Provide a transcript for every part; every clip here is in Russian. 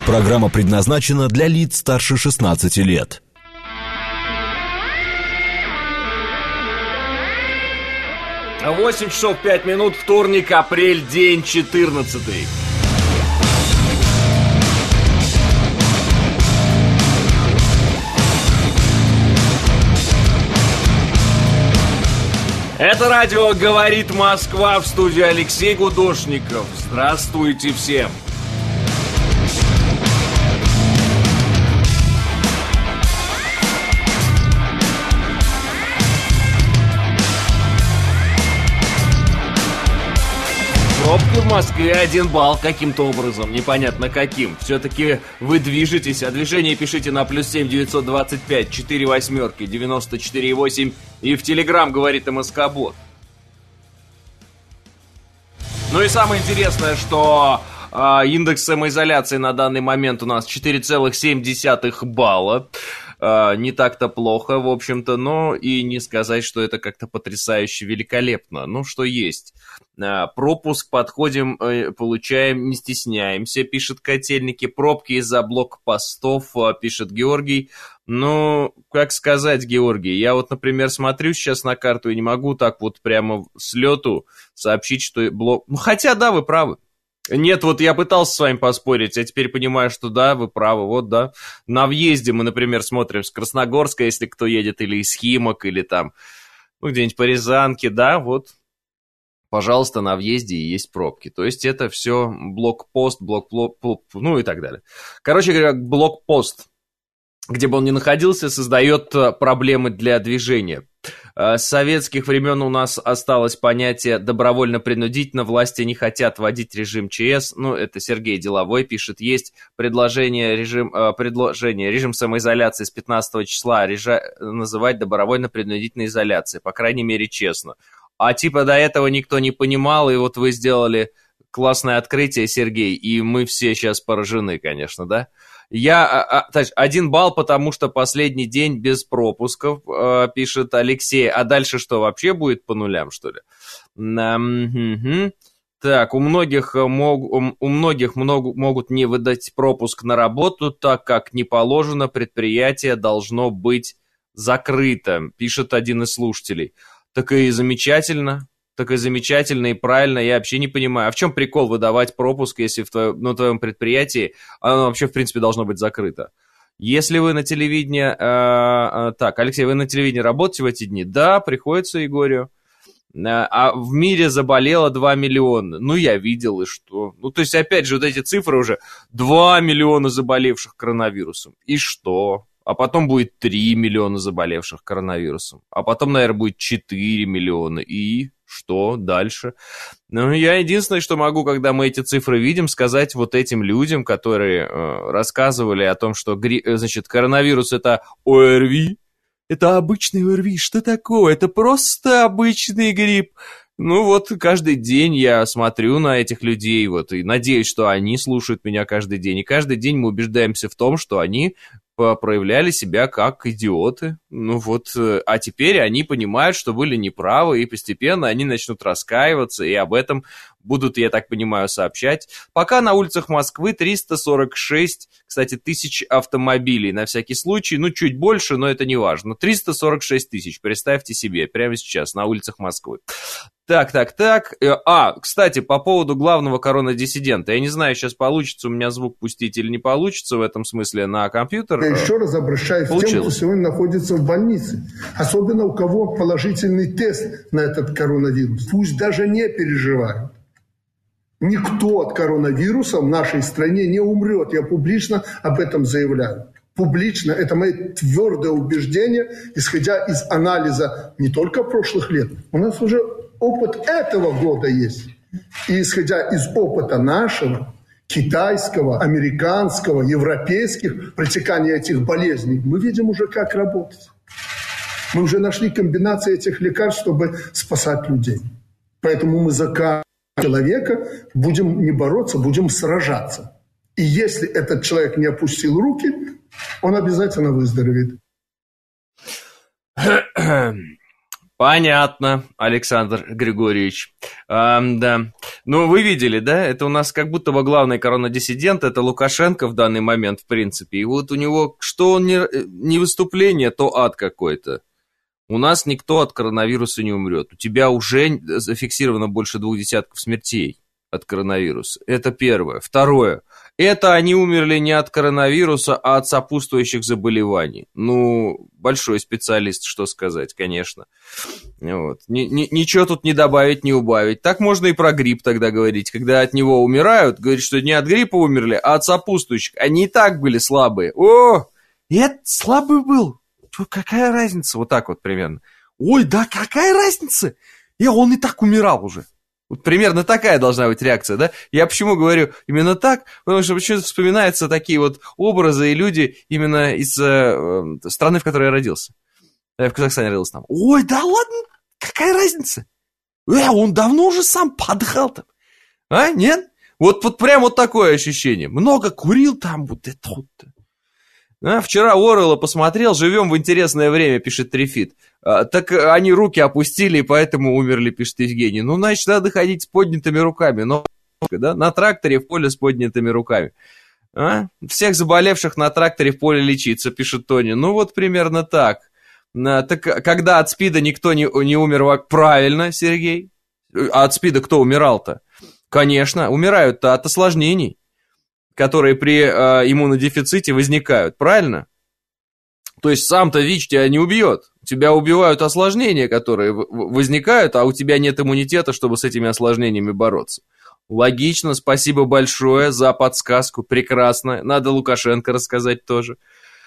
Программа предназначена для лиц старше 16 лет. 8 часов 5 минут, вторник, апрель, день 14. Это радио «Говорит Москва», в студии Алексей Гудошников. Здравствуйте всем! Пробки в Москве 1 балл каким-то образом, непонятно каким. Все-таки вы движетесь, а движение пишите на +7 925 4 восьмерки 94,8 и в Телеграм «Говорит МСК-бот». Ну и самое интересное, что индекс самоизоляции на данный момент у нас 4,7 балла. Не так-то плохо, в общем-то, но и не сказать, что это как-то потрясающе великолепно. Ну, что есть. Пропуск подходим, получаем, не стесняемся, пишет Котельники. Пробки из-за блокпостов, пишет Георгий. Ну, как сказать, Георгий, я вот, например, смотрю сейчас на карту и не могу так вот прямо с лету сообщить, что блок... Ну, хотя, да, вы правы. Нет, вот я пытался с вами поспорить, а теперь понимаю, что да, вы правы, вот да. На въезде мы, например, смотрим с Красногорска, если кто едет, или из Химок, или там, ну, где-нибудь по Рязанке, да, вот. Пожалуйста, на въезде и есть пробки. То есть это все блокпост, ну и так далее. Короче говоря, блокпост, где бы он ни находился, создает проблемы для движения. С советских времен у нас осталось понятие «добровольно-принудительно». Власти не хотят вводить режим ЧС. Ну, это Сергей Деловой пишет. Есть предложение режим самоизоляции с 15 числа называть добровольно-принудительной изоляцией. По крайней мере, честно. А типа до этого никто не понимал, и вот вы сделали классное открытие, Сергей, и мы все сейчас поражены, конечно, да? 1 балл, потому что последний день без пропусков, пишет Алексей. А дальше что, вообще будет по нулям, что ли? Так, у многих могут не выдать пропуск на работу, так как не положено, предприятие должно быть закрыто, пишет один из слушателей. Так и замечательно и правильно, я вообще не понимаю. А в чем прикол выдавать пропуск, если в твоем предприятии оно вообще, в принципе, должно быть закрыто? Если вы на телевидении... Так, Алексей, вы на телевидении работаете в эти дни? Да, приходится Егорию. А в мире заболело 2 миллиона. Ну, я видел, и что? Ну, то есть, опять же, вот эти цифры уже. 2 миллиона заболевших коронавирусом. И что? А потом будет 3 миллиона заболевших коронавирусом. А потом, наверное, будет 4 миллиона. И что дальше? Ну, я единственное, что могу, когда мы эти цифры видим, сказать вот этим людям, которые рассказывали о том, что, значит, коронавирус — это ОРВИ. Это обычный ОРВИ. Что такое? Это просто обычный грипп. Ну вот, каждый день я смотрю на этих людей, вот, и надеюсь, что они слушают меня каждый день. И каждый день мы убеждаемся в том, что они проявляли себя как идиоты. Ну вот, а теперь они понимают, что были неправы, и постепенно они начнут раскаиваться, и об этом будут, я так понимаю, сообщать. Пока на улицах Москвы 346, кстати, тысяч автомобилей, на всякий случай, ну, чуть больше, но это не важно. 346 тысяч, представьте себе, прямо сейчас на улицах Москвы. Так. Кстати, по поводу главного коронадиссидента. Я не знаю, сейчас получится у меня звук пустить или не получится в этом смысле на компьютер. Я еще раз обращаюсь к тем, кто сегодня находится в больнице. Особенно у кого положительный тест на этот коронавирус. Пусть даже не переживают. Никто от коронавируса в нашей стране не умрет. Я публично об этом заявляю. Публично. Это мое твердое убеждение, исходя из анализа не только прошлых лет. У нас уже опыт этого года есть. И исходя из опыта нашего, китайского, американского, европейских, протекания этих болезней, мы видим уже, как работать. Мы уже нашли комбинации этих лекарств, чтобы спасать людей. Поэтому мы за каждого человека будем не бороться, будем сражаться. И если этот человек не опустил руки, он обязательно выздоровеет. Понятно, Александр Григорьевич. Да. Ну, вы видели, да? Это у нас как будто бы главный коронадиссидент, это Лукашенко в данный момент, в принципе. И вот у него, что он не выступление, то ад какой-то. У нас никто от коронавируса не умрет. У тебя уже зафиксировано больше 20 смертей от коронавируса. Это первое. Второе. Это они умерли не от коронавируса, а от сопутствующих заболеваний. Ну, большой специалист, что сказать, конечно. Вот. Ничего тут не добавить, не убавить. Так можно и про грипп тогда говорить. Когда от него умирают, говорить, что не от гриппа умерли, а от сопутствующих. Они и так были слабые. О, это слабый был. Какая разница? Вот так вот примерно. Ой, да какая разница? Он и так умирал уже. Вот примерно такая должна быть реакция, да? Я почему говорю именно так? Потому что почему-то вспоминаются такие вот образы и люди именно из страны, в которой я родился. Я в Казахстане родился там. Ой, да ладно, какая разница? Он давно уже сам подыхал там. А, нет? Вот прям вот такое ощущение. Много курил там, вот это вот. Вчера Оруэлла посмотрел, живем в интересное время, пишет Трифит. Так они руки опустили, и поэтому умерли, пишет Евгений. Ну, значит, надо ходить с поднятыми руками. Но, да? На тракторе в поле с поднятыми руками. Всех заболевших на тракторе в поле лечиться, пишет Тони. Ну, вот примерно так. Так когда от СПИДа никто не умер, правильно, Сергей. А от СПИДа кто умирал-то? Конечно, умирают-то от осложнений, которые при иммунодефиците возникают, правильно? То есть сам-то ВИЧ тебя не убьет. Тебя убивают осложнения, которые возникают, а у тебя нет иммунитета, чтобы с этими осложнениями бороться. Логично, спасибо большое за подсказку, прекрасно. Надо Лукашенко рассказать тоже.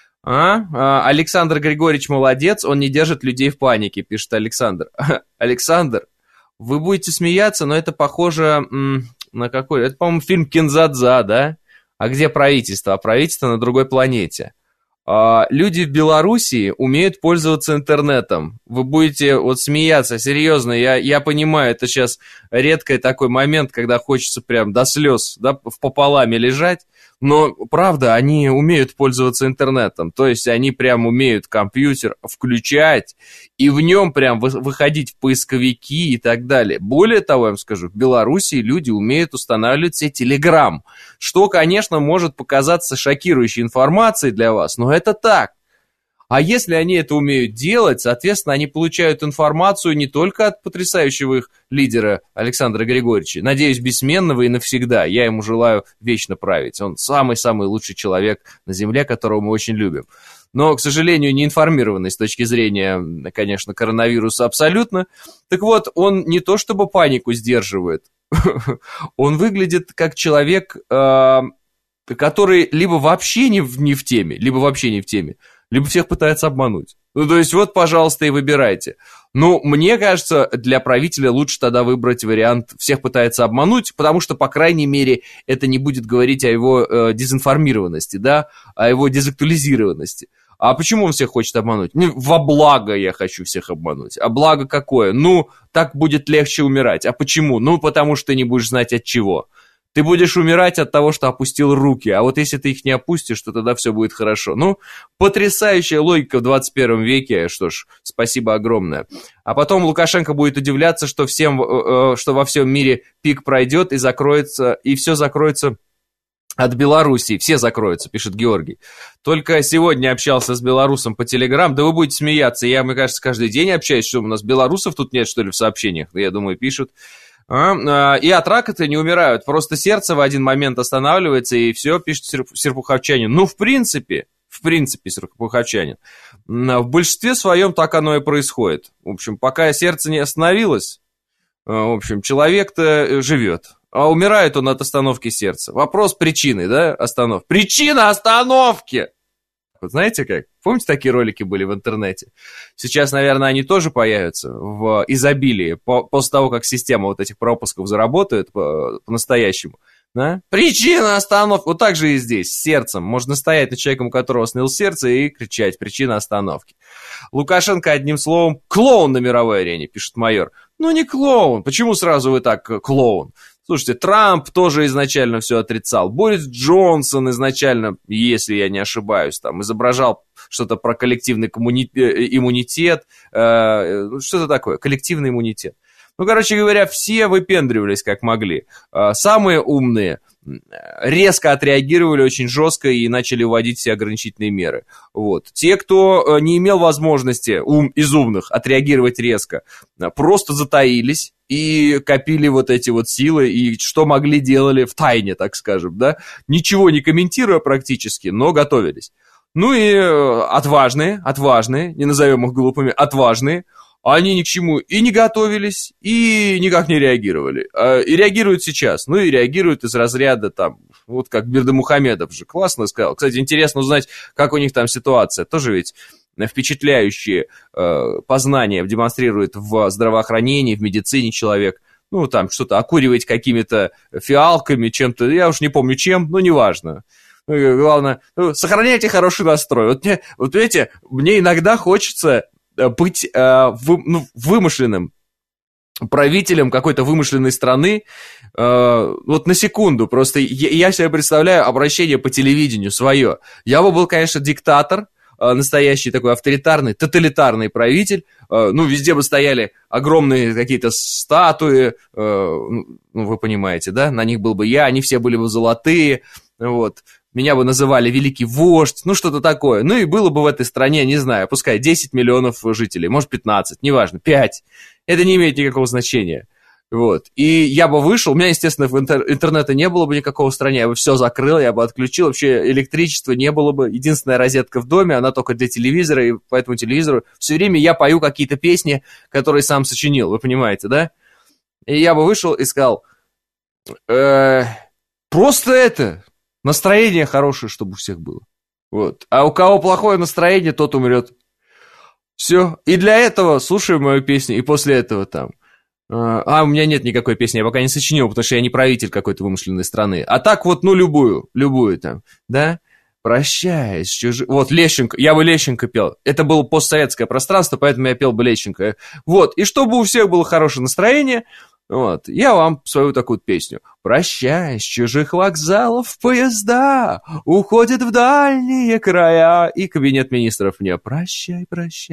Александр Григорьевич молодец, он не держит людей в панике, пишет Александр. Александр, вы будете смеяться, но это похоже на какой? Это, по-моему, фильм «Кинзадза», да? А где правительство? А правительство на другой планете. Люди в Белоруссии умеют пользоваться интернетом. Вы будете вот смеяться, серьезно, я понимаю, это сейчас редкий такой момент, когда хочется прям до слез, да, впополаме лежать, но правда, они умеют пользоваться интернетом, то есть они прям умеют компьютер включать и в нем прям выходить в поисковики и так далее. Более того, я вам скажу, в Белоруссии люди умеют устанавливать себе Telegram, что, конечно, может показаться шокирующей информацией для вас, но это так. А если они это умеют делать, соответственно, они получают информацию не только от потрясающего их лидера Александра Григорьевича, надеюсь, бессменного и навсегда. Я ему желаю вечно править. Он самый-самый лучший человек на земле, которого мы очень любим. Но, к сожалению, не информированный с точки зрения, конечно, коронавируса абсолютно. Так вот, он не то чтобы панику сдерживает, он выглядит как человек, который либо вообще не в теме, либо всех пытается обмануть. Ну, то есть, вот, пожалуйста, и выбирайте. Ну, мне кажется, для правителя лучше тогда выбрать вариант «всех пытается обмануть», потому что, по крайней мере, это не будет говорить о его дезинформированности, да, о его дезактуализированности. А почему он всех хочет обмануть? Ну, во благо я хочу всех обмануть. А благо какое? Ну, так будет легче умирать. А почему? Ну, потому что ты не будешь знать от чего. Ты будешь умирать от того, что опустил руки, а вот если ты их не опустишь, то тогда все будет хорошо. Ну, потрясающая логика в 21 веке, что ж, спасибо огромное. А потом Лукашенко будет удивляться, что во всем мире пик пройдет и закроется, и все закроется от Белоруссии. Все закроются, пишет Георгий. Только сегодня общался с белорусом по Телеграм, да вы будете смеяться, я, мне кажется, каждый день общаюсь, что у нас белорусов тут нет, что ли, в сообщениях, я думаю, пишут. И от рака-то не умирают, просто сердце в один момент останавливается, и все, пишет Серпуховчанин. Ну, в принципе, Серпуховчанин, в большинстве своем так оно и происходит. В общем, пока сердце не остановилось, в общем, человек-то живет, а умирает он от остановки сердца. Вопрос причины, да, остановки. Причина остановки! Вот знаете как? Помните, такие ролики были в интернете? Сейчас, наверное, они тоже появятся в изобилии, после того, как система вот этих пропусков заработает по-настоящему. Да? Причина остановки! Вот так же и здесь, с сердцем. Можно стоять над человеком, у которого сныло сердце, и кричать: причина остановки. Лукашенко, одним словом, клоун на мировой арене, пишет майор. Ну, не клоун. Почему сразу вы так клоун? Слушайте, Трамп тоже изначально все отрицал. Борис Джонсон изначально, если я не ошибаюсь, там изображал что-то про коллективный иммунитет. Что-то такое, коллективный иммунитет. Ну, короче говоря, все выпендривались как могли. Самые умные резко отреагировали очень жестко и начали вводить все ограничительные меры. Вот. Те, кто не имел возможности из умных отреагировать резко, просто затаились и копили вот эти вот силы, и что могли, делали в тайне, так скажем, да, ничего не комментируя практически, но готовились. Ну и отважные, не назовем их глупыми, отважные, они ни к чему и не готовились, и никак не реагировали. И реагируют сейчас. Ну и реагируют из разряда там, вот как Бердымухамедов же классно сказал. Кстати, интересно узнать, как у них там ситуация. Тоже ведь впечатляющие познания демонстрирует в здравоохранении, в медицине человек. Ну там что-то окуривать какими-то фиалками, чем-то, я уж не помню чем, но неважно. Главное, сохраняйте хороший настрой. Вот видите, мне иногда хочется быть вымышленным правителем какой-то вымышленной страны, вот на секунду, просто я себе представляю обращение по телевидению свое. Я бы был, конечно, диктатор, настоящий такой авторитарный, тоталитарный правитель, ну, везде бы стояли огромные какие-то статуи, ну, вы понимаете, да, на них был бы я, они все были бы золотые, вот. Меня бы называли великий вождь, ну что-то такое. Ну и было бы в этой стране, не знаю, пускай 10 миллионов жителей, может 15, неважно, 5. Это не имеет никакого значения. Вот. И я бы вышел, у меня, естественно, интернета не было бы никакого в стране, я бы все закрыл, я бы отключил, вообще электричества не было бы. Единственная розетка в доме, она только для телевизора, и по этому телевизору все время я пою какие-то песни, которые сам сочинил, вы понимаете, да? И я бы вышел и сказал, просто это... Настроение хорошее, чтобы у всех было. Вот. А у кого плохое настроение, тот умрет. Все. И для этого слушаем мою песню, и после этого там. У меня нет никакой песни, я пока не сочинил, потому что я не правитель какой-то вымышленной страны. А так вот, ну, любую там, да? Прощаясь, чужим... Вот, Лещенко, я бы Лещенко пел. Это было постсоветское пространство, поэтому я пел бы Лещенко. Вот, и чтобы у всех было хорошее настроение... Вот, я вам свою такую песню. Прощай, с чужих вокзалов поезда уходят в дальние края. И кабинет министров мне. Прощай.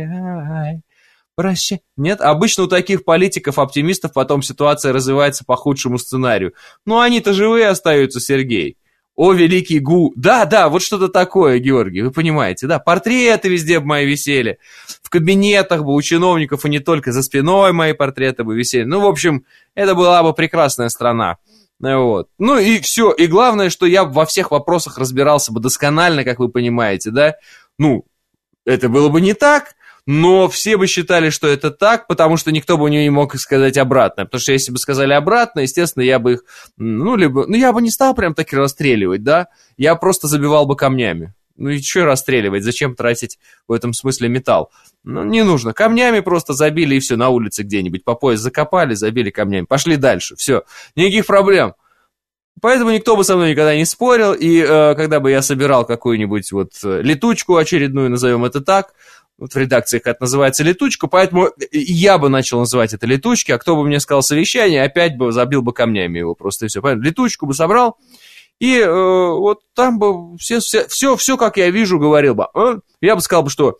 Нет, обычно у таких политиков-оптимистов потом ситуация развивается по худшему сценарию. Но они-то живые остаются, Сергей. О, великий Гу. Да, вот что-то такое, Георгий, вы понимаете, да. Портреты везде бы мои висели. В кабинетах бы у чиновников и не только, за спиной мои портреты бы висели. Ну, в общем, это была бы прекрасная страна. Вот. Ну и все. И главное, что я во всех вопросах разбирался бы досконально, как вы понимаете, да. Ну, это было бы не так, но все бы считали, что это так, потому что никто бы не мог сказать обратно. Потому что если бы сказали обратно, естественно, я бы их, я бы не стал прям так и расстреливать, да, я просто забивал бы камнями. Ну и что расстреливать, зачем тратить в этом смысле металл? Ну, не нужно, камнями просто забили и все, на улице где-нибудь, по пояс закопали, забили камнями, пошли дальше, все, никаких проблем. Поэтому никто бы со мной никогда не спорил, и когда бы я собирал какую-нибудь вот летучку очередную, назовем это так, вот в редакциях это называется летучка, поэтому я бы начал называть это летучки, а кто бы мне сказал совещание, опять бы забил бы камнями его просто, и все. Поэтому летучку бы собрал, и вот там бы все, как я вижу, говорил бы. Я бы сказал бы, что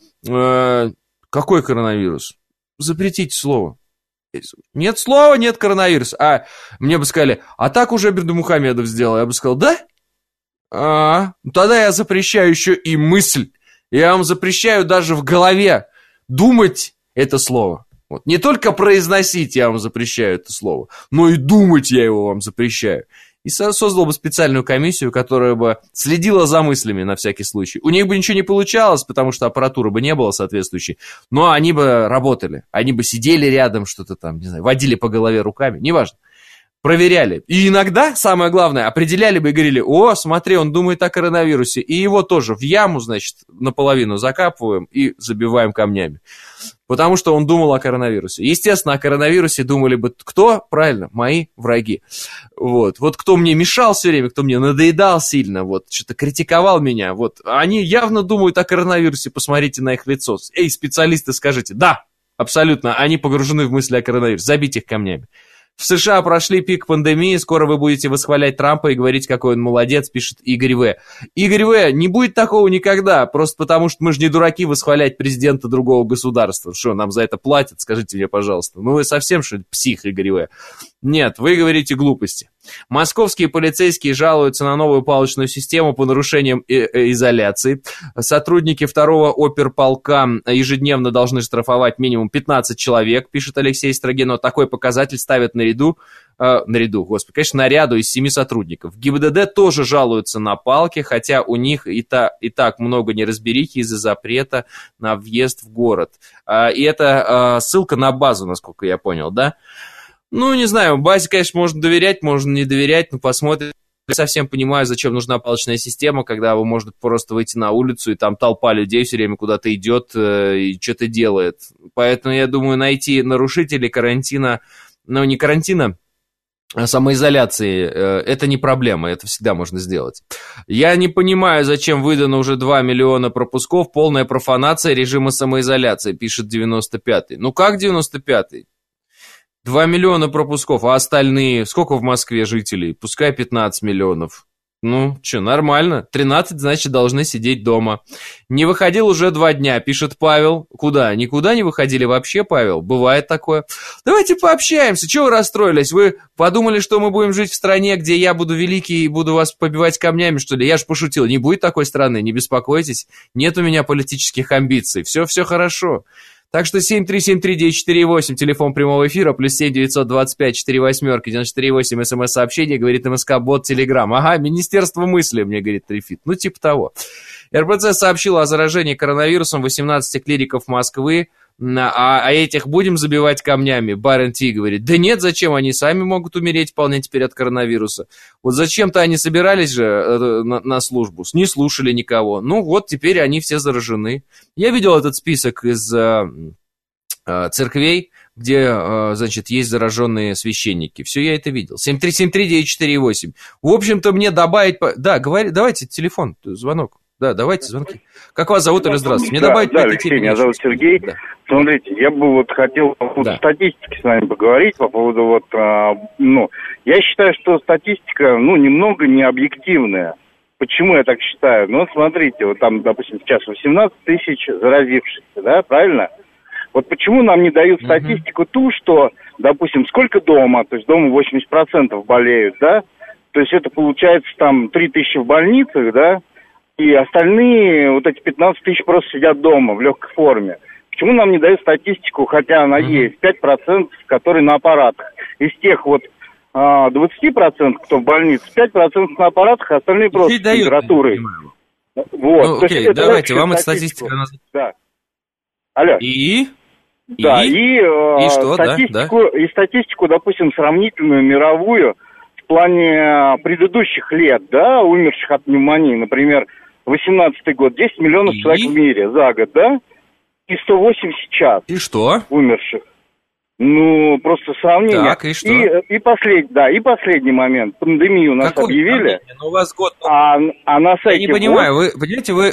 какой коронавирус? Запретите слово. Нет слова, нет коронавируса. А мне бы сказали, а так уже Бердымухамедов сделал. Я бы сказал, да? Тогда я запрещаю еще и мысль. Я вам запрещаю даже в голове думать это слово. Вот. Не только произносить я вам запрещаю это слово, но и думать я его вам запрещаю. И создал бы специальную комиссию, которая бы следила за мыслями на всякий случай. У них бы ничего не получалось, потому что аппаратуры бы не было соответствующей, но они бы работали. Они бы сидели рядом, что-то там, не знаю, водили по голове руками, неважно. Проверяли. И иногда, самое главное, определяли бы и говорили, о, смотри, он думает о коронавирусе. И его тоже в яму, значит, наполовину закапываем и забиваем камнями. Потому что он думал о коронавирусе. Естественно, о коронавирусе думали бы кто? Правильно, мои враги. Вот кто мне мешал все время, кто мне надоедал сильно, вот, что-то критиковал меня, вот, они явно думают о коронавирусе, посмотрите на их лицо. Эй, специалисты, скажите, да, абсолютно, они погружены в мысли о коронавирусе, забить их камнями. В США прошли пик пандемии, скоро вы будете восхвалять Трампа и говорить, какой он молодец, пишет Игорь В. Игорь В, не будет такого никогда, просто потому что мы же не дураки восхвалять президента другого государства. Что, нам за это платят? Скажите мне, пожалуйста. Ну вы совсем, что ли, псих, Игорь В? Нет, вы говорите глупости. Московские полицейские жалуются на новую палочную систему по нарушениям изоляции. Сотрудники 2-го оперполка ежедневно должны штрафовать минимум 15 человек, пишет Алексей Строгино. Такой показатель ставят наряду, конечно, наряду из 7 сотрудников. ГИБДД тоже жалуются на палки, хотя у них и так много неразберихи из-за запрета на въезд в город. И это ссылка на базу, насколько я понял, да? Ну, не знаю, базе, конечно, можно доверять, можно не доверять, но посмотрим. Я совсем понимаю, зачем нужна палочная система, когда вы можете просто выйти на улицу, и там толпа людей все время куда-то идет и что-то делает. Поэтому, я думаю, найти нарушителей карантина, ну, не карантина, а самоизоляции, это не проблема, это всегда можно сделать. Я не понимаю, зачем выдано уже 2 миллиона пропусков, полная профанация режима самоизоляции, пишет 95-й. Ну, как 95-й? 2 миллиона пропусков, а остальные, сколько в Москве жителей? Пускай 15 миллионов. Ну, что, нормально. 13, значит, должны сидеть дома. Не выходил уже 2 дня, пишет Павел. Куда? Никуда не выходили вообще, Павел? Бывает такое. Давайте пообщаемся. Чего вы расстроились? Вы подумали, что мы будем жить в стране, где я буду великий и буду вас побивать камнями, что ли? Я же пошутил. Не будет такой страны, не беспокойтесь. Нет у меня политических амбиций. Все хорошо. Так что 7373948, телефон прямого эфира, плюс 7 925 48 94,8, смс-сообщение, говорит МСК-бот Телеграм. Ага, Министерство мысли, мне говорит Трифит. Ну, типа того. РБЦ сообщила о заражении коронавирусом 18 клириков Москвы. А этих будем забивать камнями? Барен Ти говорит, да нет, зачем, они сами могут умереть вполне теперь от коронавируса. Вот зачем-то они собирались же на службу, не слушали никого. Ну вот теперь они все заражены. Я видел этот список из церквей, где, значит, есть зараженные священники. Все, я это видел. 7373948. В общем-то, мне добавить... Да, давайте телефон, звонок. Да, давайте звонки. Как вас зовут или здравствуйте? Мне добавить да, Алексей, меня зовут Сергей. Да. Смотрите, я бы вот хотел по поводу статистики с вами поговорить, по поводу вот, я считаю, что статистика, немного необъективная. Почему я так считаю? Ну, смотрите, вот там, допустим, сейчас 18 тысяч заразившихся, да, правильно? Вот почему нам не дают статистику ту, что, допустим, сколько дома, то есть дома 80% болеют, да? То есть это получается там 3 тысячи в больницах, да? И остальные, вот эти 15 тысяч просто сидят дома в легкой форме. Почему нам не дают статистику, хотя она есть, 5%, которые на аппаратах? Из тех вот 20%, кто в больнице, 5% на аппаратах, а остальные просто с температурой. Вот. Ну, окей, давайте, вам эта статистика... Да. Алло. Да, и что, статистику, да? И статистику, допустим, сравнительную, мировую, в плане предыдущих лет, да, умерших от пневмонии, например, 18-й год, 10 миллионов человек в мире за год, да? И 108 сейчас. И что? Умерших. Ну, просто сравнение. Так, и что? И последний момент. Пандемию у нас объявили. Ну, у вас год... А на сайте... Я не понимаю, вы, понимаете, вы...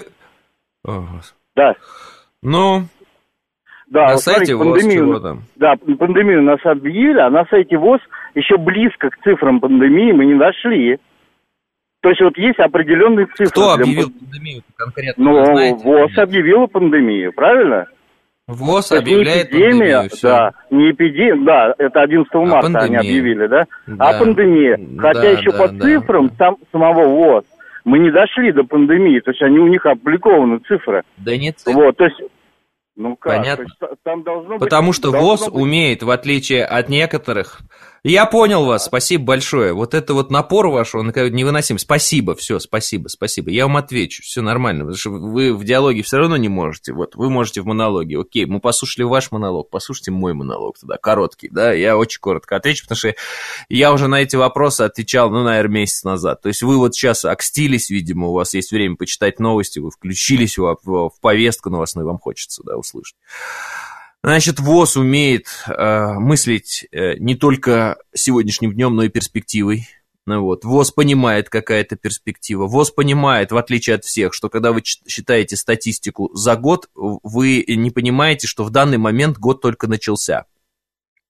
Да. Ну... Да, на сайте ВОЗ чего там? Да, пандемию у нас объявили, а на сайте ВОЗ еще близко к цифрам пандемии мы не дошли. То есть вот есть определенные цифры. Кто объявил пандемию конкретно? Ну, ВОЗ объявила пандемию, правильно? ВОЗ объявляет пандемию. Да, не эпидемия, да, это 11 марта пандемия. Они объявили, да? А пандемия. Хотя еще по цифрам самого ВОЗ мы не дошли до пандемии, то есть у них опубликованы цифры. Да нет цифр. Вот, то есть... Ну как? Понятно. Там должно Потому что ВОЗ умеет, в отличие от некоторых... Я понял вас, спасибо большое. Вот это вот напор ваш, он невыносим. Спасибо, все, спасибо. Я вам отвечу, все нормально. Потому что вы в диалоге все равно не можете. Вот, вы можете в монологе. Окей, мы послушали ваш монолог, послушайте мой монолог тогда, короткий, да? Я очень коротко отвечу, потому что я уже на эти вопросы отвечал, наверное, месяц назад. То есть вы вот сейчас окстились, видимо, у вас есть время почитать новости, вы включились в повестку новостную, вам хочется, да, услышать. Значит, ВОЗ умеет мыслить не только сегодняшним днем, но и перспективой. Вот. ВОЗ понимает, какая это перспектива. ВОЗ понимает, в отличие от всех, что когда вы считаете статистику за год, вы не понимаете, что в данный момент год только начался.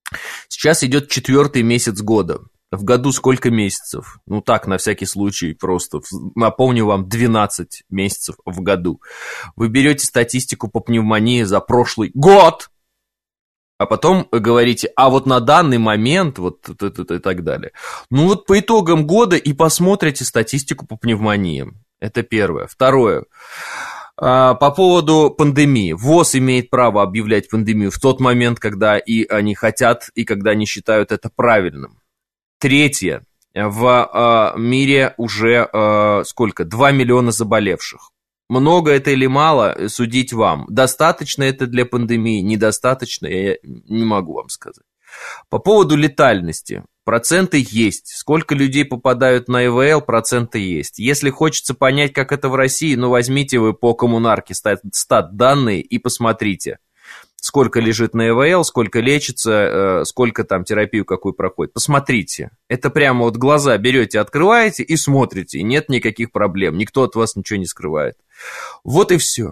Сейчас идет 4-й месяц года. В году сколько месяцев? Ну так, на всякий случай, просто напомню вам, 12 месяцев в году. Вы берете статистику по пневмонии за прошлый год, а потом говорите, а вот на данный момент, вот и так далее. Ну вот по итогам года и посмотрите статистику по пневмониям. Это первое. Второе. По поводу пандемии. ВОЗ имеет право объявлять пандемию в тот момент, когда и они хотят, и когда они считают это правильным. Третье. В мире уже 2 миллиона заболевших. Много это или мало, судить вам. Достаточно это для пандемии, недостаточно, я не могу вам сказать. По поводу летальности. Проценты есть. Сколько людей попадают на ИВЛ, проценты есть. Если хочется понять, как это в России, ну возьмите вы по коммунарке стат-данные и посмотрите. Сколько лежит на ИВЛ, сколько лечится, сколько там терапию какую проходит. Посмотрите. Это прямо вот глаза берете, открываете и смотрите. И нет никаких проблем. Никто от вас ничего не скрывает. Вот и все.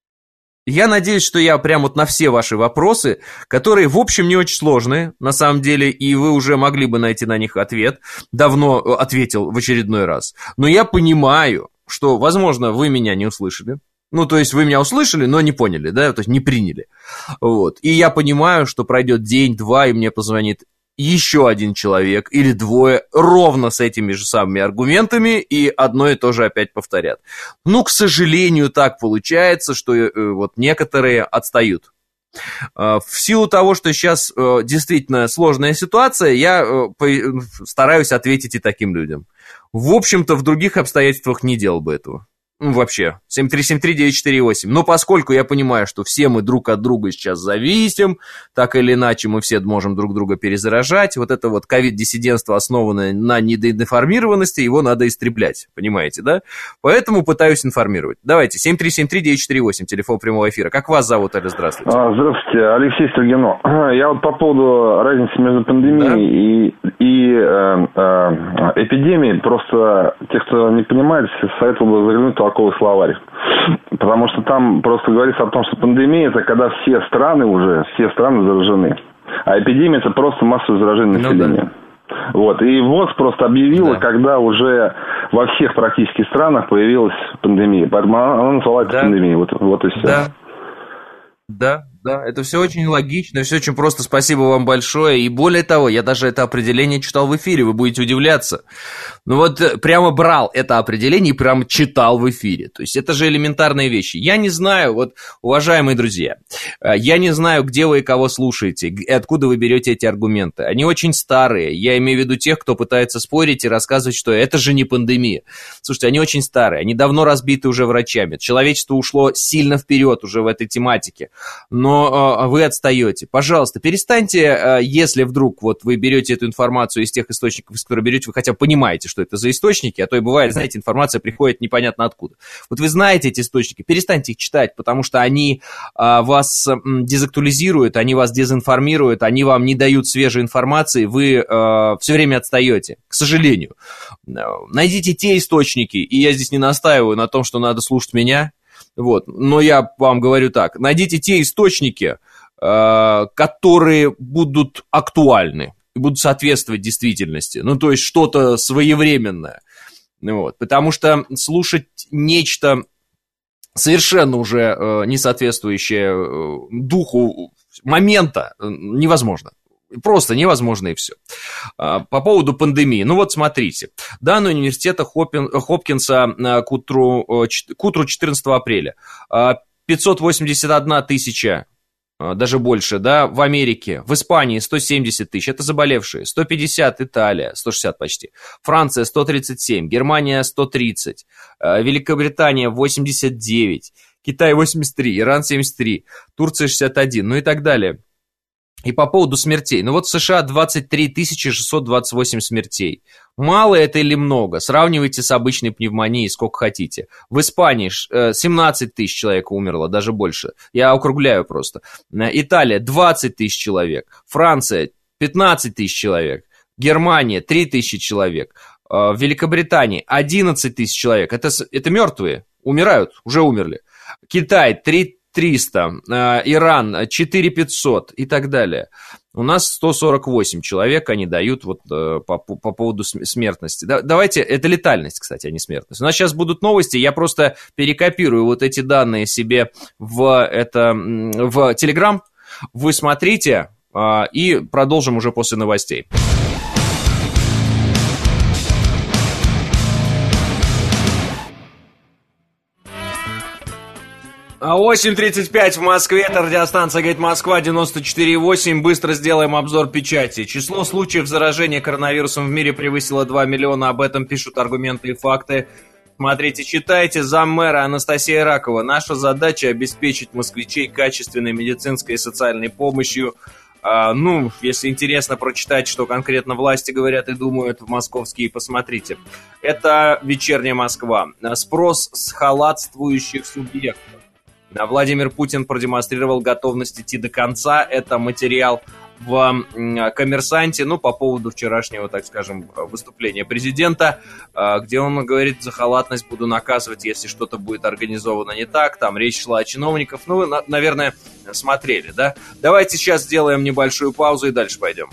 Я надеюсь, что я прям вот на все ваши вопросы, которые, в общем, не очень сложные, на самом деле, и вы уже могли бы найти на них ответ, давно ответил в очередной раз. Но я понимаю, что, возможно, вы меня не услышали. Ну, то есть вы меня услышали, но не поняли, да, то есть не приняли. Вот. И я понимаю, что пройдет день-два, и мне позвонит еще один человек или двое ровно с этими же самыми аргументами, и одно и то же опять повторят. Ну, к сожалению, так получается, что вот некоторые отстают. В силу того, что сейчас действительно сложная ситуация, я стараюсь ответить и таким людям. В общем-то, в других обстоятельствах не делал бы этого. Вообще, 7373948. Но поскольку я понимаю, что все мы друг от друга сейчас зависим, так или иначе мы все можем друг друга перезаражать, вот это вот ковид-диссидентство, основанное на недоинформированности, его надо истреблять, понимаете, да? Поэтому пытаюсь информировать. Давайте, 7373948, телефон прямого эфира. Как вас зовут, Аля? Здравствуйте. Здравствуйте, Алексей Строгино. Я вот по поводу разницы между пандемией и эпидемией, просто те, кто не понимает, советовал бы заглянуть в толковый словарь. Потому что там просто говорится о том, что пандемия – это когда все страны заражены. А эпидемия – это просто массовое заражение населения. Вот. И ВОЗ просто объявила, когда уже во всех практически странах появилась пандемия. Поэтому она называется пандемией. Вот и все. Да, это все очень логично, все очень просто, спасибо вам большое. И более того, я даже это определение читал в эфире, вы будете удивляться. Ну вот прямо брал это определение и прямо читал в эфире. То есть это же элементарные вещи. Я не знаю, вот, уважаемые друзья, я не знаю, где вы и кого слушаете, и откуда вы берете эти аргументы. Они очень старые, я имею в виду тех, кто пытается спорить и рассказывать, что это же не пандемия. Слушайте, они очень старые, они давно разбиты уже врачами. Человечество ушло сильно вперед уже в этой тематике. Но вы отстаете. Пожалуйста, перестаньте, если вдруг вот вы берете эту информацию из тех источников, из которых берете, вы хотя бы понимаете, что это за источники, а то и бывает, знаете, информация приходит непонятно откуда. Вот вы знаете эти источники, перестаньте их читать, потому что они вас дезактуализируют, они вас дезинформируют, они вам не дают свежей информации, вы все время отстаете, к сожалению. Найдите те источники, и я здесь не настаиваю на том, что надо слушать меня. Вот. Но я вам говорю так, найдите те источники, которые будут актуальны и будут соответствовать действительности, ну, то есть что-то своевременное, вот. Потому что слушать нечто совершенно уже не соответствующее духу момента невозможно. Просто невозможно и все. По поводу пандемии. Ну вот смотрите. Данные университета Хопкинса к утру 14 апреля. 581 тысяча, даже больше, да, в Америке. В Испании 170 тысяч. Это заболевшие. 150 Италия, 160 почти. Франция 137. Германия 130. Великобритания 89. Китай 83. Иран 73. Турция 61. Ну и так далее. И по поводу смертей. Ну вот в США 23 628 смертей. Мало это или много? Сравнивайте с обычной пневмонией, сколько хотите. В Испании 17 тысяч человек умерло, даже больше. Я округляю просто. Италия 20 тысяч человек. Франция 15 тысяч человек. Германия 3 тысячи человек. В Великобритании 11 тысяч человек. Это мертвые, умирают, уже умерли. Китай 3 5300, Иран 4500 и так далее. У нас 148 человек они дают вот по поводу смертности. Давайте, это летальность, кстати, а не смертность. У нас сейчас будут новости, я просто перекопирую вот эти данные себе в Telegram. Вы смотрите и продолжим уже после новостей. 8:35 в Москве, это радиостанция «Говорит Москва», 94,8. Быстро сделаем обзор печати. Число случаев заражения коронавирусом в мире превысило 2 миллиона, об этом пишут «Аргументы и факты». Смотрите, читайте. Заммэра Анастасия Ракова. Наша задача — обеспечить москвичей качественной медицинской и социальной помощью. Если интересно прочитать, что конкретно власти говорят и думают в московские, посмотрите. Это «Вечерняя Москва». Спрос с халатствующих субъектов. Владимир Путин продемонстрировал готовность идти до конца. Это материал в «Коммерсанте», по поводу вчерашнего, так скажем, выступления президента, где он говорит: за халатность буду наказывать, если что-то будет организовано не так. Там речь шла о чиновниках. Вы, наверное, смотрели, да? Давайте сейчас сделаем небольшую паузу и дальше пойдем.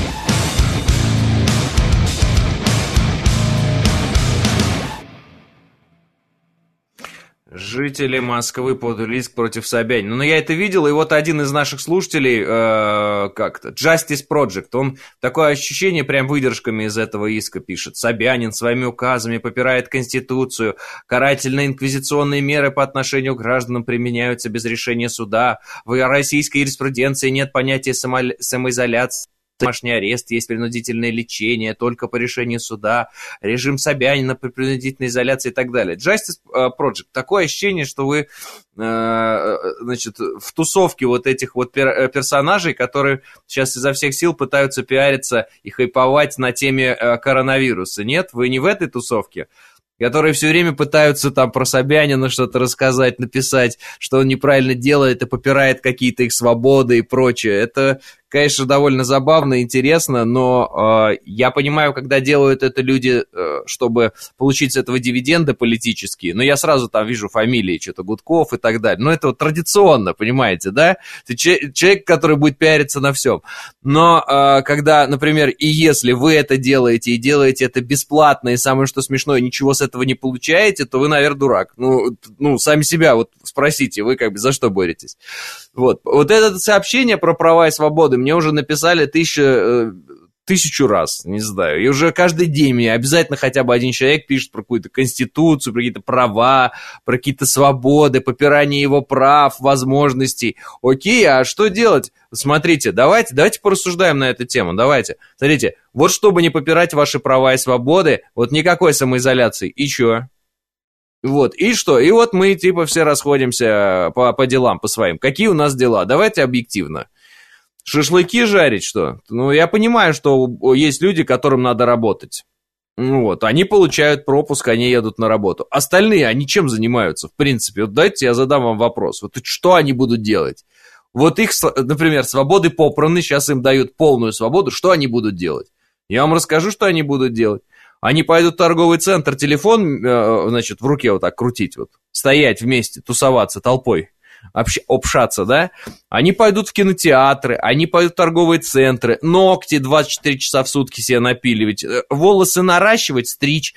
Жители Москвы подали иск против Собянина. Я это видел, и вот один из наших слушателей, Justice Project, он такое ощущение прям выдержками из этого иска пишет. Собянин своими указами попирает Конституцию, карательные инквизиционные меры по отношению к гражданам применяются без решения суда, в российской юриспруденции нет понятия самоизоляции. Домашний арест, есть принудительное лечение только по решению суда, режим Собянина при принудительной изоляции и так далее. Justice Project. Такое ощущение, что вы в тусовке вот этих вот персонажей, которые сейчас изо всех сил пытаются пиариться и хайповать на теме коронавируса. Нет, вы не в этой тусовке, которые все время пытаются там про Собянина что-то рассказать, написать, что он неправильно делает и попирает какие-то их свободы и прочее. Это, конечно, довольно забавно и интересно, но я понимаю, когда делают это люди, чтобы получить с этого дивиденды политические, но я сразу там вижу фамилии, что-то Гудков и так далее. Это вот традиционно, понимаете, да? Это человек, который будет пиариться на всем. Но когда, например, и если вы это делаете, и делаете это бесплатно, и самое что смешное, ничего с этого не получаете, то вы, наверное, дурак. Сами себя вот спросите, вы за что боретесь? Вот это сообщение про права и свободы мне уже написали тысячу раз, не знаю, и уже каждый день мне обязательно хотя бы один человек пишет про какую-то конституцию, про какие-то права, про какие-то свободы, попирание его прав, возможностей. Окей, а что делать? Смотрите, давайте порассуждаем на эту тему, давайте. Смотрите, вот чтобы не попирать ваши права и свободы, вот никакой самоизоляции, и чё? Вот, и что? И вот мы все расходимся по делам, по своим. Какие у нас дела? Давайте объективно. Шашлыки жарить, что? Я понимаю, что есть люди, которым надо работать. Они получают пропуск, они едут на работу. Остальные, они чем занимаются, в принципе? Вот дайте я задам вам вопрос. Вот что они будут делать? Вот их, например, свободы попраны, сейчас им дают полную свободу. Что они будут делать? Я вам расскажу, что они будут делать. Они пойдут в торговый центр, телефон, в руке вот так крутить, стоять вместе, тусоваться толпой, общаться, да? Они пойдут в кинотеатры, они пойдут в торговые центры, ногти 24 часа в сутки себе напиливать, волосы наращивать, стричь,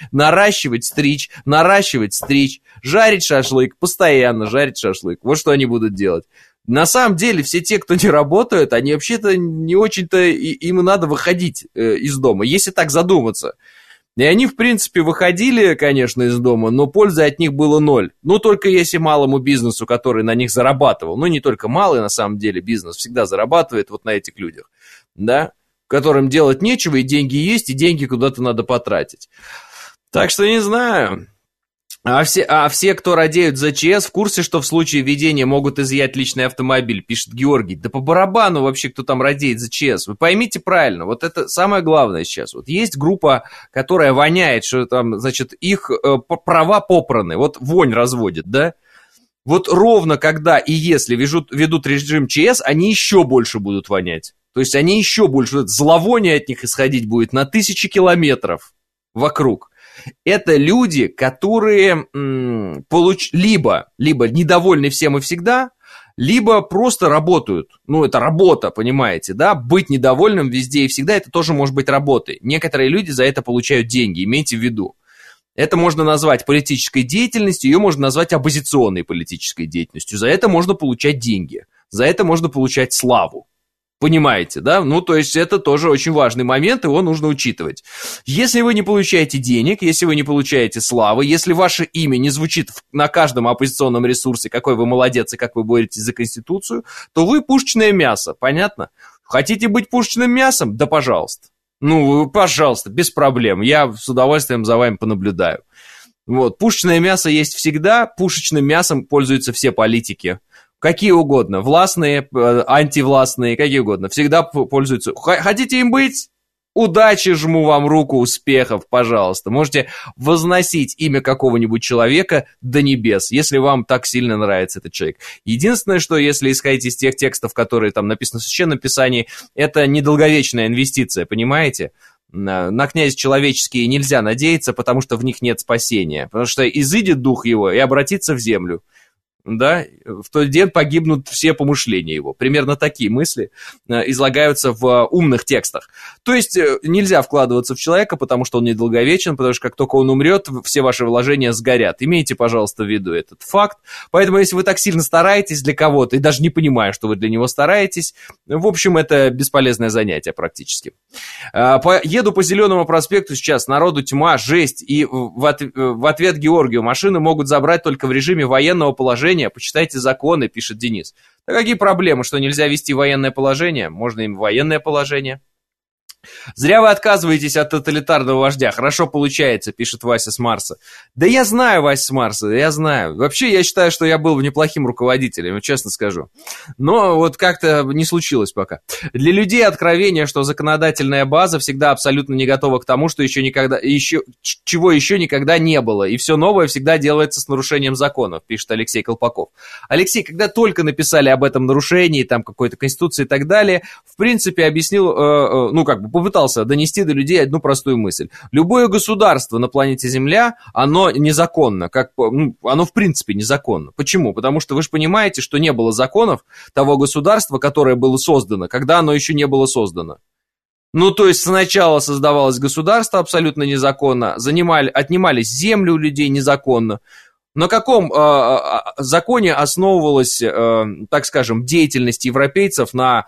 жарить шашлык, постоянно жарить шашлык. Вот что они будут делать. На самом деле, все те, кто не работают, они вообще-то не очень-то, им надо выходить из дома, если так задуматься. И они, в принципе, выходили, конечно, из дома, но пользы от них было ноль. Только если малому бизнесу, который на них зарабатывал, не только малый, на самом деле, бизнес всегда зарабатывает на этих людях, да, которым делать нечего, и деньги есть, и деньги куда-то надо потратить. Так что не знаю. А все, кто радеют за ЧС, в курсе, что в случае введения могут изъять личный автомобиль, пишет Георгий. Да по барабану вообще, кто там радеет за ЧС. Вы поймите правильно, вот это самое главное сейчас. Вот есть группа, которая воняет, что там, их права попраны, вонь разводит, да? Вот ровно когда и если ведут режим ЧС, они еще больше будут вонять. То есть они еще больше, зловоние от них исходить будет на 1000 километров вокруг. Это люди, которые либо недовольны всем и всегда, либо просто работают. Ну, это работа, понимаете, да? Быть недовольным везде и всегда, это тоже может быть работой. Некоторые люди за это получают деньги, имейте в виду. Это можно назвать политической деятельностью, ее можно назвать оппозиционной политической деятельностью. За это можно получать деньги, за это можно получать славу. Понимаете, да? Ну, то есть это тоже очень важный момент, его нужно учитывать. Если вы не получаете денег, если вы не получаете славы, если ваше имя не звучит на каждом оппозиционном ресурсе, какой вы молодец и как вы боретесь за Конституцию, то вы пушечное мясо, понятно? Хотите быть пушечным мясом? Да пожалуйста. Ну, пожалуйста, без проблем. Я с удовольствием за вами понаблюдаю. Вот, пушечное мясо есть всегда, пушечным мясом пользуются все политики. Какие угодно, властные, антивластные, какие угодно, всегда пользуются. Хотите им быть? Удачи, жму вам руку, успехов, пожалуйста. Можете возносить имя какого-нибудь человека до небес, если вам так сильно нравится этот человек. Единственное, что если исходить из тех текстов, которые там написаны в Священном Писании, это недолговечная инвестиция, понимаете? На князь человеческие нельзя надеяться, потому что в них нет спасения. Потому что изыдет дух его и обратится в землю. Да, в тот день погибнут все помышления его. Примерно такие мысли излагаются в умных текстах. То есть нельзя вкладываться в человека, потому что он недолговечен, потому что как только он умрет, все ваши вложения сгорят. Имейте, пожалуйста, в виду этот факт. Поэтому, если вы так сильно стараетесь для кого-то, и даже не понимая, что вы для него стараетесь, в общем, это бесполезное занятие практически. Еду по Зеленому проспекту сейчас, народу тьма, жесть, и в ответ Георгию: машины могут забрать только в режиме военного положения. Почитайте законы, пишет Денис. Да какие проблемы, что нельзя вести военное положение? Можно им военное положение. Зря вы отказываетесь от тоталитарного вождя. Хорошо получается, пишет Вася с Марса. Да я знаю, Вася с Марса, я знаю. Вообще, я считаю, что я был неплохим руководителем, честно скажу. Но вот как-то не случилось пока. Для людей откровение, что законодательная база всегда абсолютно не готова к тому, что чего еще никогда не было. И все новое всегда делается с нарушением законов, пишет Алексей Колпаков. Алексей, когда только написали об этом нарушении, там какой-то конституции и так далее, в принципе, объяснил, попытался донести до людей одну простую мысль. Любое государство на планете Земля, оно незаконно, оно в принципе незаконно. Почему? Потому что вы же понимаете, что не было законов того государства, которое было создано, когда оно еще не было создано. Ну, то есть сначала создавалось государство абсолютно незаконно, отнимались земли у людей незаконно. На каком законе основывалась, так скажем, деятельность европейцев в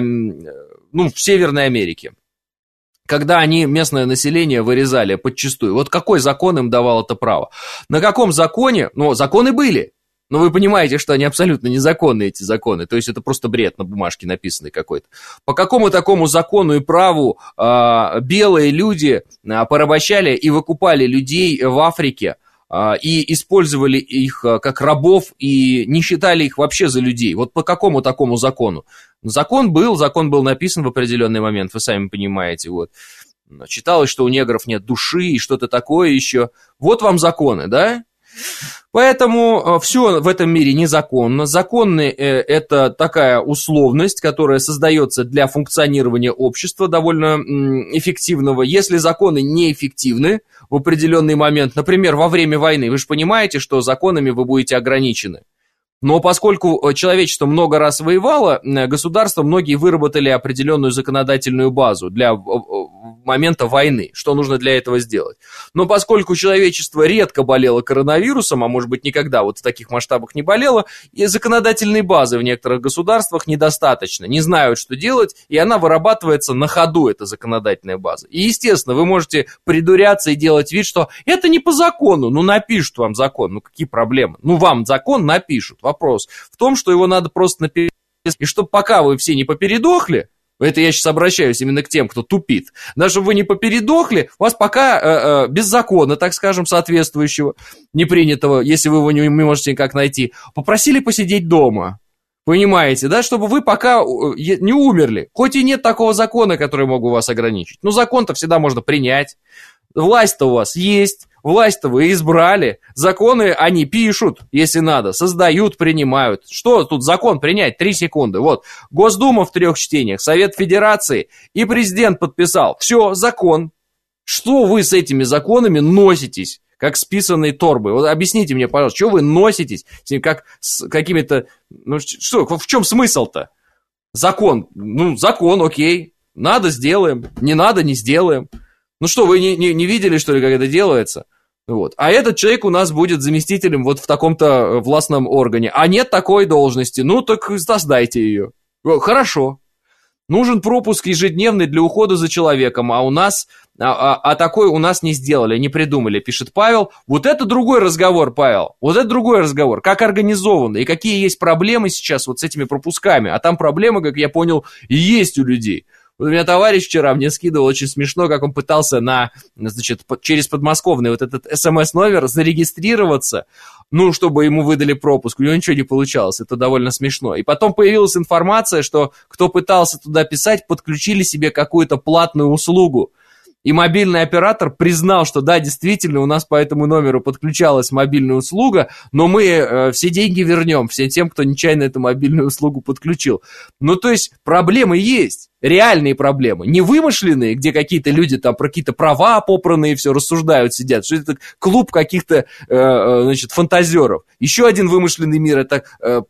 Северной Америке? Когда они местное население вырезали подчистую. Вот какой закон им давал это право? На каком законе? Ну, законы были. Но вы понимаете, что они абсолютно незаконные, эти законы. То есть это просто бред на бумажке написанный какой-то. По какому такому закону и праву белые люди порабощали и выкупали людей в Африке, и использовали их как рабов и не считали их вообще за людей? Вот по какому такому закону? Закон был написан в определенный момент, вы сами понимаете. Вот. Читалось, что у негров нет души и что-то такое еще. Вот вам законы, да? Поэтому все в этом мире незаконно. Законы – это такая условность, которая создается для функционирования общества довольно эффективного. Если законы неэффективны в определенный момент, например, во время войны, вы же понимаете, что законами вы будете ограничены. Но поскольку человечество много раз воевало, государства многие выработали определенную законодательную базу для момента войны, что нужно для этого сделать. Но поскольку человечество редко болело коронавирусом, а может быть никогда вот в таких масштабах не болело, и законодательной базы в некоторых государствах недостаточно, не знают, что делать, и она вырабатывается на ходу, эта законодательная база. И, естественно, вы можете придуряться и делать вид, что это не по закону, напишут вам закон, какие проблемы? Вам закон напишут. Вопрос в том, что его надо просто написать, и чтобы пока вы все не попередохли, это я сейчас обращаюсь именно к тем, кто тупит, даже чтобы вы не попередохли, у вас пока без закона, так скажем, соответствующего, не принятого, если вы его не можете никак найти, попросили посидеть дома. Понимаете, да, чтобы вы пока не умерли. Хоть и нет такого закона, который мог бы вас ограничить. Но закон-то всегда можно принять. Власть-то у вас есть, власть-то вы избрали, законы они пишут, если надо, создают, принимают. Что тут закон принять? 3 секунды. Вот, Госдума в 3 чтениях, Совет Федерации и президент подписал. Все, закон. Что вы с этими законами носитесь? как с писаной торбой. Вот объясните мне, пожалуйста, что вы носитесь с ним, как с какими-то... Ну, что, в чем смысл-то? Закон. Ну, закон, окей. Надо, сделаем. Не надо, не сделаем. Ну что, вы не видели, что ли, как это делается? Вот. А этот человек у нас будет заместителем вот в таком-то властном органе. А нет такой должности. Ну, так создайте ее. Хорошо. Нужен пропуск ежедневный для ухода за человеком, а у нас... А такой у нас не сделали, не придумали, пишет Павел. Вот это другой разговор, Павел. Вот это другой разговор. Как организовано и какие есть проблемы сейчас вот с этими пропусками. А там проблемы, как я понял, и есть у людей. Вот у меня товарищ вчера мне скидывал очень смешно, как он пытался через подмосковный вот этот СМС-номер зарегистрироваться, ну, чтобы ему выдали пропуск. У него ничего не получалось, это довольно смешно. И потом появилась информация, что кто пытался туда писать, подключили себе какую-то платную услугу. И мобильный оператор признал, что да, действительно, у нас по этому номеру подключалась мобильная услуга, но мы все деньги вернем всем тем, кто нечаянно эту мобильную услугу подключил. Ну, то есть проблемы есть, реальные проблемы, не вымышленные, где какие-то люди там про какие-то права попранные все рассуждают, сидят, что это клуб каких-то, фантазеров. Еще один вымышленный мир, это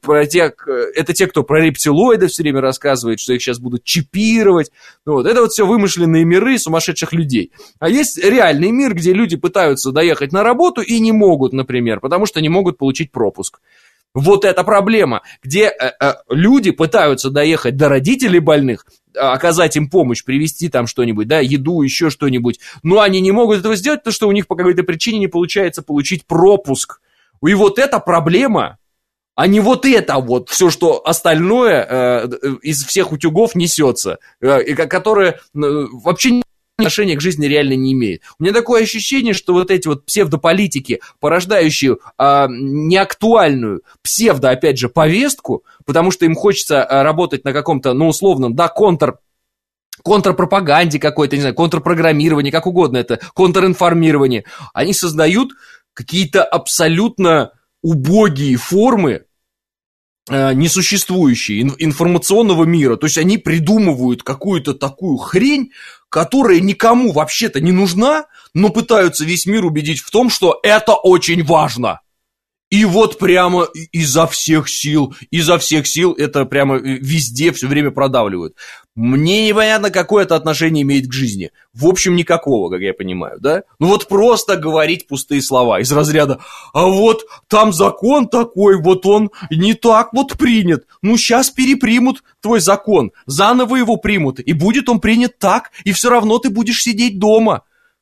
те, кто про рептилоидов все время рассказывает, что их сейчас будут чипировать. Вот. Это вот все вымышленные миры сумасшедших людей. А есть реальный мир, где люди пытаются доехать на работу и не могут, например, потому что не могут получить пропуск. Вот это проблема, где люди пытаются доехать до родителей больных, оказать им помощь, привезти там что-нибудь, да, еду, еще что-нибудь, но они не могут этого сделать, потому что у них по какой-то причине не получается получить пропуск. И вот эта проблема, а не вот это вот, все, что остальное из всех утюгов несется, которое вообще отношения к жизни реально не имеет. У меня такое ощущение, что вот эти вот псевдополитики, порождающие неактуальную псевдо, опять же, повестку, потому что им хочется работать на каком-то, ну, условном, да, контрпропаганде какой-то, не знаю, контрпрограммировании, как угодно это, контринформировании, они создают какие-то абсолютно убогие формы, несуществующие, информационного мира. То есть они придумывают какую-то такую хрень, которая никому вообще-то не нужна, но пытаются весь мир убедить в том, что это очень важно. И вот прямо изо всех сил это прямо везде все время продавливают. Мне непонятно, какое это отношение имеет к жизни. В общем, никакого, как я понимаю, да? Ну вот просто говорить пустые слова из разряда: а вот там закон такой, вот он не так вот принят. Ну сейчас перепримут твой закон, заново его примут, и будет он принят так, и все равно ты будешь сидеть дома.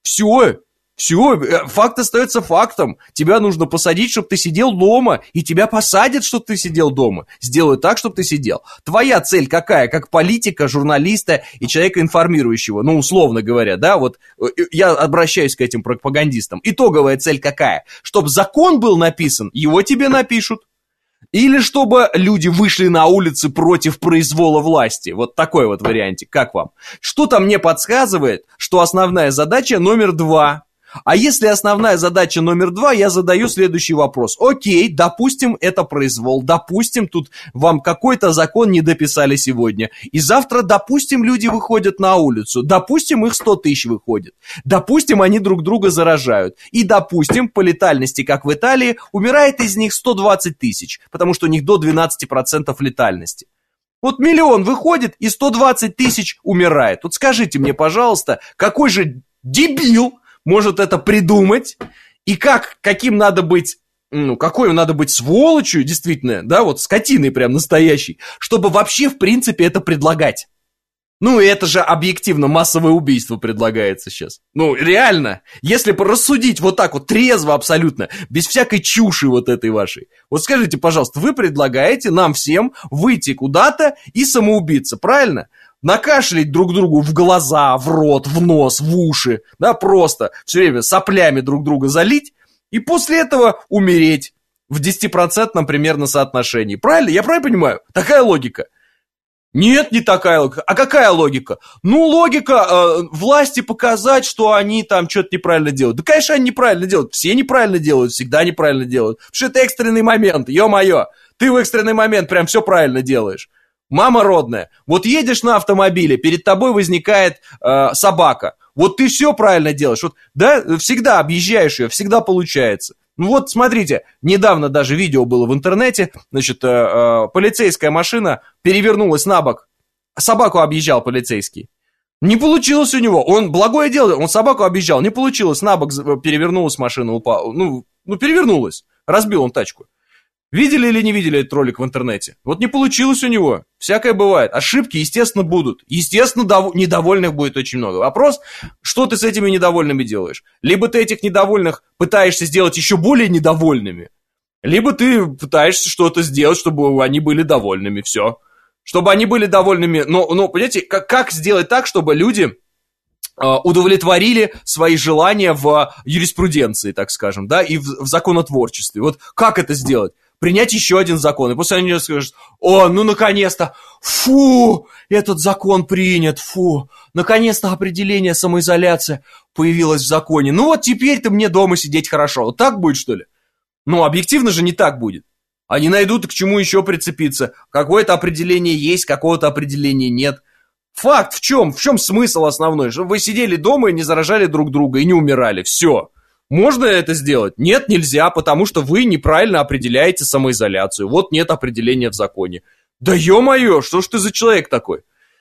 Все, факт остается фактом. Тебя нужно посадить, чтобы ты сидел дома, и тебя посадят, чтобы ты сидел дома. Сделают так, чтобы ты сидел. Твоя цель какая, как политика, журналиста и человека информирующего? Ну, условно говоря, да, вот я обращаюсь к этим пропагандистам. Итоговая цель какая? Чтобы закон был написан, его тебе напишут. Или чтобы люди вышли на улицы против произвола власти. Вот такой вот вариантик. Как вам? Что-то мне подсказывает, что основная задача номер 2. А если основная задача номер 2, я задаю следующий вопрос. Окей, допустим, это произвол. Допустим, тут вам какой-то закон не дописали сегодня. И завтра, допустим, люди выходят на улицу. Допустим, их 100 тысяч выходит. Допустим, они друг друга заражают. И допустим, по летальности, как в Италии, умирает из них 120 тысяч. Потому что у них до 12% летальности. Вот 1 миллион выходит, и 120 тысяч умирает. Вот скажите мне, пожалуйста, какой же дебил может это придумать, и каким надо быть, какой надо быть сволочью, действительно, да, вот скотиной прям настоящей, чтобы вообще, в принципе, это предлагать. Ну, и это же объективно массовое убийство предлагается сейчас. Ну, реально, если рассудить вот так вот, трезво абсолютно, без всякой чуши вот этой вашей. Вот скажите, пожалуйста, вы предлагаете нам всем выйти куда-то и самоубиться, правильно? Накашлять друг другу в глаза, в рот, в нос, в уши, да, просто все время соплями друг друга залить, и после этого умереть в 10% примерно соотношении. Правильно? Я правильно понимаю? Такая логика. Нет, не такая логика. А какая логика? Ну, логика власти показать, что они там что-то неправильно делают. Да, конечно, они неправильно делают. Все неправильно делают, всегда неправильно делают. Потому что это экстренный момент, ё-моё. Ты в экстренный момент прям все правильно делаешь. Мама родная, вот едешь на автомобиле, перед тобой возникает собака. вот ты все правильно делаешь, вот, да, всегда объезжаешь ее, всегда получается. Ну вот, смотрите, недавно даже видео было в интернете, значит, полицейская машина перевернулась на бок, собаку объезжал полицейский. Не получилось у него, он благое дело, он собаку объезжал, не получилось, на бок перевернулась машина, упала, перевернулась, разбил он тачку. Видели или не видели этот ролик в интернете? Вот не получилось у него, всякое бывает, ошибки, естественно, будут, естественно, недовольных будет очень много. Вопрос, что ты с этими недовольными делаешь? Либо ты этих недовольных пытаешься сделать еще более недовольными, либо ты пытаешься что-то сделать, чтобы они были довольными, все. Чтобы они были довольными, но понимаете, как сделать так, чтобы люди удовлетворили свои желания в юриспруденции, так скажем, да, и в законотворчестве. Вот как это сделать? Принять еще один закон, и после они скажут: о, ну наконец-то, фу, этот закон принят, фу, наконец-то определение самоизоляции появилось в законе. Ну вот теперь-то мне дома сидеть хорошо. Вот так будет, что ли? Ну, объективно же не так будет. Они найдут, к чему еще прицепиться. Какое-то определение есть, какого-то определения нет. Факт в чем? В чем смысл основной? Чтобы вы сидели дома и не заражали друг друга, и не умирали. Все. Можно это сделать? Нет, нельзя, потому что вы неправильно определяете самоизоляцию. Вот нет определения в законе. Да ё-моё, что ж ты за человек такой?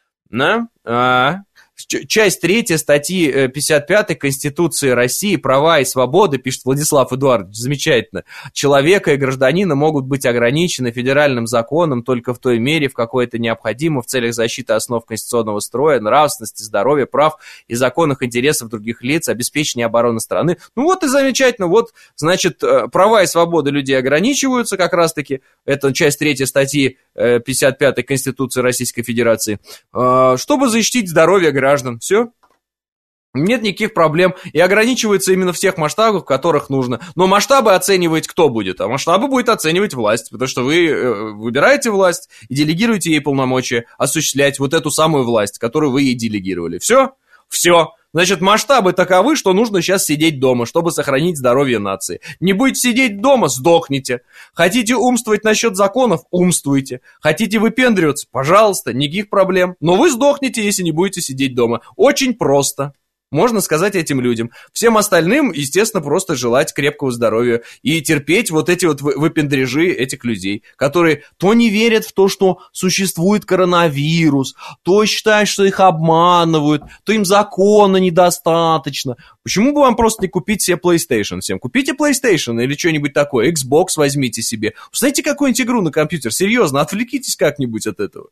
Часть 3 статьи 55 Конституции России «Права и свободы», пишет Владислав Эдуардович, замечательно. Человека и гражданина могут быть ограничены федеральным законом только в той мере, в какой это необходимо в целях защиты основ конституционного строя, нравственности, здоровья, прав и законных интересов других лиц, обеспечения обороны страны. Ну вот и замечательно, вот, значит, права и свободы людей ограничиваются как раз-таки, это часть 3 статьи 55 Конституции Российской Федерации, чтобы защитить здоровье граждан. Все. Нет никаких проблем. И ограничивается именно в тех масштабах, в которых нужно. Но масштабы оценивать кто будет? А масштабы будет оценивать власть. Потому что вы выбираете власть и делегируете ей полномочия осуществлять вот эту самую власть, которую вы ей делегировали. Все? Все. Значит, масштабы таковы, что нужно сейчас сидеть дома, чтобы сохранить здоровье нации. Не будете сидеть дома — сдохните. Хотите умствовать насчет законов — умствуйте. Хотите выпендриваться — пожалуйста, никаких проблем. Но вы сдохнете, если не будете сидеть дома. Очень просто. Можно сказать этим людям. Всем остальным, естественно, просто желать крепкого здоровья и терпеть вот эти вот выпендрежи этих людей, которые то не верят в то, что существует коронавирус, то считают, что их обманывают, то им закона недостаточно. Почему бы вам просто не купить себе PlayStation всем? Купите PlayStation или что-нибудь такое, Xbox возьмите себе. Установите какую-нибудь игру на компьютер, серьезно, отвлекитесь как-нибудь от этого.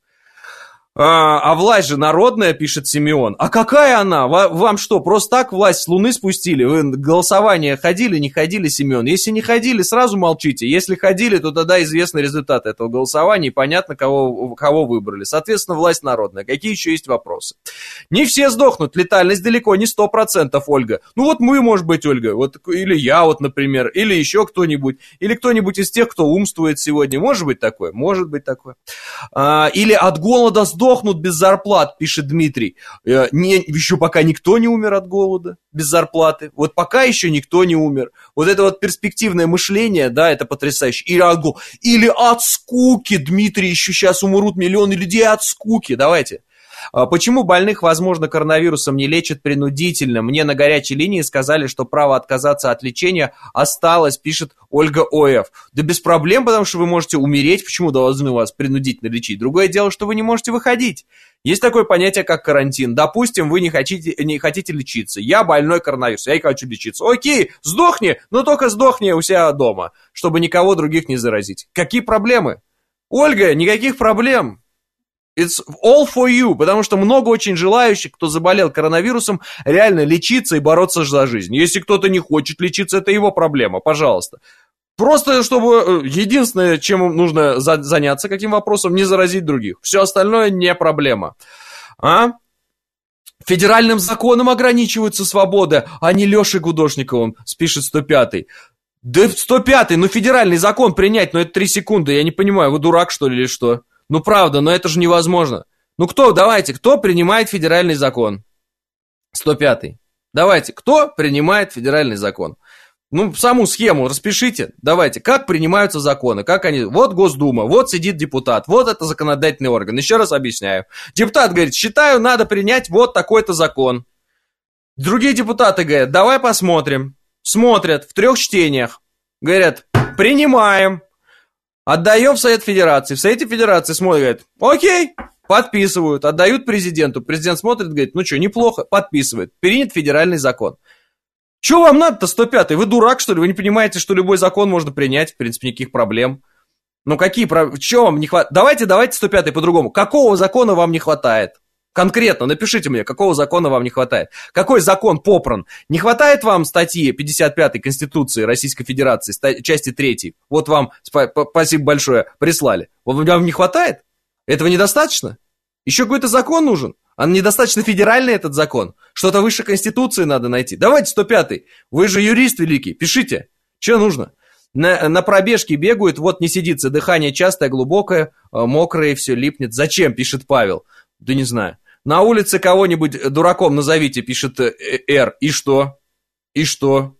А власть же народная, пишет Симеон. А какая она? Вам что, просто так власть с Луны спустили? Вы голосование ходили, не ходили, Симеон? Если не ходили, сразу молчите. Если ходили, то тогда известны результаты этого голосования, и понятно, кого выбрали. Соответственно, власть народная. Какие еще есть вопросы? Не все сдохнут. Летальность далеко не 100%, Ольга. Ну вот мы, может быть, Ольга. Вот, или я, вот, например. Или еще кто-нибудь. Или кто-нибудь из тех, кто умствует сегодня. Может быть такое? Может быть такое. Или от голода сдохнут без зарплат, пишет Дмитрий. Еще пока никто не умер от голода без зарплаты. Вот пока еще никто не умер. Вот это вот перспективное мышление, да, это потрясающе. Или от скуки, Дмитрий, еще сейчас умрут миллионы людей от скуки. Давайте. Почему больных, возможно, коронавирусом не лечат принудительно? Мне на горячей линии сказали, что право отказаться от лечения осталось, пишет Ольга Оев. Да без проблем, потому что вы можете умереть. Почему должны вас принудительно лечить? Другое дело, что вы не можете выходить. Есть такое понятие, как карантин. Допустим, вы не хотите лечиться. Я больной коронавирусом, я не хочу лечиться. Окей, сдохни, но только сдохни у себя дома, чтобы никого других не заразить. Какие проблемы? Ольга, никаких проблем. It's all for you, потому что много очень желающих, кто заболел коронавирусом, реально лечиться и бороться за жизнь. Если кто-то не хочет лечиться, это его проблема, пожалуйста. Просто, чтобы единственное, чем нужно заняться, каким вопросом, не заразить других. Все остальное не проблема. Федеральным законом ограничиваются свободы, а не Лешей Гудошниковым, спишет 105-й. Да 105-й, ну федеральный закон принять, ну это 3 секунды, я не понимаю, вы дурак что ли или что? Ну правда, но это же невозможно. Ну кто принимает федеральный закон? 105-й. Давайте, кто принимает федеральный закон? Ну, саму схему распишите. Давайте, как принимаются законы, как они... Вот Госдума, вот сидит депутат, вот это законодательный орган. Еще раз объясняю. Депутат говорит, считаю, надо принять вот такой-то закон. Другие депутаты говорят, давай посмотрим. Смотрят в 3 чтениях. Говорят, принимаем. Отдаем в Совет Федерации. В Совете Федерации смотрят, говорят, окей, подписывают. Отдают президенту. Президент смотрит, говорит, ну что, неплохо, подписывает. Принят федеральный закон. Чего вам надо-то 105-й? Вы дурак, что ли? Вы не понимаете, что любой закон можно принять? В принципе, никаких проблем. Ну какие проблемы? Чего вам не хватает? Давайте 105-й по-другому. Какого закона вам не хватает? Конкретно напишите мне, какого закона вам не хватает. Какой закон попран? Не хватает вам статьи 55 Конституции Российской Федерации, части 3? Вот вам, спасибо большое, прислали. Вам не хватает? Этого недостаточно? Еще какой-то закон нужен? А недостаточно федеральный этот закон? Что-то выше Конституции надо найти. Давайте 105-й. Вы же юрист великий, пишите. Что нужно? На пробежке бегают, вот не сидится, дыхание частое, глубокое, мокрое, все липнет. Зачем, пишет Павел? Да не знаю. На улице кого-нибудь дураком назовите, пишет Р. И что? И что?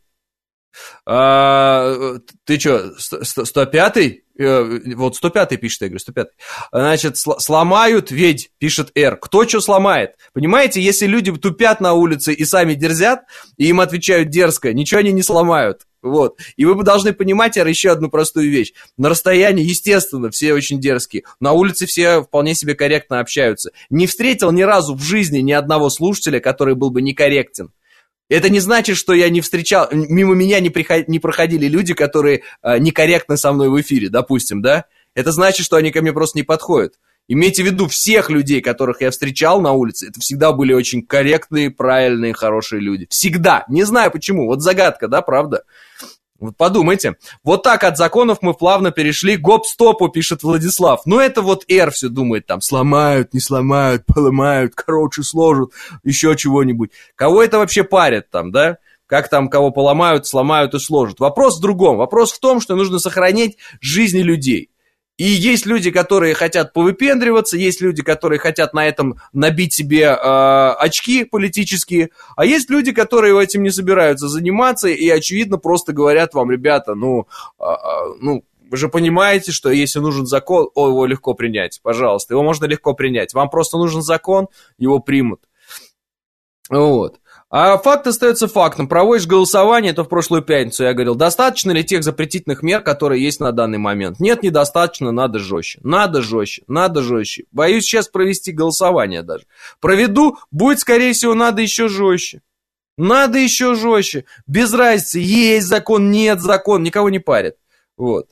Ты что, 105-й? Вот 105-й пишет, я говорю, 105-й. Значит, сломают ведь, пишет Р. Кто что сломает? Понимаете, если люди тупят на улице и сами дерзят, и им отвечают дерзко, ничего они не сломают. Вот. И вы должны понимать, Р, еще одну простую вещь. На расстоянии, естественно, все очень дерзкие. На улице все вполне себе корректно общаются. Не встретил ни разу в жизни ни одного слушателя, который был бы некорректен. Это не значит, что я не встречал, мимо меня не проходили люди, которые некорректны со мной в эфире, допустим, да? Это значит, что они ко мне просто не подходят. Имейте в виду, всех людей, которых я встречал на улице, это всегда были очень корректные, правильные, хорошие люди. Всегда. Не знаю почему. Вот загадка, да, правда? Вот подумайте. Вот так от законов мы плавно перешли к гоп-стопу, пишет Владислав. Ну, это вот Р все думает там. Сломают, не сломают, поломают, короче, сложат, еще чего-нибудь. Кого это вообще парит там, да? Как там кого поломают, сломают и сложат. Вопрос в другом. Вопрос в том, что нужно сохранять жизни людей. И есть люди, которые хотят повыпендриваться, есть люди, которые хотят на этом набить себе очки политические, а есть люди, которые этим не собираются заниматься и, очевидно, просто говорят вам, ребята, вы же понимаете, что если нужен закон, его легко принять, пожалуйста, его можно легко принять. Вам просто нужен закон, его примут. Вот. А факт остается фактом. Проводишь голосование, это в прошлую пятницу я говорил. Достаточно ли тех запретительных мер, которые есть на данный момент? Нет, недостаточно, надо жестче. Надо жестче, надо жестче. Боюсь сейчас провести голосование даже. Проведу, будет, скорее всего, надо еще жестче. Надо еще жестче. Без разницы, есть закон, нет закон, никого не парит. Вот.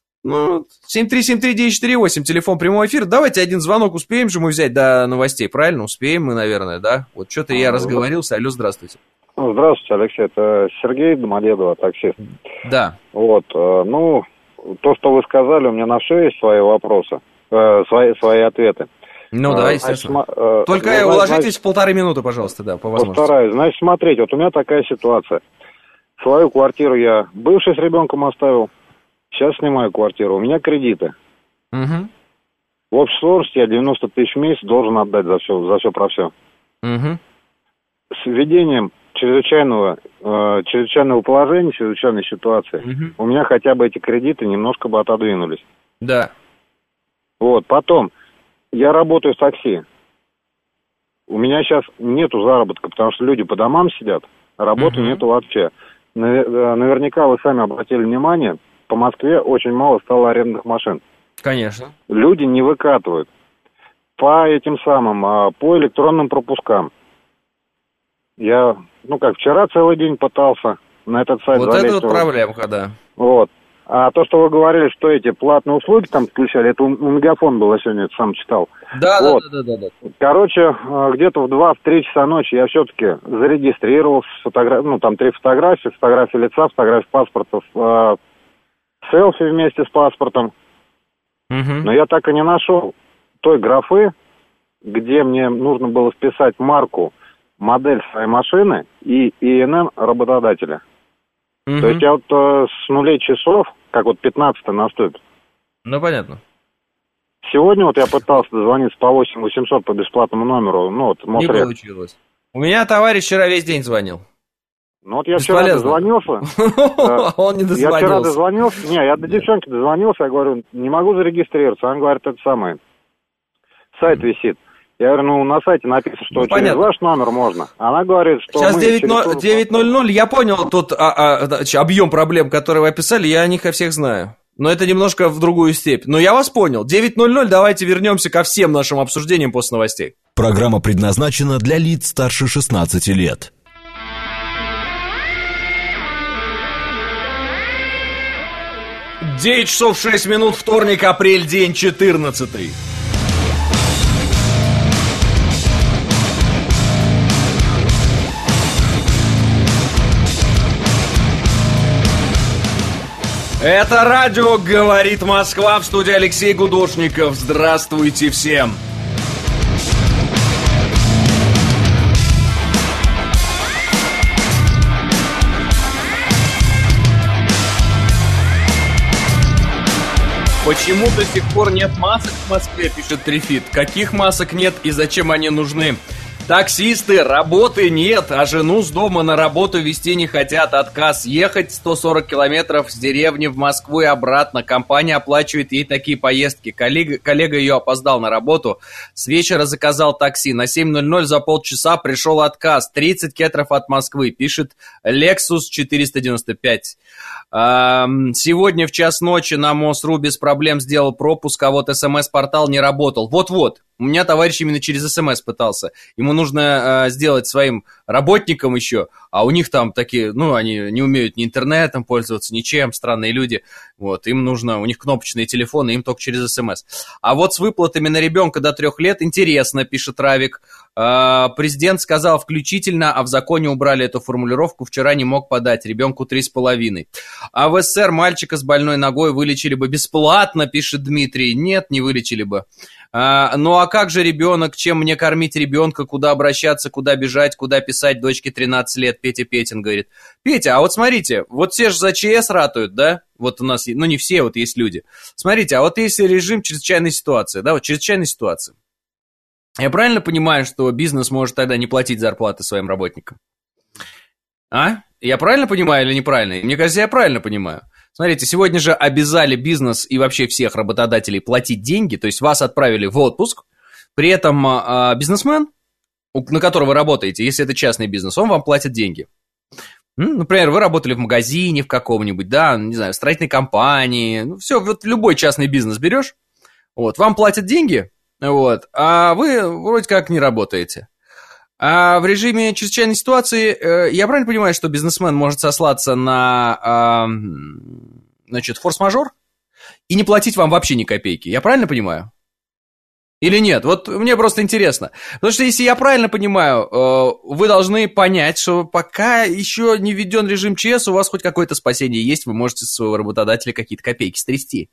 7373948, телефон прямого эфира. Давайте один звонок успеем же мы взять до новостей, правильно? Успеем мы, наверное, да? Вот что-то я разговорился. Алло, здравствуйте. Здравствуйте, Алексей. Это Сергей Домодедово, таксист. Да. Вот, то, что вы сказали, у меня на все есть свои вопросы, свои ответы. Ну да, естественно. Только уложитесь в 1,5 минуты, пожалуйста, да, по возможности. Постараюсь. Значит, смотрите, вот у меня такая ситуация. Свою квартиру я бывший с ребенком оставил. Сейчас снимаю квартиру, у меня кредиты. Угу. В общей сложности я 90 тысяч в месяц должен отдать за все про все. Угу. С введением чрезвычайного положения, чрезвычайной ситуации, у меня хотя бы эти кредиты немножко бы отодвинулись. Да. Вот, потом, я работаю в такси. У меня сейчас нету заработка, потому что люди по домам сидят, работы нету вообще. Наверняка вы сами обратили внимание, по Москве очень мало стало арендных машин. Конечно. Люди не выкатывают. По электронным пропускам. Я, вчера целый день пытался на этот сайт залезть. Вот это вот проблемка, да. Вот. А то, что вы говорили, что эти платные услуги там включали, это у Мегафон было сегодня, это сам читал. Да. Короче, где-то в 2-3 часа ночи я все-таки зарегистрировался, там 3 фотографии, фотография лица, фотография паспорта, селфи вместе с паспортом. Но я так и не нашел той графы, где мне нужно было вписать марку, модель своей машины и ИНН работодателя. То есть я вот с 0 часов, как вот 15-е наступит. Ну, понятно. Сегодня вот я пытался дозвониться по 8800 по бесплатному номеру, Не получилось. У меня товарищ вчера весь день звонил. Я вчера дозвонился. Он не дозвонился. Я вчера дозвонился. Я до девчонки дозвонился, я говорю, не могу зарегистрироваться. Она говорит, это самое. Сайт висит. Я говорю, на сайте написано, что через понятно. ваш номер можно. Она говорит, что сейчас 9:00, я понял тот объем проблем, которые вы описали, я о них всех знаю. Но это немножко в другую степь. Но я вас понял. 9:00, давайте вернемся ко всем нашим обсуждениям после новостей. Программа предназначена для лиц старше 16 лет. 9 часов 6 минут, вторник, апрель, день 14. Это радио «Говорит Москва», в студии Алексей Гудошников. Здравствуйте всем. Почему до сих пор нет масок в Москве, пишет Трифит. Каких масок нет и зачем они нужны? Таксисты, работы нет, а жену с дома на работу везти не хотят. Отказ ехать 140 километров с деревни в Москву и обратно. Компания оплачивает ей такие поездки. Коллега ее опоздал на работу. С вечера заказал такси. На 7:00 за полчаса пришел отказ. 30 километров от Москвы, пишет Lexus 495. Сегодня в час ночи на МОСРУ без проблем сделал пропуск, а вот СМС-портал не работал. Вот-вот. У меня товарищ именно через СМС пытался. Ему нужно сделать своим работникам еще, а у них там такие, они не умеют ни интернетом пользоваться, ничем, странные люди. Вот, им нужно, у них кнопочные телефоны, им только через СМС. А вот с выплатами на ребенка до 3 лет интересно, пишет Равик. Президент сказал включительно, а в законе убрали эту формулировку, вчера не мог подать, ребенку 3,5. А в СССР мальчика с больной ногой вылечили бы бесплатно, пишет Дмитрий. Нет, не вылечили бы. Ну а как же ребенок, чем мне кормить ребенка, куда обращаться, куда бежать, куда писать, дочке 13 лет, Петя Петин говорит. Петя, а вот смотрите, вот все же за ЧС ратуют, да? Вот у нас, не все, вот есть люди. Смотрите, а вот если режим чрезвычайной ситуации, да, вот чрезвычайной ситуации. Я правильно понимаю, что бизнес может тогда не платить зарплаты своим работникам? Я правильно понимаю или неправильно? Мне кажется, я правильно понимаю. Смотрите, сегодня же обязали бизнес и вообще всех работодателей платить деньги, то есть вас отправили в отпуск, при этом бизнесмен, на которого вы работаете, если это частный бизнес, он вам платит деньги. Например, вы работали в магазине в каком-нибудь, да, не знаю, в строительной компании, все, вот любой частный бизнес берешь, вот, вам платят деньги, вот, а вы вроде как не работаете. А в режиме чрезвычайной ситуации, я правильно понимаю, что бизнесмен может сослаться на, форс-мажор и не платить вам вообще ни копейки? Я правильно понимаю? Или нет? Вот мне просто интересно. Потому что если я правильно понимаю, вы должны понять, что пока еще не введен режим ЧС, у вас хоть какое-то спасение есть, вы можете со своего работодателя какие-то копейки стрясти.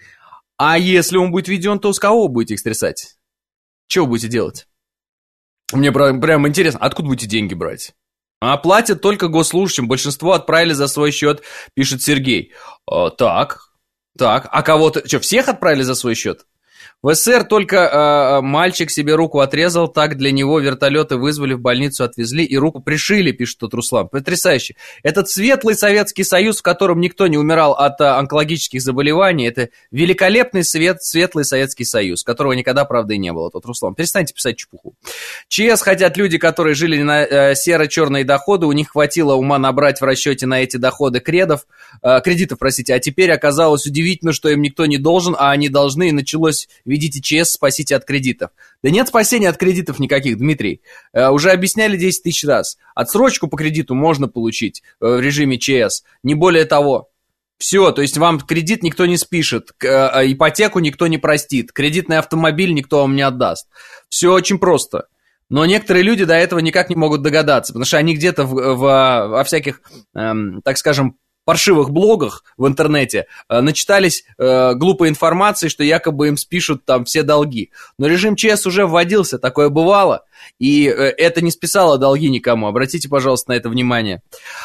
А если он будет введен, то с кого вы будете их стрясать? Что вы будете делать? Мне прям интересно, откуда будете деньги брать? Платят только госслужащим, большинство отправили за свой счет, пишет Сергей. Так, а кого-то, всех отправили за свой счет? В СССР только мальчик себе руку отрезал, так для него вертолеты вызвали, в больницу отвезли и руку пришили, пишет тут Руслан. Потрясающе. Этот светлый Советский Союз, в котором никто не умирал от онкологических заболеваний, это великолепный светлый Советский Союз, которого никогда, правда, и не было. Тут Руслан, перестаньте писать чепуху. ЧС хотят люди, которые жили на серо-черные доходы, у них хватило ума набрать в расчете на эти доходы кредитов, а теперь оказалось удивительно, что им никто не должен, а они должны, и началось... Введите ЧС, спасите от кредитов. Да нет спасения от кредитов никаких, Дмитрий. Уже объясняли 10 тысяч раз. Отсрочку по кредиту можно получить в режиме ЧС. Не более того. Все, то есть вам кредит никто не спишет, ипотеку никто не простит, кредитный автомобиль никто вам не отдаст. Все очень просто. Но некоторые люди до этого никак не могут догадаться, потому что они где-то во всяких, так скажем, паршивых блогах в интернете начитались глупой информации, что якобы им спишут там все долги. Но режим ЧС уже вводился, такое бывало, и это не списало долги никому. Обратите, пожалуйста, на это внимание.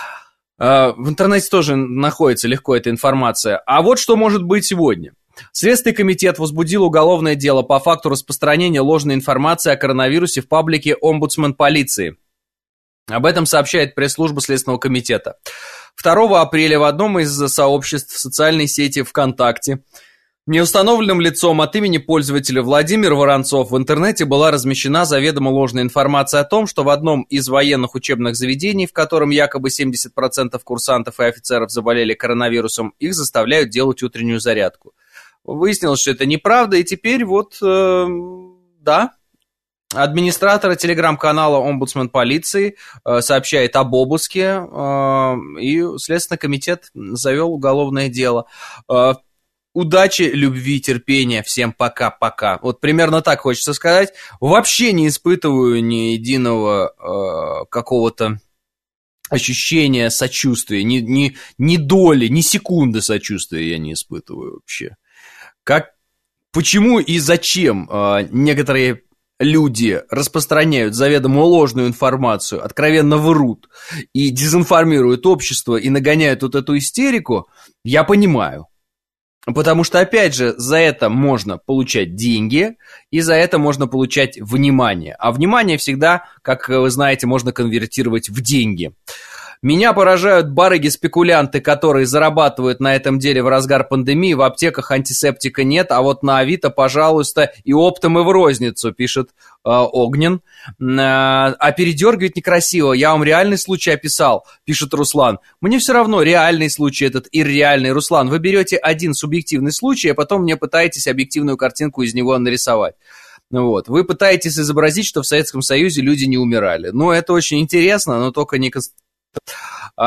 В интернете тоже находится легко эта информация. А вот что может быть сегодня. Следственный комитет возбудил уголовное дело по факту распространения ложной информации о коронавирусе в паблике «Омбудсмен полиции». Об этом сообщает пресс-служба Следственного комитета. 2 апреля в одном из сообществ в социальной сети ВКонтакте Неустановленным лицом от имени пользователя Владимир Воронцов в интернете была размещена заведомо ложная информация о том, что в одном из военных учебных заведений, в котором якобы 70% курсантов и офицеров заболели коронавирусом, их заставляют делать утреннюю зарядку. Выяснилось, что это неправда, и теперь да, администратор телеграм-канала «Омбудсмен полиции» сообщает об обыске, и Следственный комитет завел уголовное дело. Удачи, любви, терпения. Всем пока-пока. Вот примерно так хочется сказать. Вообще не испытываю ни единого какого-то ощущения сочувствия. Ни доли, ни секунды сочувствия я не испытываю вообще. Почему и зачем некоторые люди распространяют заведомо ложную информацию, откровенно врут и дезинформируют общество и нагоняют вот эту истерику, я понимаю. Потому что, опять же, за это можно получать деньги, и за это можно получать внимание. А внимание всегда, как вы знаете, можно конвертировать в деньги. Меня поражают барыги-спекулянты, которые зарабатывают на этом деле в разгар пандемии. В аптеках антисептика нет, а вот на Авито, пожалуйста, и оптом, и в розницу, пишет Огнен. А передергивать некрасиво. Я вам реальный случай описал, пишет Руслан. Мне все равно, реальный случай этот и реальный. Руслан, вы берете один субъективный случай, а потом мне пытаетесь объективную картинку из него нарисовать. Вот. Вы пытаетесь изобразить, что в Советском Союзе люди не умирали. Ну, это очень интересно, но только не... у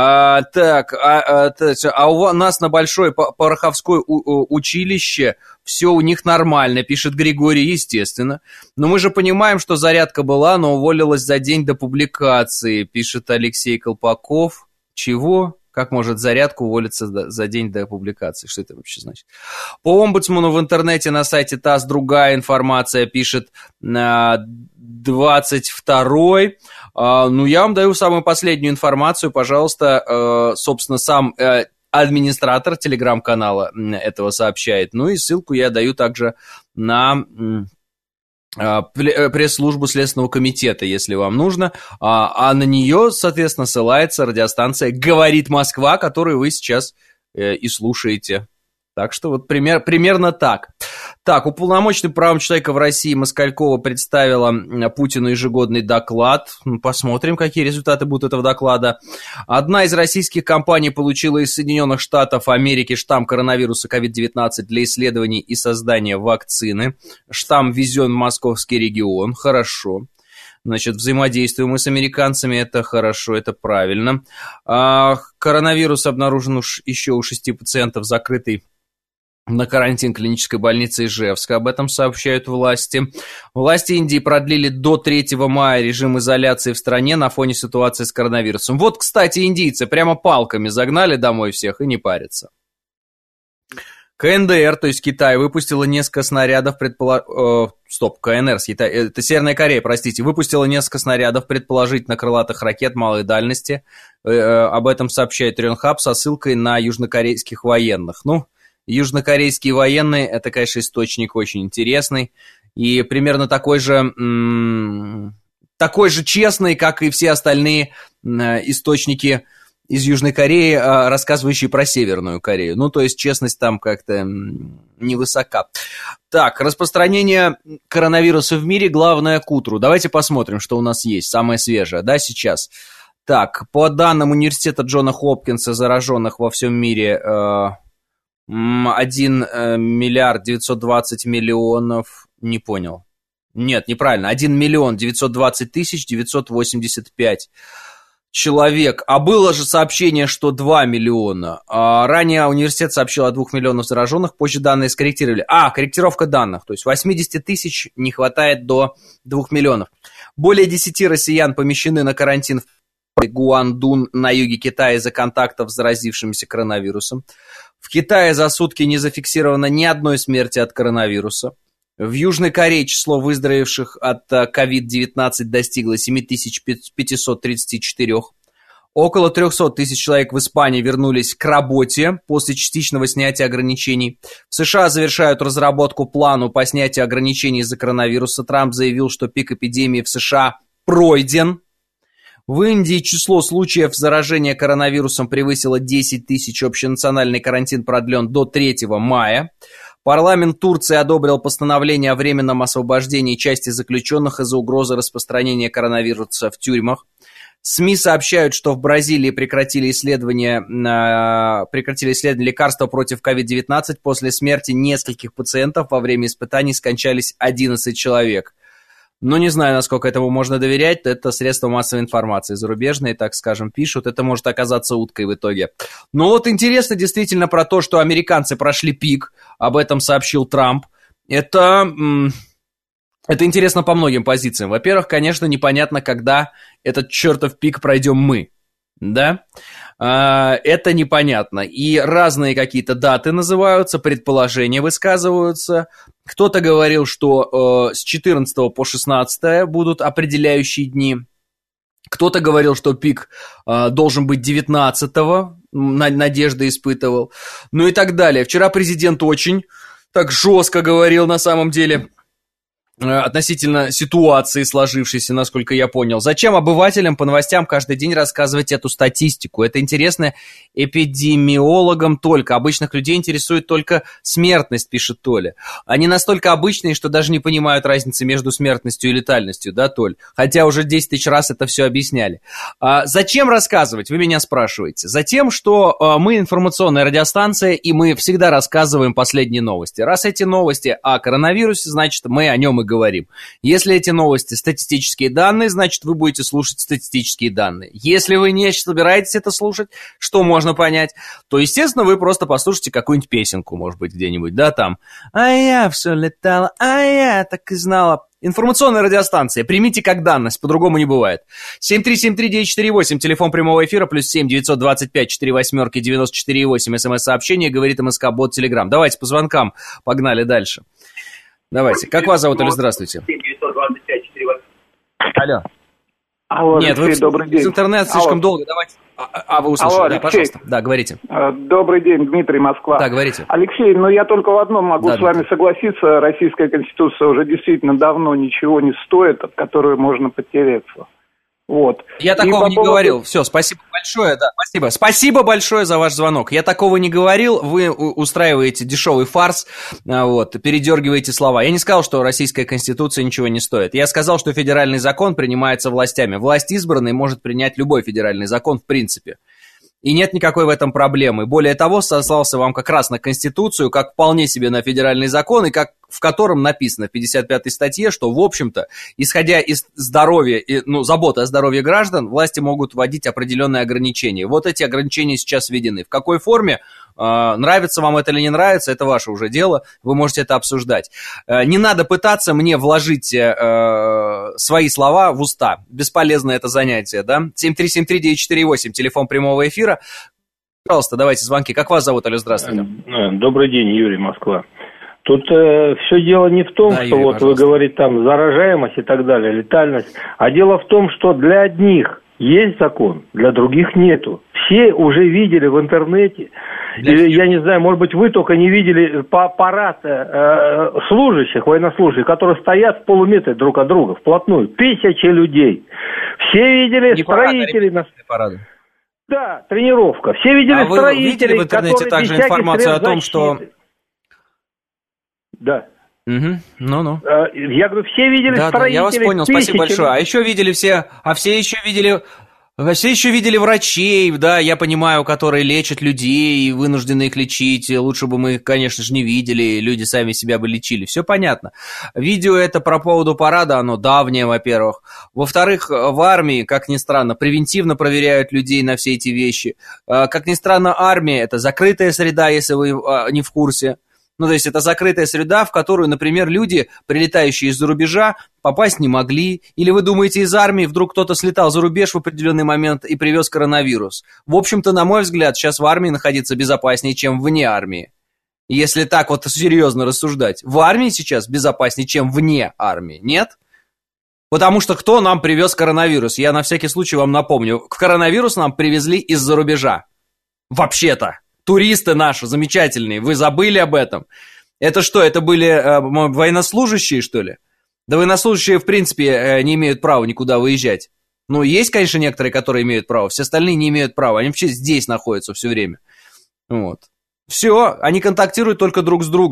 нас на Большой Пороховской училище все у них нормально, пишет Григорий, естественно. Но мы же понимаем, что зарядка была, но уволилась за день до публикации, пишет Алексей Колпаков. Чего? Как может зарядка уволиться за день до публикации? Что это вообще значит? По омбудсману в интернете на сайте ТАСС другая информация, пишет 22-й. Ну, я вам даю самую последнюю информацию, пожалуйста, собственно, сам администратор телеграм-канала этого сообщает. Ну и ссылку я даю также на пресс-службу Следственного комитета, если вам нужно, а на нее, соответственно, ссылается радиостанция «Говорит Москва», которую вы сейчас и слушаете. Так что вот примерно так. Так, уполномоченный по правам человека в России Москалькова представила Путину ежегодный доклад. Посмотрим, какие результаты будут этого доклада. Одна из российских компаний получила из Соединенных Штатов Америки штамм коронавируса COVID-19 для исследований и создания вакцины. Штамм ввезен в московский регион. Хорошо. Значит, взаимодействуем мы с американцами, это хорошо, это правильно. Коронавирус обнаружен еще у 6 пациентов, закрытый на карантин клинической больницы Ижевска, об этом сообщают власти. Власти Индии продлили до 3 мая режим изоляции в стране на фоне ситуации с коронавирусом. Вот, кстати, индийцы прямо палками загнали домой всех и не парятся. КНДР, то есть Китай, выпустила несколько снарядов, КНР, это Северная Корея, простите, выпустила несколько снарядов, предположительно крылатых ракет малой дальности. Об этом сообщает Рёнхаб со ссылкой на южнокорейских военных. Ну, южнокорейские военные, это, конечно, источник очень интересный и примерно такой же честный, как и все остальные источники из Южной Кореи, рассказывающие про Северную Корею. Ну, то есть честность там как-то невысока. Так, распространение коронавируса в мире, главное к утру. Давайте посмотрим, что у нас есть, самое свежее, да, сейчас. Так, по данным университета Джона Хопкинса, зараженных во всем мире 1 миллиард 920 миллионов, не понял. Нет, неправильно, 1 миллион 920 тысяч 985 человек. А было же сообщение, что 2 миллиона. Ранее университет сообщил о 2 миллионах зараженных, позже данные скорректировали. Корректировка данных, то есть 80 тысяч не хватает до 2 миллионов. Более 10 россиян помещены на карантин в Гуандун на юге Китая из-за контактов с заразившимися коронавирусом. В Китае за сутки не зафиксировано ни одной смерти от коронавируса. В Южной Корее число выздоровевших от COVID-19 достигло 7534. Около 300 тысяч человек в Испании вернулись к работе после частичного снятия ограничений. В США завершают разработку плана по снятию ограничений из-за коронавируса. Трамп заявил, что пик эпидемии в США пройден. В Индии число случаев заражения коронавирусом превысило 10 тысяч. Общенациональный карантин продлен до 3 мая. Парламент Турции одобрил постановление о временном освобождении части заключенных из-за угрозы распространения коронавируса в тюрьмах. СМИ сообщают, что в Бразилии прекратили исследование лекарства против COVID-19. После смерти нескольких пациентов во время испытаний скончались 11 человек. Но не знаю, насколько этому можно доверять. Это средства массовой информации зарубежные, так скажем, пишут. Это может оказаться уткой в итоге. Но вот интересно действительно про то, что американцы прошли пик. Об этом сообщил Трамп. Это интересно по многим позициям. Во-первых, конечно, непонятно, когда этот чертов пик пройдем мы. Да? Это непонятно. И разные какие-то даты называются, предположения высказываются. Кто-то говорил, что с 14 по 16 будут определяющие дни. Кто-то говорил, что пик должен быть 19-го, надежды испытывал. Ну и так далее. Вчера президент очень так жестко говорил на самом деле относительно ситуации сложившейся, насколько я понял. Зачем обывателям по новостям каждый день рассказывать эту статистику? Это интересно эпидемиологам только. Обычных людей интересует только смертность, пишет Толя. Они настолько обычные, что даже не понимают разницы между смертностью и летальностью, да, Толь? Хотя уже 10 тысяч раз это все объясняли. Зачем рассказывать, вы меня спрашиваете? Затем, что мы информационная радиостанция, и мы всегда рассказываем последние новости. Раз эти новости о коронавирусе, значит, мы о нем и говорим. Если эти новости статистические данные, значит, вы будете слушать статистические данные. Если вы не собираетесь это слушать, что можно понять, то, естественно, вы просто послушайте какую-нибудь песенку, может быть, где-нибудь, да, там. А я все летала, а я так и знала. Информационная радиостанция. Примите как данность, по-другому не бывает. 7373948, телефон прямого эфира, +7 925 48 94,8, смс-сообщение, говорит МСК-бот Телеграм. Давайте по звонкам, погнали дальше. Давайте. Как вас зовут, или здравствуйте? Алло. Алло, нет, Алексей, вы добрый день. Из интернета слишком долго, давайте. Вы услышали, Алло, да, Алексей. пожалуйста. Да, говорите. Добрый день, Дмитрий, Москва. Да, говорите. Алексей, я только в одном могу с вами согласиться. Российская Конституция уже действительно давно ничего не стоит, от которой можно потереться. Вот. Я такого не говорил. Все, спасибо большое. Да, спасибо. Спасибо большое за ваш звонок. Я такого не говорил. Вы устраиваете дешевый фарс, передергиваете слова. Я не сказал, что российская конституция ничего не стоит. Я сказал, что федеральный закон принимается властями. Власть избранной может принять любой федеральный закон в принципе. И нет никакой в этом проблемы. Более того, сослался вам как раз на Конституцию, как вполне себе на федеральный закон, и как в котором написано в 55-й статье, что, в общем-то, исходя из здоровья, заботы о здоровье граждан, власти могут вводить определенные ограничения. Вот эти ограничения сейчас введены. В какой форме? Нравится вам это или не нравится, это ваше уже дело, вы можете это обсуждать. Не надо пытаться мне вложить свои слова в уста. Бесполезно это занятие, да? 7373948, телефон прямого эфира. Пожалуйста, давайте звонки. Как вас зовут, алло, здравствуйте. Добрый день, Юрий, Москва. Тут все дело не в том, да, что Юрий, вот вы говорите там заражаемость и так далее, летальность, а дело в том, что для одних есть закон, для других нету. Все уже видели в интернете, или, я не знаю, может быть, вы только не видели парад служащих, военнослужащих, которые стоят в полуметре друг от друга, вплотную. 1000 людей. Все видели не строителей. Парады. Да, тренировка. Все видели строителей. Вы видели в интернете также информацию о том, что... Да. Угу. Я говорю, все видели строителей. Да, я вас понял, спасибо большое. А еще видели все еще видели врачей, да, я понимаю, которые лечат людей и вынуждены их лечить. Лучше бы мы их, конечно же, не видели, люди сами себя бы лечили. Все понятно. Видео это про поводу парада, оно давнее, во-первых. Во-вторых, в армии, как ни странно, превентивно проверяют людей на все эти вещи. Как ни странно, армия – это закрытая среда, если вы не в курсе. То есть это закрытая среда, в которую, например, люди, прилетающие из-за рубежа, попасть не могли. Или вы думаете, из армии вдруг кто-то слетал за рубеж в определенный момент и привез коронавирус. В общем-то, на мой взгляд, сейчас в армии находиться безопаснее, чем вне армии. Если так вот серьезно рассуждать. В армии сейчас безопаснее, чем вне армии. Нет? Потому что кто нам привез коронавирус? Я на всякий случай вам напомню. Коронавирус нам привезли из-за рубежа. Вообще-то. Туристы наши замечательные, вы забыли об этом? Это что, это были военнослужащие, что ли? Да военнослужащие, в принципе, не имеют права никуда выезжать. Есть, конечно, некоторые, которые имеют право, все остальные не имеют права. Они вообще здесь находятся все время. Вот. Все, они контактируют только друг с другом.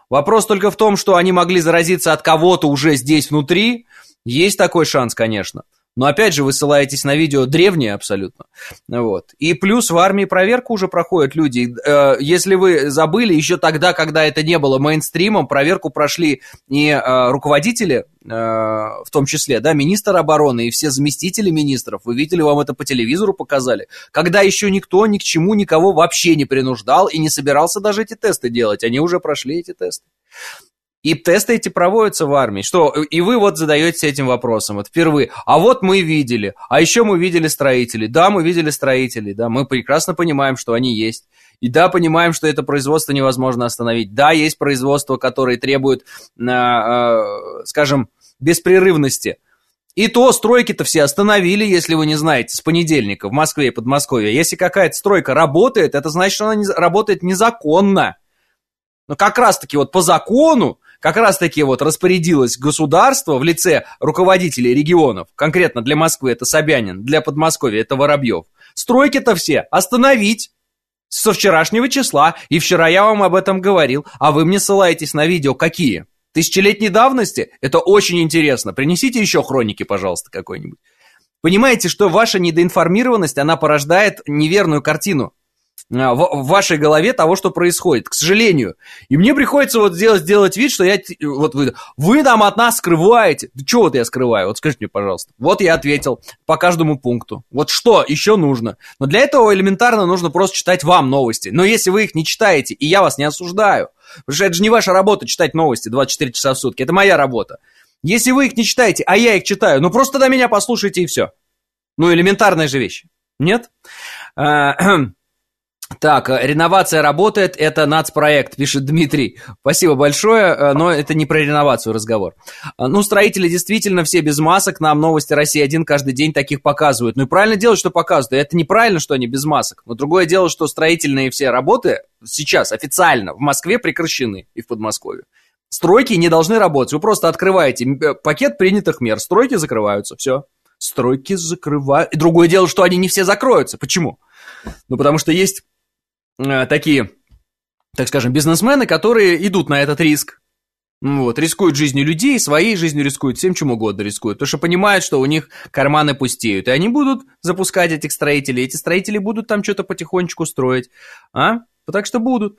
Вопрос только в том, что они могли заразиться от кого-то уже здесь внутри. Есть такой шанс, конечно. Но опять же, вы ссылаетесь на видео древнее абсолютно. Вот. И плюс в армии проверку уже проходят люди. Если вы забыли, еще тогда, когда это не было мейнстримом, проверку прошли и руководители, в том числе, да, министр обороны и все заместители министров. Вы видели, вам это по телевизору показали. Когда еще никто ни к чему никого вообще не принуждал и не собирался даже эти тесты делать. Они уже прошли эти тесты. И тесты эти проводятся в армии. Что? И вы вот задаетесь этим вопросом. Вот впервые. А вот мы видели. А еще мы видели строителей. Да, мы видели строителей. Да, мы прекрасно понимаем, что они есть. И да, понимаем, что это производство невозможно остановить. Да, есть производства, которые требуют, скажем, беспрерывности. И то стройки-то все остановили, если вы не знаете, с понедельника в Москве и Подмосковье. Если какая-то стройка работает, это значит, что она работает незаконно. Но как раз-таки вот по закону, как раз-таки вот распорядилось государство в лице руководителей регионов, конкретно для Москвы это Собянин, для Подмосковья это Воробьев, стройки-то все остановить со вчерашнего числа, и вчера я вам об этом говорил, а вы мне ссылаетесь на видео какие? Тысячелетней давности? Это очень интересно, принесите еще хроники, пожалуйста, какой-нибудь. Понимаете, что ваша недоинформированность, она порождает неверную картину в вашей голове того, что происходит, к сожалению. И мне приходится вот сделать вид, что я... Вот вы там от нас скрываете. Да чего вот я скрываю? Вот скажите мне, пожалуйста. Вот я ответил по каждому пункту. Вот что еще нужно? Но для этого элементарно нужно просто читать вам новости. Но если вы их не читаете, и я вас не осуждаю, потому что это же не ваша работа читать новости 24 часа в сутки, это моя работа. Если вы их не читаете, а я их читаю, ну просто тогда меня послушайте и все. Ну элементарная же вещь. Нет? Так, реновация работает, это нацпроект, пишет Дмитрий. Спасибо большое, но это не про реновацию разговор. Ну, строители действительно все без масок, нам новости России-1 каждый день таких показывают. Ну и правильно делают, что показывают, это неправильно, что они без масок. Но другое дело, что строительные все работы сейчас официально в Москве прекращены и в Подмосковье. Стройки не должны работать, вы просто открываете пакет принятых мер, стройки закрываются, все. Стройки закрывают. И другое дело, что они не все закроются. Почему? Ну, потому что есть... такие, так скажем, бизнесмены, которые идут на этот риск. Вот, рискуют жизнью людей, своей жизнью рискуют, всем чем угодно рискуют, потому что понимают, что у них карманы пустеют. И они будут запускать этих строителей, эти строители будут там что-то потихонечку строить. Так что будут.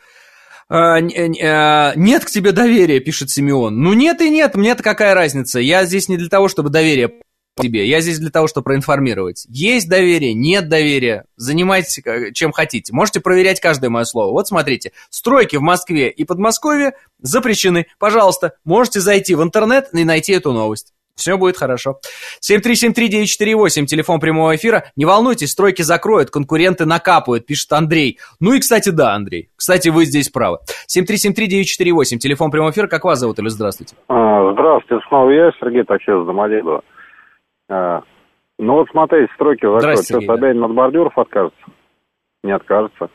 Нет к тебе доверия, пишет Симеон. Ну нет и нет, мне-то какая разница. Я здесь не для того, чтобы доверие тебе. Я здесь для того, чтобы проинформировать. Есть доверие, нет доверия. Занимайтесь чем хотите. Можете проверять каждое мое слово. Вот смотрите, стройки в Москве и Подмосковье запрещены. Пожалуйста, можете зайти в интернет и найти эту новость. Все будет хорошо. 7373948, телефон прямого эфира. Не волнуйтесь, стройки закроют, конкуренты накапают, пишет Андрей. Ну и, кстати, да, Андрей. Кстати, вы здесь правы. 7373948, телефон прямого эфира. Как вас зовут, или здравствуйте? Здравствуйте, снова я, Сергей Таксист, Домодедово. Ну вот смотрите, стройки закроют. Что, Собянин от бордюров откажется? Не откажется.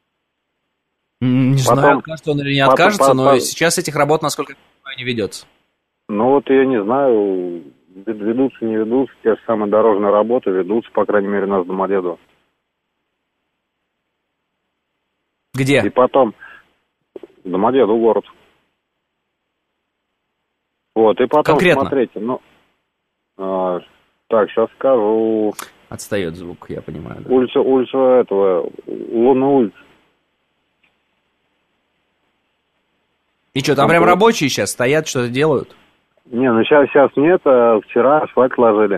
Не знаю, откажется он или не откажется, но сейчас этих работ, насколько я понимаю, не ведется. Ну вот я не знаю, ведутся, не ведутся, те же самые дорожные работы ведутся, по крайней мере, у нас в Домодедово. Где? И потом, Домодедово город. Вот, и потом, конкретно? Смотрите, так, сейчас скажу. Отстает звук, я понимаю. Да. Улица этого, Лунная улица. И что, там прям рабочие сейчас стоят, что-то делают? Не, ну сейчас нет, а вчера асфальт ложили.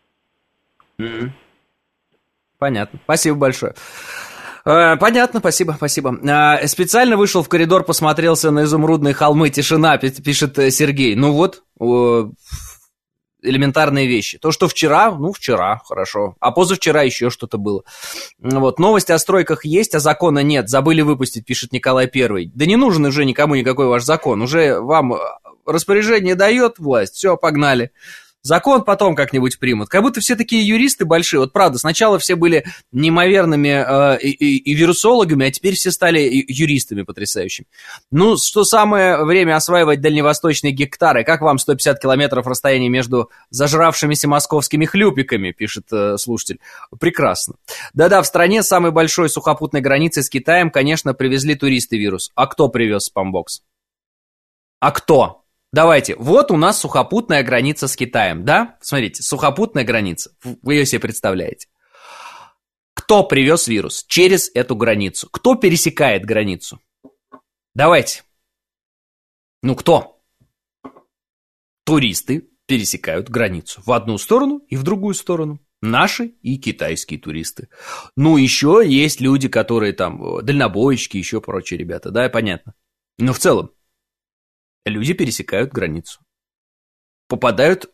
Понятно, спасибо большое. Понятно, спасибо. Специально вышел в коридор, посмотрелся на изумрудные холмы, тишина, пишет Сергей. Ну вот, элементарные вещи. То, что вчера, хорошо. А позавчера еще что-то было. Вот, новости о стройках есть, а закона нет. Забыли выпустить, пишет Николай Первый. Да не нужен уже никому никакой ваш закон. Уже вам распоряжение дает власть, все, погнали. Закон потом как-нибудь примут. Как будто все такие юристы большие. Вот правда, сначала все были неимоверными и вирусологами, а теперь все стали юристами потрясающими. Ну, что самое время осваивать дальневосточные гектары. Как вам 150 километров расстояния между зажравшимися московскими хлюпиками, пишет слушатель. Прекрасно. Да-да, в стране с самой большой сухопутной границей с Китаем, конечно, привезли туристы вирус. А кто привез спамбокс? А кто? Давайте, вот у нас сухопутная граница с Китаем, да? Смотрите, сухопутная граница, вы ее себе представляете. Кто привез вирус через эту границу? Кто пересекает границу? Давайте. Ну, кто? Туристы пересекают границу в одну сторону и в другую сторону. Наши и китайские туристы. Ну, еще есть люди, которые там, дальнобойщики, еще прочие ребята, да, понятно. Но в целом, люди пересекают границу. Попадают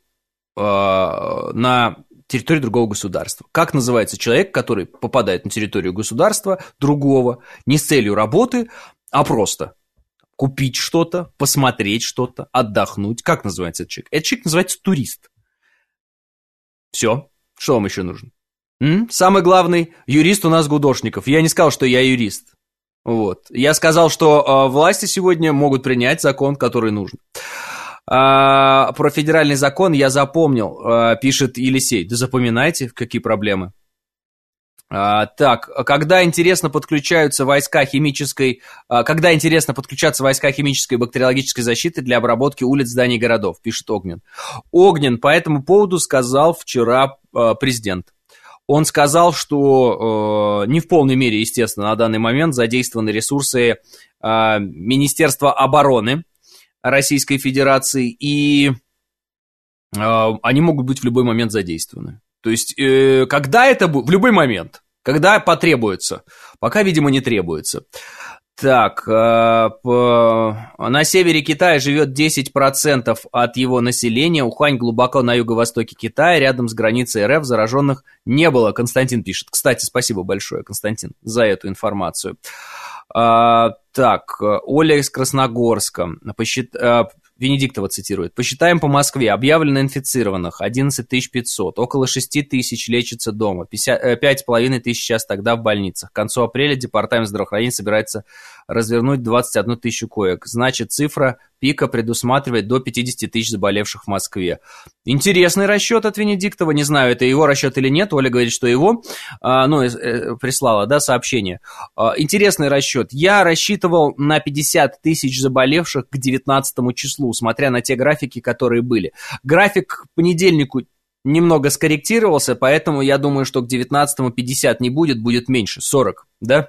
на территорию другого государства. Как называется человек, который попадает на территорию государства другого, не с целью работы, а просто купить что-то, посмотреть что-то, отдохнуть? Как называется этот человек? Этот человек называется турист. Все. Что вам еще нужно? Самый главный юрист у нас Гудошников. Я не сказал, что я юрист. Вот. Я сказал, что власти сегодня могут принять закон, который нужен. Про федеральный закон я запомнил, пишет Елисей. Да запоминайте, какие проблемы. Так, когда интересно подключаются войска химической и бактериологической защиты для обработки улиц, зданий, городов, пишет Огнен. Огнен по этому поводу сказал вчера президент. Он сказал, что не в полной мере, естественно, на данный момент задействованы ресурсы Министерства обороны Российской Федерации, и они могут быть в любой момент задействованы. То есть, когда это будет? В любой момент. Когда потребуется. Пока, видимо, не требуется. Так, на севере Китая живет 10% от его населения. Ухань глубоко на юго-востоке Китая, рядом с границей РФ, зараженных не было. Константин пишет. Кстати, спасибо большое, Константин, за эту информацию. Так, Оля из Красногорска. Венедиктова цитирует. Посчитаем по Москве. Объявлено инфицированных 11 500. Около 6 тысяч лечатся дома. 5,5 тысяч сейчас тогда в больницах. К концу апреля департамент здравоохранения собирается развернуть 21 тысячу коек. Значит, цифра пика предусматривает до 50 тысяч заболевших в Москве. Интересный расчет от Венедиктова. Не знаю, это его расчет или нет. Оля говорит, что его. Прислала, да, сообщение. Интересный расчет. Я рассчитывал на 50 тысяч заболевших к 19 числу, смотря на те графики, которые были. График к понедельнику немного скорректировался, поэтому я думаю, что к 19-му 50 не будет, будет меньше, 40, да?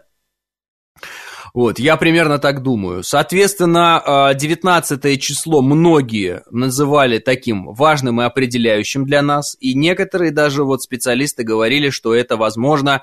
Вот, я примерно так думаю. Соответственно, 19 число многие называли таким важным и определяющим для нас, и некоторые даже вот специалисты говорили, что это, возможно,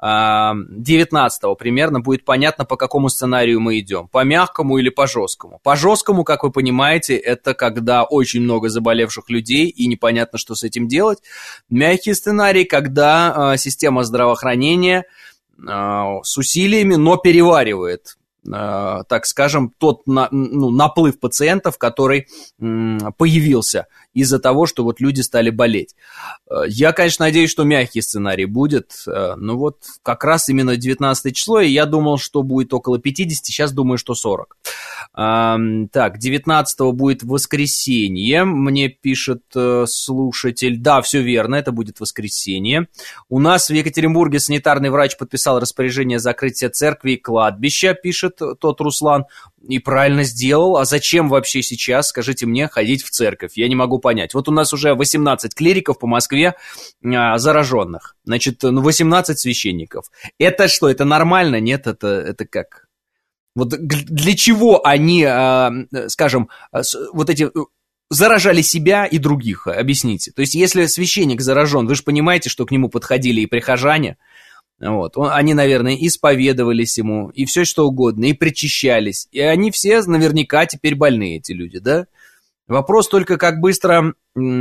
19-го примерно будет понятно, по какому сценарию мы идем, по мягкому или по жесткому. По жесткому, как вы понимаете, это когда очень много заболевших людей и непонятно, что с этим делать. Мягкий сценарий, когда система здравоохранения с усилиями, но переваривает, так скажем, тот наплыв пациентов, который появился из-за того, что вот люди стали болеть. Я, конечно, надеюсь, что мягкий сценарий будет, но вот как раз именно 19 число, и я думал, что будет около 50, сейчас думаю, что 40. Так, 19 будет воскресенье, мне пишет слушатель. Да, все верно, это будет воскресенье. У нас в Екатеринбурге санитарный врач подписал распоряжение закрытия церкви и кладбища, пишет тот Руслан, и правильно сделал. А зачем вообще сейчас, скажите мне, ходить в церковь? Я не могу понять. Вот у нас уже 18 клириков по Москве зараженных. Значит, 18 священников. Это что, это нормально? Нет, это как? Вот для чего они, скажем, вот эти заражали себя и других? Объясните. То есть, если священник заражен, вы же понимаете, что к нему подходили и прихожане. Вот. Они, наверное, исповедовались ему, и все что угодно, и причащались. И они все наверняка теперь больные, эти люди, да? Вопрос только, как быстро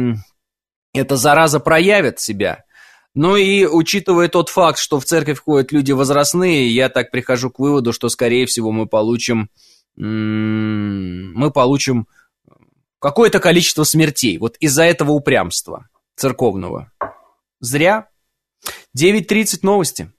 эта зараза проявит себя. Ну и учитывая тот факт, что в церковь ходят люди возрастные, я так прихожу к выводу, что, скорее всего, мы получим какое-то количество смертей. Вот из-за этого упрямства церковного. Зря. 9:30 новости.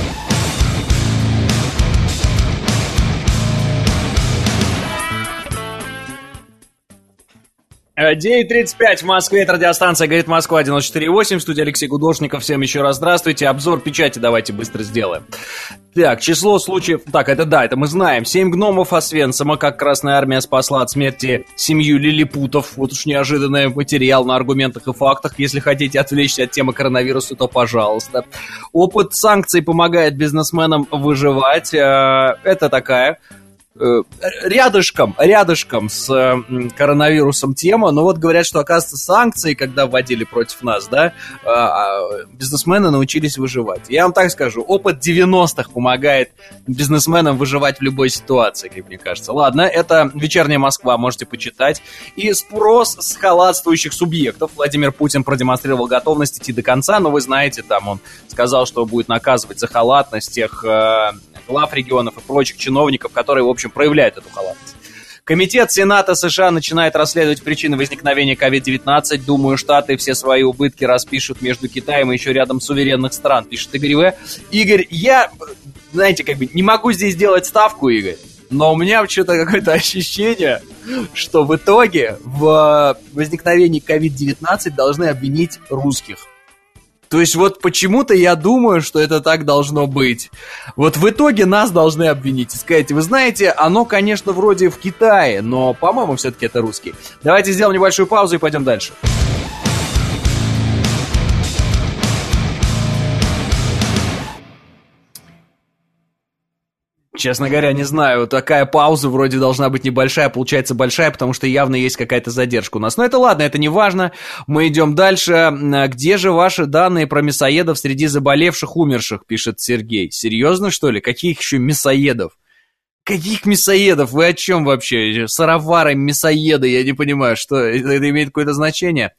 9:35 в Москве, это радиостанция «Говорит Москва», 94.8, в студии Алексей Гудошников. Всем еще раз здравствуйте. Обзор печати давайте быстро сделаем. Так, число случаев... Так, это мы знаем. 7 гномов Освенцима, как Красная Армия спасла от смерти семью лилипутов. Вот уж неожиданный материал на аргументах и фактах. Если хотите отвлечься от темы коронавируса, то пожалуйста. Опыт санкций помогает бизнесменам выживать. Это такая... рядышком с коронавирусом тема, но вот говорят, что, оказывается, санкции, когда вводили против нас, да, бизнесмены научились выживать. Я вам так скажу, опыт 90-х помогает бизнесменам выживать в любой ситуации, как мне кажется. Ладно, это «Вечерняя Москва», можете почитать. И спрос с халатствующих субъектов. Владимир Путин продемонстрировал готовность идти до конца, но вы знаете, там он сказал, что будет наказывать за халатность тех глав регионов и прочих чиновников, которые, в общем, проявляют эту халатность. Комитет Сената США начинает расследовать причины возникновения COVID-19. Думаю, Штаты все свои убытки распишут между Китаем и еще рядом суверенных стран, пишет Игорь В. Игорь, я, знаете, как бы не могу здесь делать ставку, Игорь, но у меня что-то какое-то ощущение, что в итоге в возникновении COVID-19 должны обвинить русских. То есть вот почему-то я думаю, что это так должно быть. Вот в итоге нас должны обвинить и сказать, вы знаете, оно, конечно, вроде в Китае, но, по-моему, все-таки это русские. Давайте сделаем небольшую паузу и пойдем дальше. Честно говоря, не знаю, такая пауза вроде должна быть небольшая, получается большая, потому что явно есть какая-то задержка у нас. Но это ладно, это не важно, мы идем дальше. Где же ваши данные про мясоедов среди заболевших, умерших, пишет Сергей. Серьезно, что ли? Каких еще мясоедов? Каких мясоедов? Вы о чем вообще? Сыровары, мясоеды, я не понимаю, что это имеет какое-то значение?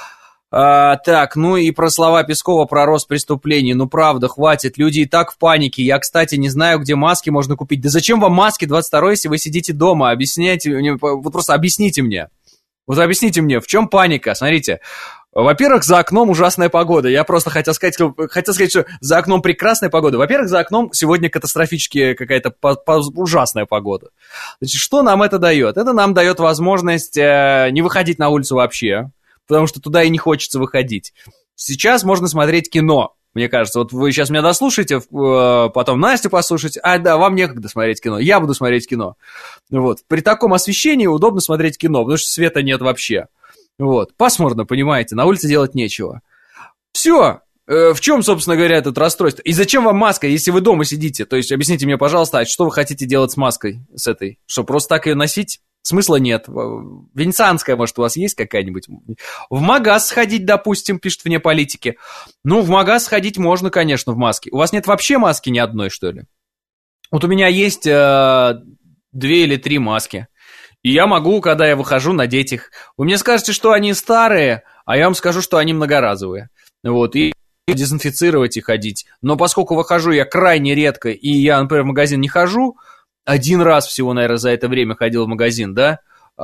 Так, ну и про слова Пескова про рост преступлений. Ну правда, хватит, люди и так в панике. Я, кстати, не знаю, где маски можно купить. Да зачем вам маски 22-й, если вы сидите дома? Объясняйте мне, вот просто объясните мне. Вот объясните мне, в чем паника? Смотрите, во-первых, за окном ужасная погода. Я просто хотел сказать, что за окном прекрасная погода. Во-первых, за окном сегодня катастрофически какая-то ужасная погода. Значит, что нам это дает? Это нам дает возможность не выходить на улицу вообще, потому что туда и не хочется выходить. Сейчас можно смотреть кино, мне кажется. Вот вы сейчас меня дослушаете, потом Настю послушаете. Да, вам некогда смотреть кино, я буду смотреть кино. Вот. При таком освещении удобно смотреть кино, потому что света нет вообще. Вот. Пасмурно, понимаете, на улице делать нечего. Все. В чем, собственно говоря, это расстройство? И зачем вам маска, если вы дома сидите? То есть объясните мне, пожалуйста, а что вы хотите делать с маской, с этой? Что, просто так ее носить? Смысла нет. Венецианская, может, у вас есть какая-нибудь? В магаз сходить, допустим, пишет вне политики. Ну, в магаз сходить можно, конечно, в маске. У вас нет вообще маски ни одной, что ли? Вот у меня есть 2 или 3 маски. И я могу, когда я выхожу, надеть их. Вы мне скажете, что они старые, а я вам скажу, что они многоразовые. Вот, и дезинфицировать и ходить. Но поскольку выхожу я крайне редко, и я, например, в магазин не хожу, 1 раз всего, наверное, за это время ходил в магазин, да,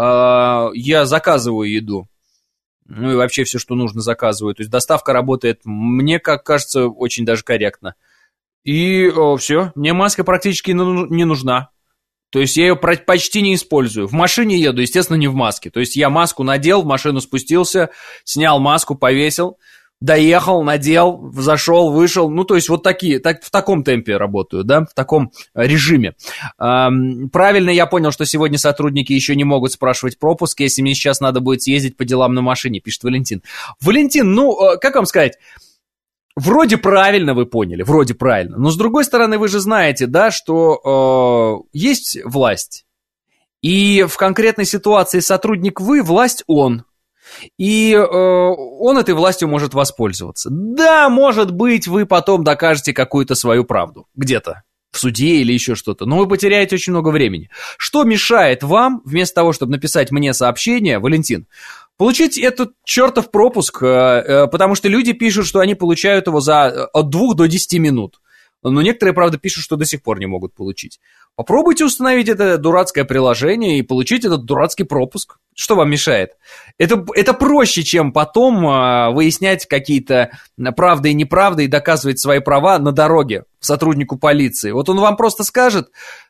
я заказываю еду. Ну и вообще все, что нужно, заказываю. То есть доставка работает, мне, как кажется, очень даже корректно. И все, мне маска практически не нужна. То есть я ее почти не использую. В машине еду, естественно, не в маске. То есть я маску надел, в машину спустился, снял маску, повесил, доехал, надел, зашел, вышел. Ну, то есть вот в таком темпе работаю, да, в таком режиме. Правильно я понял, что сегодня сотрудники еще не могут спрашивать пропуск, если мне сейчас надо будет съездить по делам на машине, пишет Валентин. Валентин, ну, как вам сказать, вроде правильно вы поняли, вроде правильно. Но с другой стороны, вы же знаете, да, что есть власть. И в конкретной ситуации сотрудник вы, власть он. И он этой властью может воспользоваться. Да, может быть, вы потом докажете какую-то свою правду. Где-то. В суде или еще что-то. Но вы потеряете очень много времени. Что мешает вам, вместо того, чтобы написать мне сообщение, Валентин, получить этот чертов пропуск? Потому что люди пишут, что они получают его от 2 до 10 минут. Но некоторые, правда, пишут, что до сих пор не могут получить. Попробуйте установить это дурацкое приложение и получить этот дурацкий пропуск. Что вам мешает? Это проще, чем потом выяснять какие-то правды и неправды и доказывать свои права на дороге сотруднику полиции. Вот он вам просто скажет,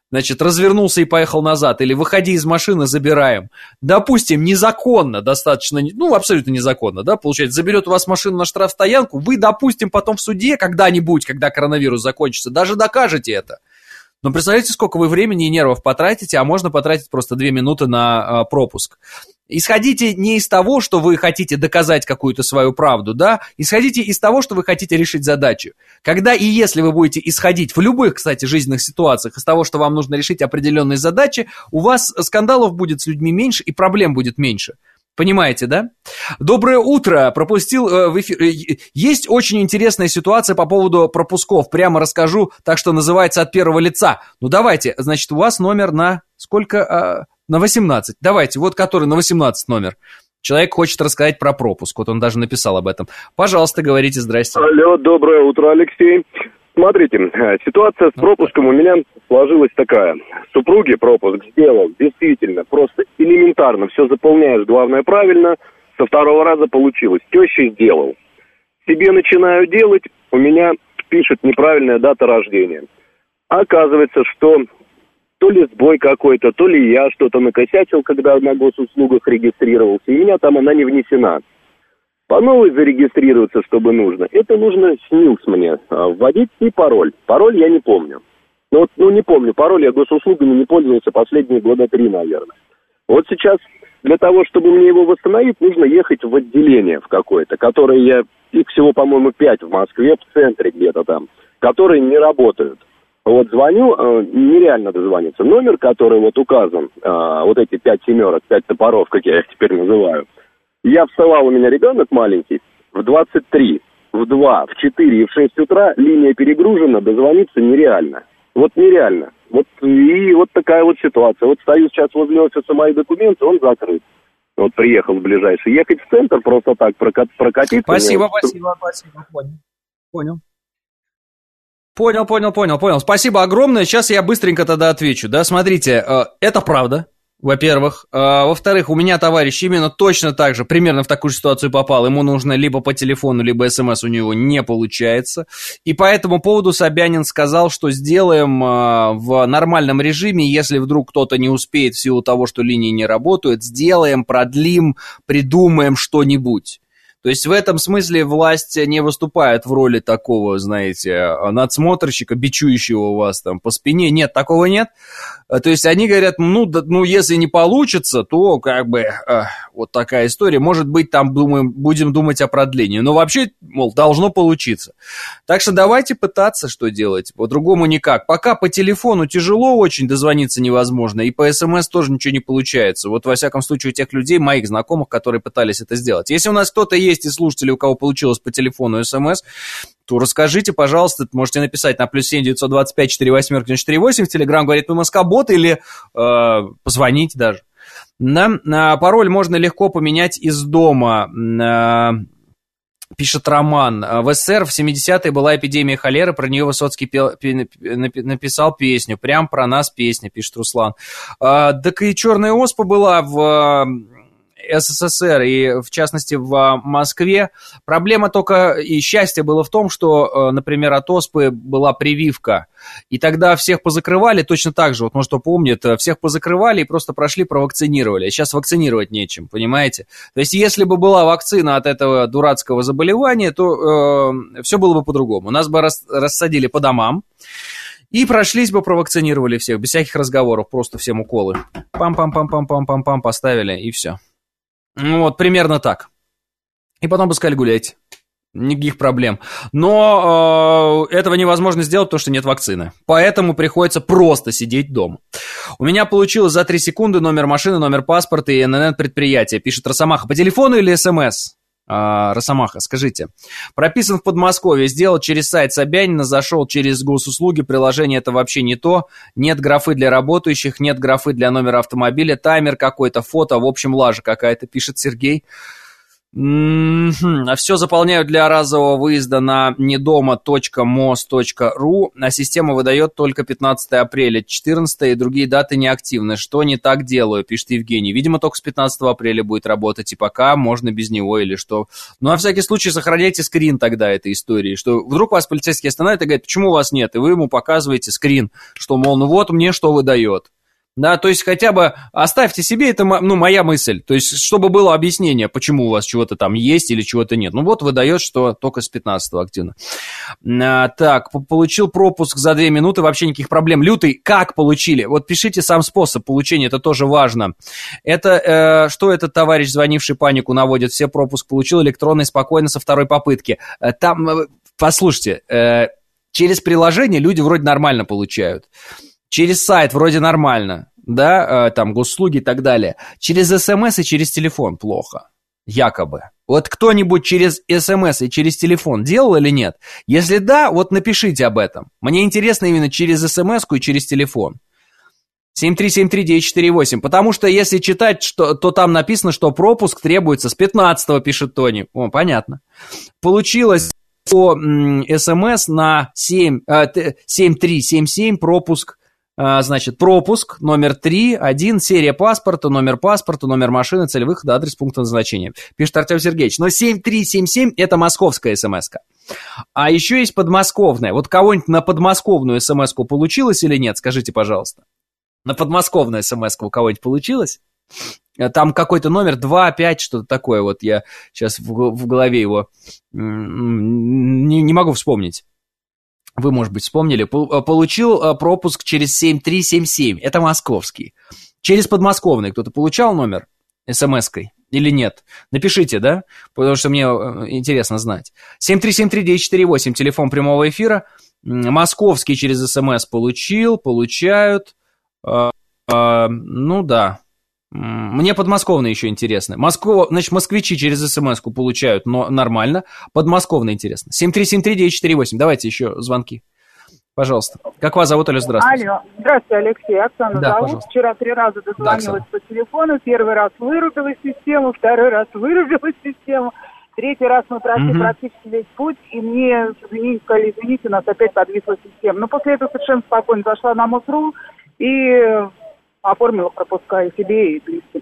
значит, развернулся и поехал назад, или выходи из машины, забираем. Допустим, незаконно, достаточно, ну, абсолютно незаконно, да, получается, заберет у вас машину на штрафстоянку, вы, допустим, потом в суде когда-нибудь, когда коронавирус закончится, даже докажете это. Но представляете, сколько вы времени и нервов потратите, а можно потратить просто 2 минуты на пропуск. Исходите не из того, что вы хотите доказать какую-то свою правду, да, исходите из того, что вы хотите решить задачу. Когда и если вы будете исходить в любых, кстати, жизненных ситуациях из того, что вам нужно решить определенные задачи, у вас скандалов будет с людьми меньше и проблем будет меньше. Понимаете, да? Доброе утро. Пропустил в эфир. Есть очень интересная ситуация по поводу пропусков. Прямо расскажу, так что называется от первого лица. Ну, давайте. Значит, у вас номер на сколько? На 18. Давайте, вот который на 18 номер. Человек хочет рассказать про пропуск. Вот он даже написал об этом. Пожалуйста, говорите, здрасте. Алло, доброе утро, Алексей. Смотрите, ситуация с пропуском у меня сложилась такая. Супруге пропуск сделал, действительно, просто элементарно. Все заполняешь, главное, правильно. Со 2-го раза получилось. Теще сделал. Себе начинаю делать, у меня пишет неправильная дата рождения. Оказывается, что то ли сбой какой-то, то ли я что-то накосячил, когда на госуслугах регистрировался, и у меня там она не внесена. По новой зарегистрироваться, чтобы нужно. Это нужно СНИЛС мне вводить и пароль. Пароль я не помню. Не помню. Пароль я госуслугами не пользовался последние 3 года, наверное. Вот сейчас для того, чтобы мне его восстановить, нужно ехать в отделение в какое-то, которое их всего, по-моему, 5 в Москве, в центре где-то там, которые не работают. Вот звоню, нереально дозвониться. Номер, который вот указан, вот эти 5 семерок, 5 топоров, как я их теперь называю. Я вставал, у меня ребенок маленький, в 23, в 2, в 4 и в 6 утра линия перегружена, дозвониться нереально. Вот нереально. Вот такая вот ситуация. Вот стою сейчас возле офиса, мои документы, он закрыт. Вот приехал в ближайший. Ехать в центр просто так прокатиться. Спасибо. Понял. Спасибо огромное. Сейчас я быстренько тогда отвечу. Да, смотрите, это правда. Во-первых. Во-вторых, у меня товарищ именно точно так же, примерно в такую же ситуацию попал. Ему нужно либо по телефону, либо СМС у него не получается. И по этому поводу Собянин сказал, что сделаем в нормальном режиме, если вдруг кто-то не успеет в силу того, что линии не работают, сделаем, продлим, придумаем что-нибудь. То есть в этом смысле власть не выступает в роли такого, знаете, надсмотрщика, бичующего вас там по спине. Нет, такого нет. То есть они говорят, если не получится, то как бы вот такая история. Может быть, там будем думать о продлении. Но вообще, должно получиться. Так что давайте пытаться что делать. По-другому никак. Пока по телефону тяжело очень, дозвониться невозможно. И по СМС тоже ничего не получается. Вот во всяком случае у тех людей, моих знакомых, которые пытались это сделать. Если у нас кто-то есть из слушателей, у кого получилось по телефону СМС, то расскажите, пожалуйста, можете написать на +7 925 48 94 в Телеграм, говорит МСК-бот, или позвонить даже. Да? Пароль можно легко поменять из дома, пишет Роман. В СССР в 70-е была эпидемия холеры, про нее Высоцкий написал песню. Прям про нас песня, пишет Руслан. Так и черная оспа была в СССР и, в частности, в Москве. Проблема только и счастье было в том, что, например, от оспы была прививка. И тогда всех позакрывали точно так же. Вот, может, кто помнит, всех позакрывали и просто прошли, провакцинировали. А сейчас вакцинировать нечем, понимаете? То есть, если бы была вакцина от этого дурацкого заболевания, то все было бы по-другому. Нас бы рассадили по домам и прошлись бы, провакцинировали всех, без всяких разговоров, просто всем уколы. Пам-пам-пам-пам-пам-пам-пам поставили, и все. Вот, примерно так. И потом бы сказали, гуляйте. Никаких проблем. Но этого невозможно сделать, потому что нет вакцины. Поэтому приходится просто сидеть дома. У меня получилось за 3 секунды номер машины, номер паспорта и ННН предприятия, пишет Росомаха. По телефону или СМС? Росомаха, скажите. Прописан в Подмосковье, сделал через сайт Собянина, зашел через госуслуги, приложение это вообще не то, нет графы для работающих, нет графы для номера автомобиля, таймер какой-то, фото, в общем, лажа какая-то, пишет Сергей. Все заполняют для разового выезда на недома.mos.ru, а система выдает только 15 апреля, 14 и другие даты неактивны. Что не так делаю, пишет Евгений. Видимо, только с 15 апреля будет работать, и пока можно без него или что. Ну, на всякий случай, сохраняйте скрин тогда этой истории, что вдруг вас полицейский останавливает и говорит, почему у вас нет, и вы ему показываете скрин, что, мол, ну вот мне что выдает. Да, то есть хотя бы оставьте себе, это, ну, моя мысль, то есть чтобы было объяснение, почему у вас чего-то там есть или чего-то нет. Ну вот выдает, что только с 15-го активно. Так, получил пропуск за 2 минуты, вообще никаких проблем. Лютый, как получили? Вот пишите сам способ получения, это тоже важно. Это, что этот товарищ, звонивший панику, наводит? Все пропуск получил электронный, спокойно, со 2-й попытки. Там, послушайте, через приложение люди вроде нормально получают. Через сайт вроде нормально, да, там госуслуги и так далее. Через СМС и через телефон плохо, якобы. Вот кто-нибудь через СМС и через телефон делал или нет? Если да, вот напишите об этом. Мне интересно именно через СМС-ку и через телефон. 7373948, потому что если читать, то там написано, что пропуск требуется с 15-го, пишет Тони. О, понятно. Получилось по СМС на 7377 пропуск. Значит, пропуск, номер 3, 1, серия паспорта, номер машины, цель выхода, адрес пункта назначения. Пишет Артем Сергеевич. Но 7377 это московская смс-ка. А еще есть подмосковная. Вот кого-нибудь на подмосковную смс-ку получилось или нет? Скажите, пожалуйста. На подмосковную смс-ку у кого-нибудь получилось? Там какой-то номер 2, 5, что-то такое. Вот я сейчас в голове его не могу вспомнить. Вы, может быть, вспомнили, получил пропуск через 7377, это московский. Через подмосковный кто-то получал номер смс-кой или нет? Напишите, да? Потому что мне интересно знать. 7373948, телефон прямого эфира. Московский через смс получают. Ну да. Мне подмосковные еще интересно. Значит, москвичи через смс-ку получают, но нормально. Подмосковные интересно. 7373948. Давайте еще звонки. Пожалуйста. Как вас зовут, Алло, здравствуйте. Алло. Здравствуйте, Алексей. Оксана да, зовут. Пожалуйста. Вчера 3 раза дозвонилась по телефону. 1 раз вырубила систему, 2 раз вырубила систему. 3-й раз мы прошли практически весь путь, и мне сказали, извините, у нас опять подвисла система. Но после этого совершенно спокойно зашла на МОС.ру и оформила пропуска и себе, и близким.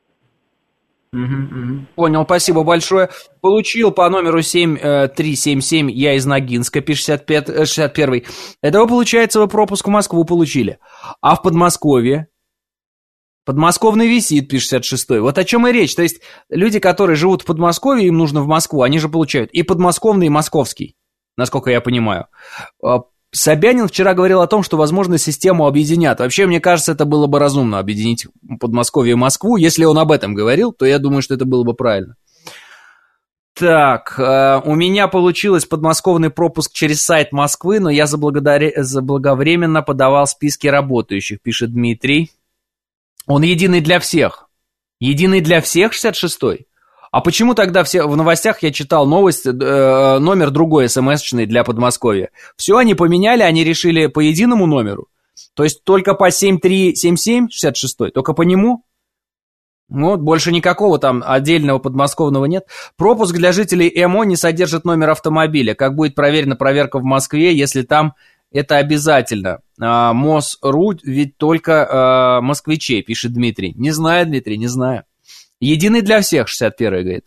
Понял, спасибо большое. Получил по номеру 7377, я из Ногинска, пишет 61-й. Это, получается, вы пропуск в Москву получили. А в Подмосковье? Подмосковный висит, пишет 66-й. Вот о чем и речь. То есть люди, которые живут в Подмосковье, им нужно в Москву, они же получают и подмосковный, и московский, насколько я понимаю. Собянин вчера говорил о том, что, возможно, систему объединят. Вообще, мне кажется, это было бы разумно объединить Подмосковье и Москву. Если он об этом говорил, то я думаю, что это было бы правильно. Так, у меня получилось подмосковный пропуск через сайт Москвы, но я заблаговременно подавал списки работающих, пишет Дмитрий. Он единый для всех. Единый для всех, 66-й? А почему тогда в новостях я читал новость, номер другой смс-очный для Подмосковья? Все они поменяли, они решили по единому номеру? То есть только по 7377, 66-й, только по нему? Вот, больше никакого там отдельного подмосковного нет. Пропуск для жителей МО не содержит номер автомобиля. Как будет проверена проверка в Москве, если там это обязательно? МОС.ру ведь только москвичей, пишет Дмитрий. Не знаю, Дмитрий, не знаю. Единый для всех, 61-й, говорит.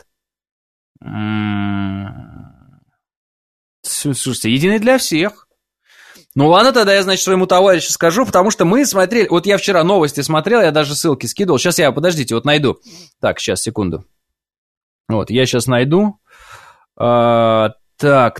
Слушайте, единый для всех. Ну ладно, тогда я, значит, своему товарищу скажу, потому что мы смотрели... Вот я вчера новости смотрел, я даже ссылки скидывал. Сейчас я, подождите, вот найду. Так, сейчас, секунду. Вот, я сейчас найду. Так.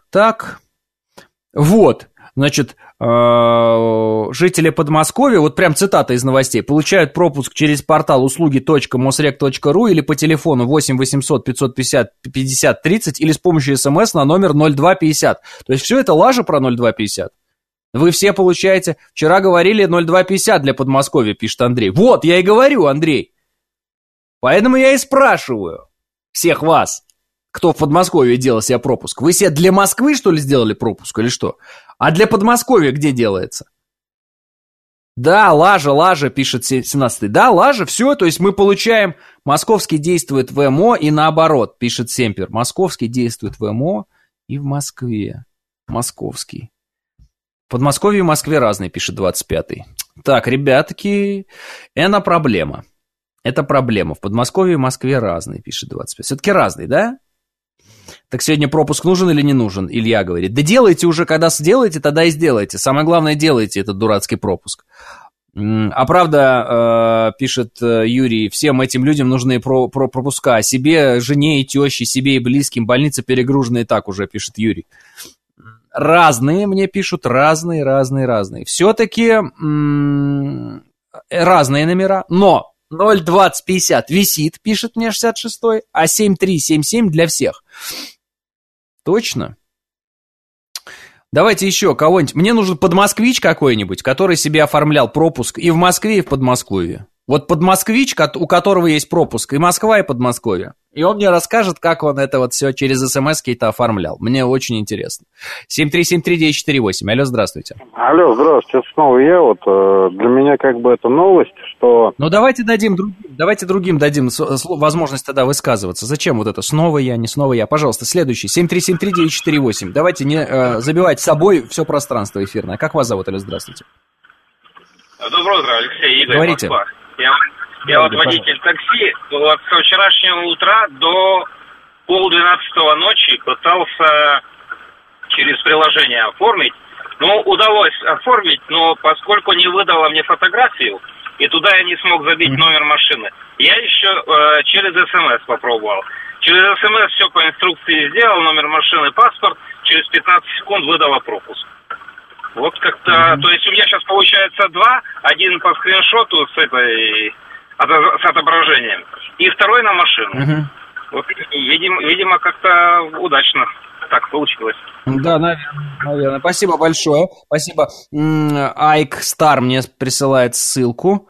Вот, значит... жители Подмосковья, вот прям цитата из новостей, получают пропуск через портал услуги.mosrec.ru или по телефону 8 800 550 50 30 или с помощью СМС на номер 0250. То есть все это лажа про 0250. Вы все получаете... Вчера говорили 0250 для Подмосковья, пишет Андрей. Вот, я и говорю, Андрей. Поэтому я и спрашиваю всех вас, кто в Подмосковье делал себе пропуск. Вы себе для Москвы, что ли, сделали пропуск или что? А для Подмосковья где делается? Да, лажа, пишет 17-й. Да, лажа, все, то есть мы получаем... Московский действует в МО и наоборот, пишет Семпер. Московский действует в МО и в Москве. Московский. В Подмосковье и в Москве разные, пишет 25-й. Так, ребятки, это проблема. Это проблема. В Подмосковье и в Москве разные, пишет 25-й. Все-таки разные, да? Так сегодня пропуск нужен или не нужен? Илья говорит. Да делайте уже, когда сделаете, тогда и сделайте. Самое главное, делайте этот дурацкий пропуск. А правда, пишет Юрий, всем этим людям нужны пропуска. Себе, жене и теще, себе и близким. Больницы перегружены и так уже, пишет Юрий. Разные, мне пишут, разные. Все-таки разные номера, но 02050 висит, пишет мне 66-й, а 7377 для всех. Точно? Давайте еще кого-нибудь. Мне нужен подмосквич какой-нибудь, который себе оформлял пропуск и в Москве, и в Подмосковье. Вот подмосквич, у которого есть пропуск, и Москва, и Подмосковье. И он мне расскажет, как он это вот все через СМС-ки-то оформлял. Мне очень интересно. 7373948. Алло, здравствуйте. Алло, здравствуйте. Снова я. Вот для меня как бы это новость, что... Ну, давайте другим дадим возможность тогда высказываться. Зачем вот это? Снова я, не снова я. Пожалуйста, следующий. 7373948. Давайте не забивать собой все пространство эфирное. Как вас зовут? Алло, здравствуйте. Доброе утро, Алексей. Игорь, говорите. Москва. Я вот водитель такси, вот со вчерашнего утра до 11:30 ночи пытался через приложение оформить. Ну, удалось оформить, но поскольку не выдала мне фотографию, и туда я не смог забить номер машины, я еще через СМС попробовал. Через СМС все по инструкции сделал, номер машины, паспорт, через 15 секунд выдала пропуск. Вот как-то, то есть у меня сейчас получается два, один по скриншоту с отображением, и второй на машину. Вот, видимо, как-то удачно так получилось. Да, наверное. Спасибо большое. Спасибо. Айк Стар мне присылает ссылку.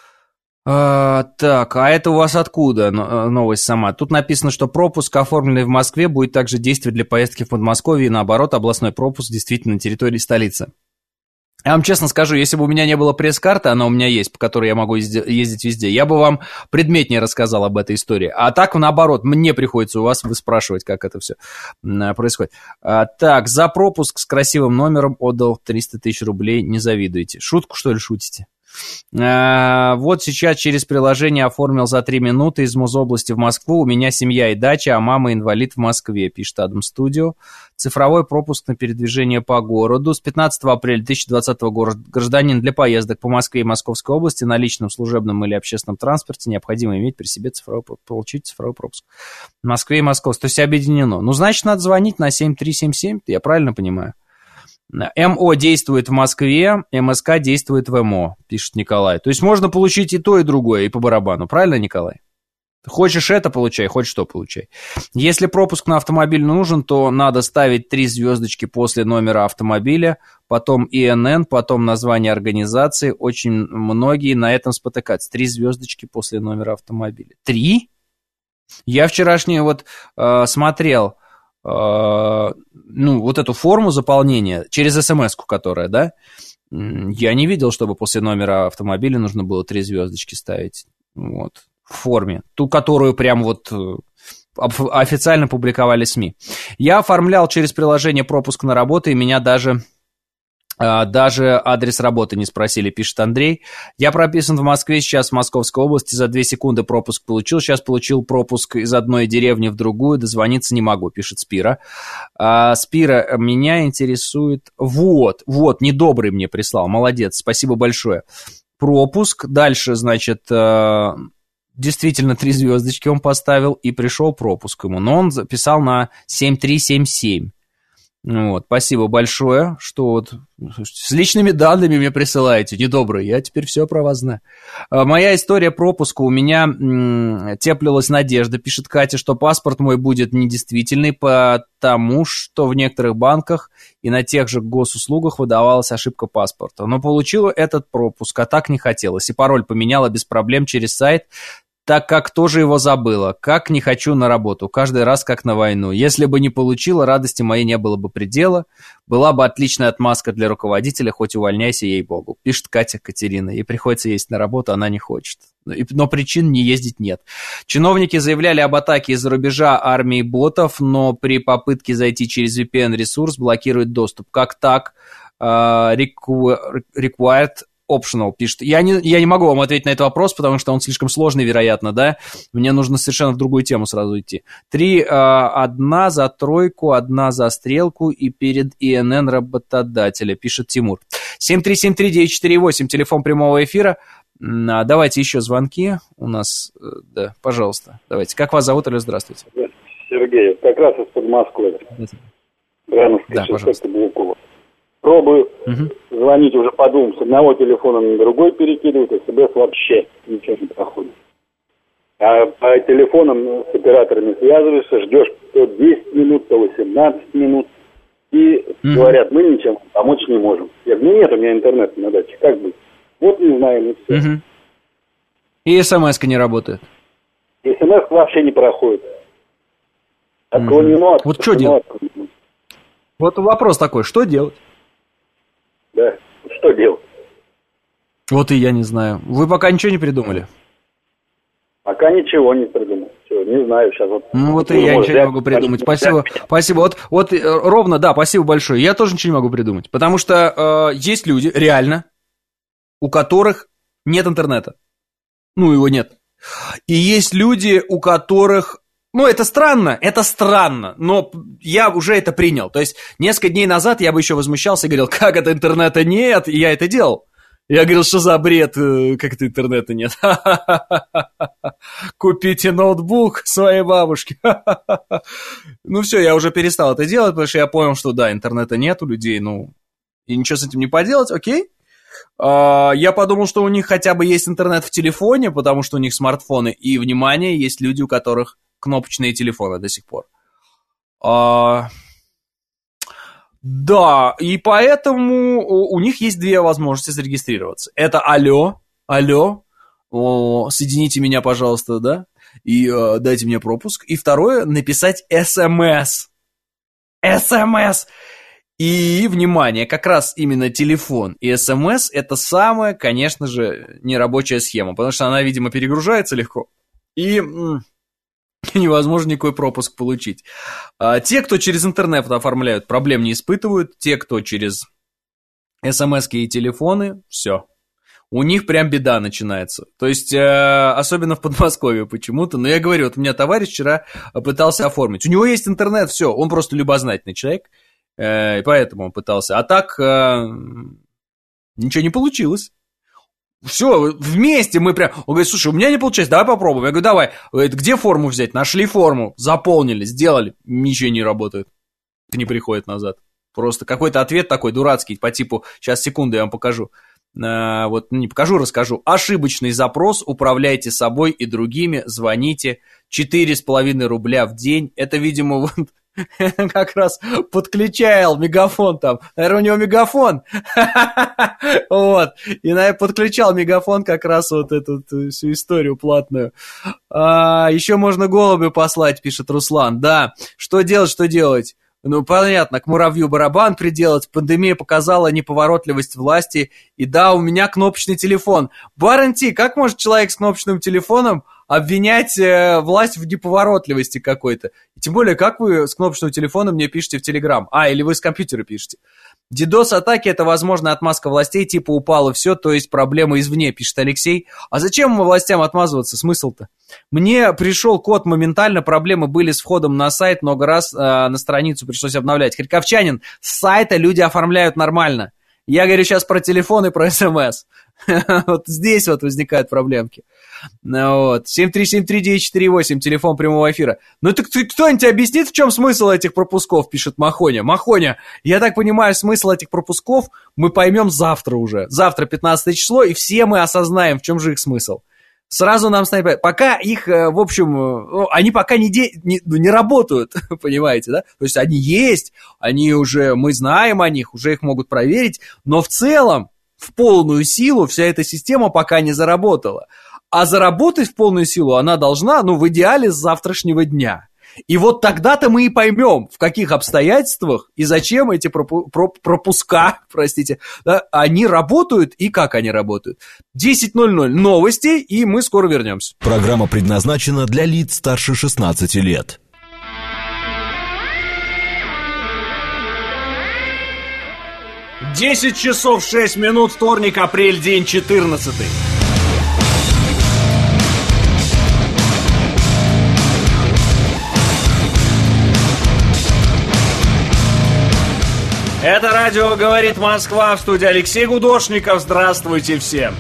Так, а это у вас откуда новость сама? Тут написано, что пропуск, оформленный в Москве, будет также действовать для поездки в Подмосковье, и наоборот, областной пропуск действительно на территории столицы. Я вам честно скажу, если бы у меня не было пресс-карты, она у меня есть, по которой я могу ездить везде, я бы вам предметнее рассказал об этой истории. А так, наоборот, мне приходится у вас выспрашивать, как это все происходит. Так, за пропуск с красивым номером отдал 300 тысяч рублей, не завидуйте. Шутку, что ли, шутите? Вот сейчас через приложение оформил за 3 минуты из Мособласти в Москву. У меня семья и дача, а мама инвалид в Москве, пишет Адам Студио. Цифровой пропуск на передвижение по городу. С 15 апреля 2020 года гражданин для поездок по Москве и Московской области на личном, служебном или общественном транспорте необходимо иметь при себе получить цифровой пропуск. В Москве и Московской. То есть объединено. Ну, значит, надо звонить на 7377, я правильно понимаю? МО действует в Москве, МСК действует в МО, пишет Николай. То есть можно получить и то, и другое, и по барабану. Правильно, Николай? Хочешь это получай, хочешь что получай. Если пропуск на автомобиль нужен, то надо ставить 3 звездочки после номера автомобиля, потом ИНН, потом название организации. Очень многие на этом спотыкаются. 3 звездочки после номера автомобиля. 3? Я вчерашний вот смотрел... вот эту форму заполнения через смс-ку, которая, да, я не видел, чтобы после номера автомобиля нужно было 3 звездочки ставить, вот, в форме, ту, которую прям вот официально публиковали СМИ. Я оформлял через приложение пропуск на работу, и меня даже адрес работы не спросили, пишет Андрей. Я прописан в Москве, сейчас в Московской области, за 2 секунды пропуск получил. Сейчас получил пропуск из одной деревни в другую, дозвониться не могу, пишет Спира. Спира, меня интересует... Вот, недобрый мне прислал, молодец, спасибо большое. Пропуск, дальше, значит... Действительно, 3 звездочки он поставил, и пришел пропуск ему. Но он записал на 7377. Вот, спасибо большое, что вот с личными данными мне присылаете, недобрые, я теперь все про вас знаю. Моя история пропуска, у меня теплилась надежда, пишет Катя, что паспорт мой будет недействительный, потому что в некоторых банках и на тех же госуслугах выдавалась ошибка паспорта. Но получила этот пропуск, а так не хотелось, и пароль поменяла без проблем через сайт. так как тоже его забыла. Как не хочу на работу, каждый раз как на войну. Если бы не получила, радости моей не было бы предела. Была бы отличная отмазка для руководителя, хоть увольняйся, ей-богу. Пишет Катя Катерина. Ей приходится ездить на работу, она не хочет. Но причин не ездить нет. Чиновники заявляли об атаке из-за рубежа армии ботов, но при попытке зайти через VPN-ресурс блокирует доступ. Как так? Required optional пишет. Я не могу вам ответить на этот вопрос, потому что он слишком сложный, вероятно, да? Мне нужно совершенно в другую тему сразу идти. 3, 1 за тройку, 1 за стрелку и перед ИНН работодателя, пишет Тимур. 7373948, телефон прямого эфира. Давайте еще звонки у нас. Да, пожалуйста, давайте. Как вас зовут, или здравствуйте? Сергей, как раз из Подмосковья. Да, пожалуйста. Пробую звонить уже по двум, с одного телефона на другой перекидывать, СМС вообще ничего не проходит. А по телефонам с операторами связываешься, ждешь то 10 минут, то 18 минут, и говорят, мы ничем помочь не можем. Я говорю, нет у меня интернета на даче, как быть? Вот не знаем, и все. И СМС-ка не работает? СМС вообще не проходит. Отклонено. Вот что делать? Вот вопрос такой, что делать? Да, что делать? Вот и я не знаю. Вы пока ничего не придумали? Пока ничего не придумал. Все, не знаю сейчас. Ну вот и я ничего не могу придумать. Спасибо. Вот ровно, да, спасибо большое. Я тоже ничего не могу придумать. Потому что есть люди, реально, у которых нет интернета. Ну, его нет. И есть люди, у которых... Ну, это странно, но я уже это принял. То есть, несколько дней назад я бы еще возмущался и говорил, как это интернета нет, и я это делал. Я говорил, что за бред, как это интернета нет. Купите ноутбук своей бабушке. Ну, все, я уже перестал это делать, потому что я понял, что да, интернета нет у людей, ну, и ничего с этим не поделать, окей. Я подумал, что у них хотя бы есть интернет в телефоне, потому что у них смартфоны, и, внимание, есть люди, у которых кнопочные телефоны до сих пор. Да, и поэтому у них есть две возможности зарегистрироваться. Это алло, соедините меня, пожалуйста, да, и дайте мне пропуск. И второе, написать СМС. И, внимание, как раз именно телефон и СМС – это самая, конечно же, нерабочая схема, потому что она, видимо, перегружается легко, и невозможно никакой пропуск получить. Те, кто через интернет оформляют, проблем не испытывают, те, кто через СМСки и телефоны, все. У них прям беда начинается. То есть, особенно в Подмосковье почему-то. Но я говорю, вот у меня товарищ вчера пытался оформить. У него есть интернет, все, он просто любознательный человек. И поэтому он пытался. А так ничего не получилось. Все, вместе мы прям... Он говорит, слушай, у меня не получается, давай попробуем. Я говорю, давай. Говорит, где форму взять? Нашли форму, заполнили, сделали. Ничего не работает. Не приходит назад. Просто какой-то ответ такой дурацкий, по типу... Сейчас, секунду, я вам покажу. Вот, не покажу, расскажу. Ошибочный запрос, управляйте собой и другими, звоните. 4,5 рубля в день. Это, видимо, вот... Как раз подключал мегафон там. Наверное, у него мегафон. Вот. И подключал мегафон как раз вот эту всю историю платную. Еще можно голубю послать, пишет Руслан. Да. Что делать? Ну, понятно, к муравью барабан приделать. Пандемия показала неповоротливость власти. И да, у меня кнопочный телефон. Баранти, как может человек с кнопочным телефоном обвинять власть в неповоротливости какой-то? И тем более, как вы с кнопочного телефона мне пишете в Телеграм? Или вы с компьютера пишете? DDoS-атаки – это, возможно, отмазка властей, типа упало все, то есть проблема извне, пишет Алексей. А зачем властям отмазываться? Смысл-то? Мне пришел код моментально, проблемы были с входом на сайт, много раз на страницу пришлось обновлять. Харьковчанин, с сайта люди оформляют нормально. Я говорю сейчас про телефон и про СМС. Вот здесь вот возникают проблемки. Вот. 7373948, телефон прямого эфира. Ну так кто-нибудь объяснит, в чем смысл этих пропусков, пишет Махоня. Махоня, я так понимаю, смысл этих пропусков мы поймем завтра уже. Завтра 15 число, и все мы осознаем, в чем же их смысл. Сразу нам станет... Пока их, в общем, они пока не работают, понимаете, да? То есть они есть, они уже, мы знаем о них, уже их могут проверить, но в целом, в полную силу вся эта система пока не заработала. А заработать в полную силу она должна, в идеале с завтрашнего дня. И вот тогда-то мы и поймем, в каких обстоятельствах и зачем эти пропуска, да, они работают и как они работают. 10:00 новости, и мы скоро вернемся. Программа предназначена для лиц старше 16 лет. 10 часов 6 минут, вторник, апрель, день 14. Это радио «Говорит Москва», в студии Алексей Гудошников. Здравствуйте всем.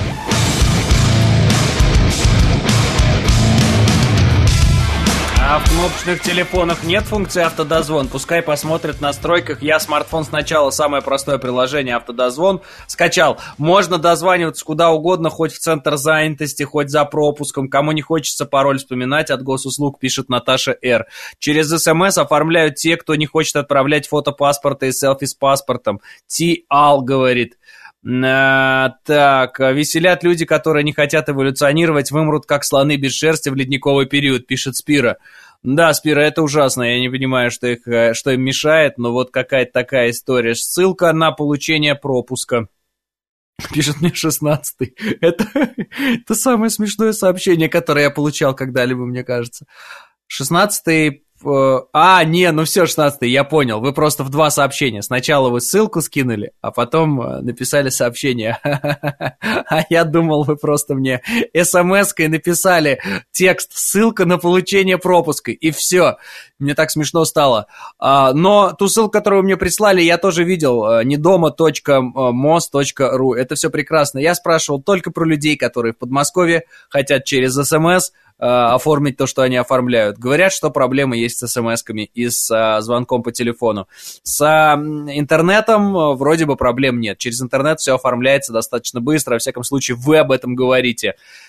А в кнопочных телефонах нет функции автодозвон? Пускай посмотрят в настройках. Я смартфон сначала, самое простое приложение автодозвон скачал. Можно дозваниваться куда угодно, хоть в центр занятости, хоть за пропуском. Кому не хочется пароль вспоминать от госуслуг, пишет Наташа Р. Через СМС оформляют те, кто не хочет отправлять фото паспорта и селфи с паспортом. Ти-Ал говорит. Так, веселят люди, которые не хотят эволюционировать, вымрут как слоны без шерсти в ледниковый период, пишет Спира. Да, Спира, это ужасно, я не понимаю, что им мешает, но вот какая-то такая история. Ссылка на получение пропуска. Пишет мне 16-й. Это самое смешное сообщение, которое я получал когда-либо, мне кажется. 16-й... все, 16-й, я понял. Вы просто в два сообщения. Сначала вы ссылку скинули, а потом написали сообщение. А я думал, вы просто мне смс-кой написали текст, ссылка на получение пропуска, и все. Мне так смешно стало. Но ту ссылку, которую вы мне прислали, я тоже видел. недома.mos.ru. Это все прекрасно. Я спрашивал только про людей, которые в Подмосковье хотят через СМС оформить то, что они оформляют. Говорят, что проблемы есть с смс-ками и с звонком по телефону. С интернетом вроде бы проблем нет. Через интернет все оформляется достаточно быстро. Во всяком случае, вы об этом говорите.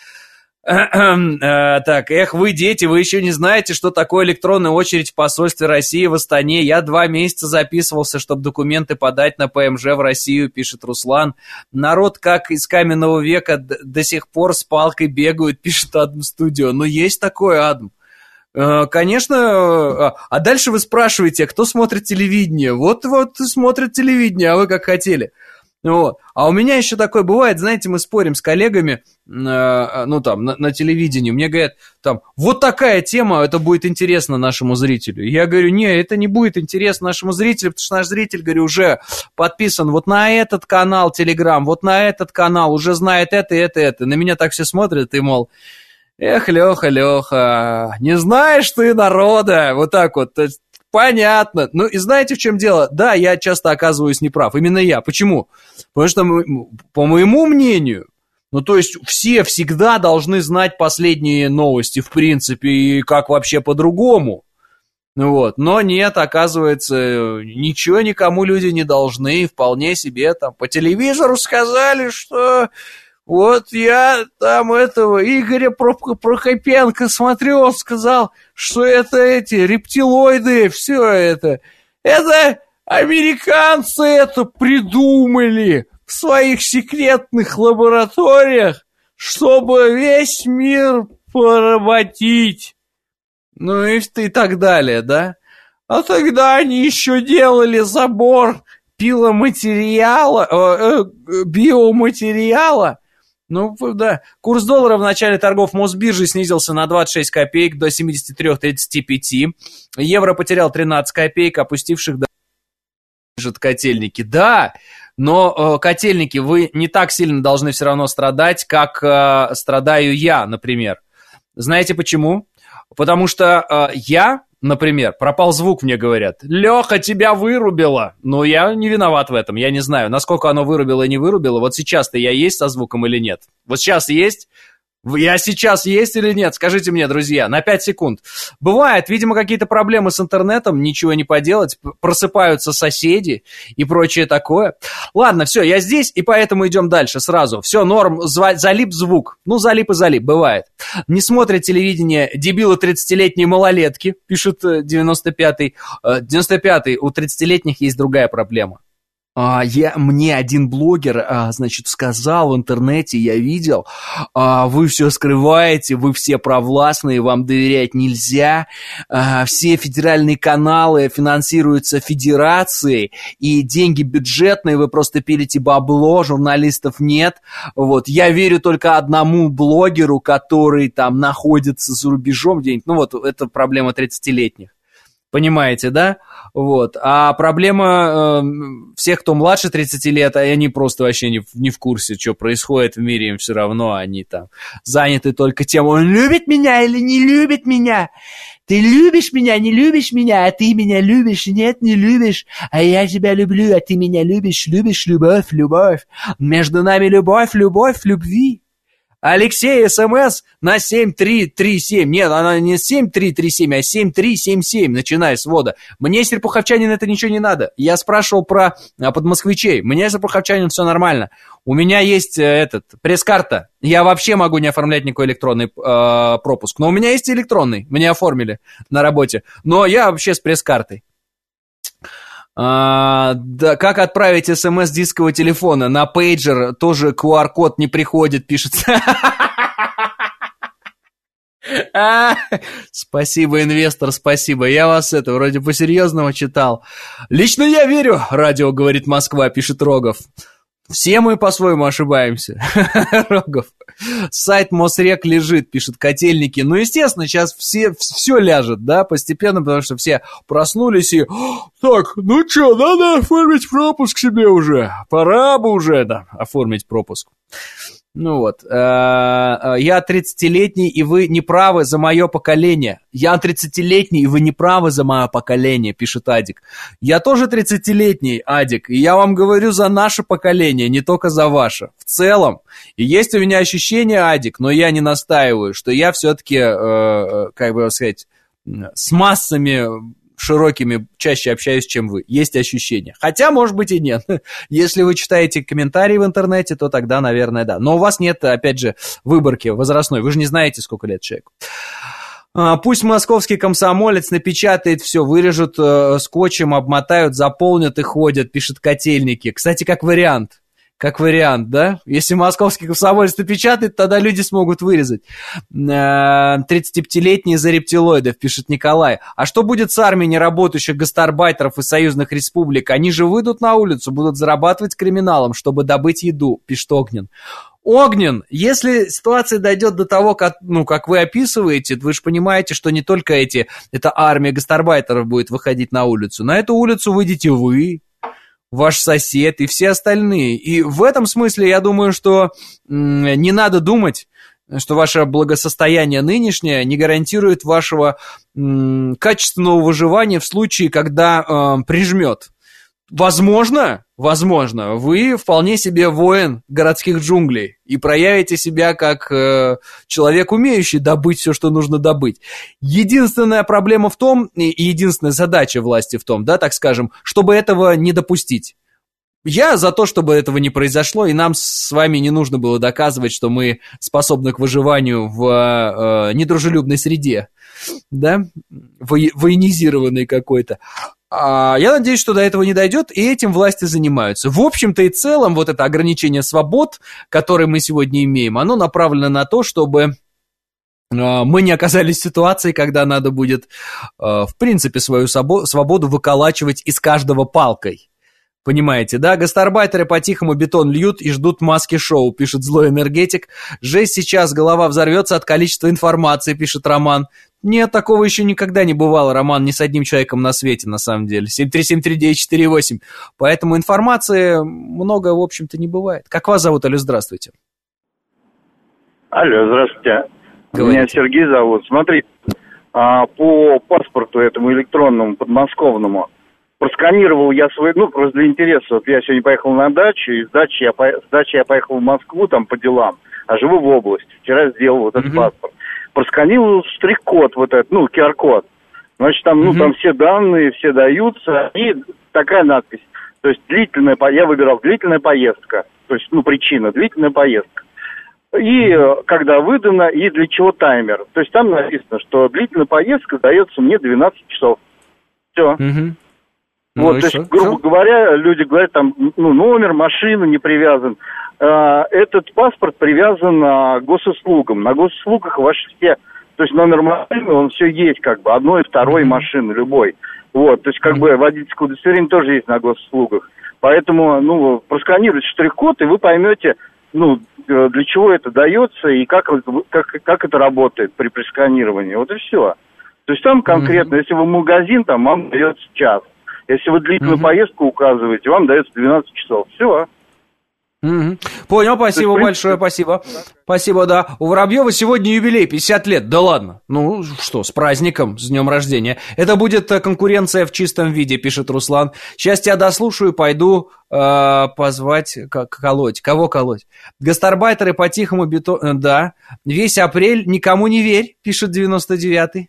Так, вы, дети, вы еще не знаете, что такое электронная очередь в посольстве России в Астане. Я 2 месяца записывался, чтобы документы подать на ПМЖ в Россию, пишет Руслан. Народ, как из каменного века, до сих пор с палкой бегают, пишет Адам Студио. Но есть такое, Адам. Конечно, а дальше вы спрашиваете, кто смотрит телевидение? Вот смотрят телевидение, а вы как хотели. Вот. А у меня еще такое бывает, знаете, мы спорим с коллегами, на телевидении, мне говорят, вот такая тема, это будет интересно нашему зрителю. Я говорю, это не будет интересно нашему зрителю, потому что наш зритель, говорю, уже подписан вот на этот канал Telegram, вот на этот канал, уже знает это. На меня так все смотрят, и, мол, эх, Леха, не знаешь ты народа, вот так вот. Понятно. И знаете, в чем дело? Да, я часто оказываюсь неправ. Именно я. Почему? Потому что, по моему мнению, то есть все всегда должны знать последние новости, в принципе, и как вообще по-другому. Вот. Но нет, оказывается, ничего никому люди не должны. Вполне себе по телевизору сказали, что... Вот я этого Игоря Прокопенко смотрю, он сказал, что это эти рептилоиды, все это американцы это придумали в своих секретных лабораториях, чтобы весь мир поработить. И так далее, да? А тогда они еще делали забор биоматериала. Да. Курс доллара в начале торгов Мосбиржи снизился на 26 копеек до 73,35. Евро потерял 13 копеек, опустивших до... Котельники. Да, но, котельники, вы не так сильно должны все равно страдать, как страдаю я, например. Знаете почему? Потому что я... Например, пропал звук, мне говорят. Леха, тебя вырубило. Я не виноват в этом, я не знаю, насколько оно вырубило и не вырубило. Вот сейчас-то я есть со звуком или нет? Вот сейчас есть? Я сейчас есть или нет? Скажите мне, друзья, на 5 секунд. Бывает, видимо, какие-то проблемы с интернетом, ничего не поделать, просыпаются соседи и прочее такое. Ладно, все, я здесь, и поэтому идем дальше сразу. Все, норм, залип звук. Залип и залип, бывает. Не смотрят телевидение дебилы 30-летние малолетки, пишет 95-й. 95-й, у 30-летних есть другая проблема. Мне один блогер, значит, сказал в интернете, я видел, вы все скрываете, вы все провластные, вам доверять нельзя, все федеральные каналы финансируются федерацией, и деньги бюджетные, вы просто пилите бабло, журналистов нет. Вот, я верю только одному блогеру, который там находится за рубежом где-нибудь, ну вот, это проблема 30-летних. Понимаете, да? Вот. А проблема всех, кто младше 30 лет, они просто вообще не в курсе, что происходит в мире, им все равно, они там заняты только тем, он любит меня или не любит меня? Ты любишь меня, не любишь меня, а ты меня любишь, нет, не любишь, а я тебя люблю, а ты меня любишь, любовь, любовь. Между нами любовь, любви. Алексей, СМС на 7337. Нет, она не 7337, а 7377, начиная с ввода. Мне, Серпуховчанин, это ничего не надо. Я спрашивал про подмосквичей. Мне, Серпуховчанин, все нормально. У меня есть пресс-карта. Я вообще могу не оформлять никакой электронный пропуск. Но у меня есть электронный. Мне оформили на работе. Но я вообще с пресс-картой. Да, как отправить смс с дискового телефона? На пейджер тоже QR-код не приходит, пишется. Спасибо, инвестор, спасибо. Я вас вроде по-серьезному читал. Лично я верю, радио говорит Москва, пишет Рогов. Все мы по-своему ошибаемся. Рогов. Сайт Мосрек лежит, пишет Котельники. Ну, естественно, сейчас все ляжет, да, постепенно, потому что все проснулись и... Так, ну что, надо оформить пропуск себе уже. Пора бы уже, да, оформить пропуск. Ну вот, я 30-летний, и вы не правы за мое поколение. Я 30-летний, и вы не правы за мое поколение, пишет Адик. Я тоже 30-летний, Адик, и я вам говорю за наше поколение, не только за ваше. В целом, и есть у меня ощущение, Адик, но я не настаиваю, что я все-таки, как бы сказать, с массами... широкими чаще общаюсь, чем вы. Есть ощущение. Хотя, может быть, и нет. Если вы читаете комментарии в интернете, то тогда, наверное, да. Но у вас нет, опять же, выборки возрастной. Вы же не знаете, сколько лет человеку. Пусть московский комсомолец напечатает все, вырежут скотчем, обмотают, заполнят и ходят, пишет Котельники. Кстати, как вариант. Как вариант, да? Если московский комсомолец напечатает, тогда люди смогут вырезать. 35-летние за рептилоидов, пишет Николай. А что будет с армией неработающих гастарбайтеров из союзных республик? Они же выйдут на улицу, будут зарабатывать криминалом, чтобы добыть еду, пишет Огнен. Огнен, если ситуация дойдет до того, как вы описываете, вы же понимаете, что не только эта армия гастарбайтеров будет выходить на улицу. На эту улицу выйдете вы, ваш сосед и все остальные. И в этом смысле я думаю, что не надо думать, что ваше благосостояние нынешнее не гарантирует вашего качественного выживания в случае, когда прижмет. Возможно, вы вполне себе воин городских джунглей и проявите себя как человек, умеющий добыть все, что нужно добыть. Единственная проблема в том, и единственная задача власти в том, да, так скажем, чтобы этого не допустить. Я за то, чтобы этого не произошло, и нам с вами не нужно было доказывать, что мы способны к выживанию в недружелюбной среде, да, военизированной какой-то. Я надеюсь, что до этого не дойдет, и этим власти занимаются. В общем-то и целом, вот это ограничение свобод, которое мы сегодня имеем, оно направлено на то, чтобы мы не оказались в ситуации, когда надо будет, в принципе, свою свободу выколачивать из каждого палкой. Понимаете, да? Гастарбайтеры по-тихому бетон льют и ждут маски-шоу, пишет злой энергетик. Жесть, сейчас голова взорвется от количества информации, пишет Роман. Нет, такого еще никогда не бывало, Роман, ни с одним человеком на свете, на самом деле. 7373948. Поэтому информации много, в общем-то, не бывает. Как вас зовут, алло, здравствуйте. Алло, здравствуйте. Говорите. Меня Сергей зовут. Смотрите, по паспорту этому электронному, подмосковному, просканировал я свой, просто для интереса. Вот я сегодня поехал на дачу, и с дачи я поехал в Москву там по делам, а живу в области. Вчера сделал вот этот паспорт. Просканировал штрих-код, вот этот, QR-код. Значит, там, там все данные, все даются, и такая надпись. То есть я выбирал длительная поездка. То есть, причина, длительная поездка. И когда выдано, и для чего таймер. То есть там написано, что длительная поездка дается мне 12 часов. Все. Вот, то есть, грубо говоря, люди говорят, там, номер машины не привязан. Этот паспорт привязан к госуслугам. На госуслугах ваши все, то есть номер машины, он все есть, как бы, одной, второй машины, любой. Вот, то есть, как бы, водительское удостоверение тоже есть на госуслугах. Поэтому, просканируйте штрих-код, и вы поймете, для чего это дается и как это работает при просканировании. Вот и все. То есть там конкретно, если вы в магазин, там вам дается час. Если вы длительную поездку указываете, вам дается 12 часов. Все. Понял, спасибо большое, спасибо. Спасибо, да. У Воробьева сегодня юбилей, 50 лет. Да ладно. Ну что, с праздником, с днем рождения. Это будет конкуренция в чистом виде, пишет Руслан. Сейчас я дослушаю, пойду позвать колоть. Кого колоть? Гастарбайтеры по-тихому Да. Весь апрель никому не верь, пишет 99-й.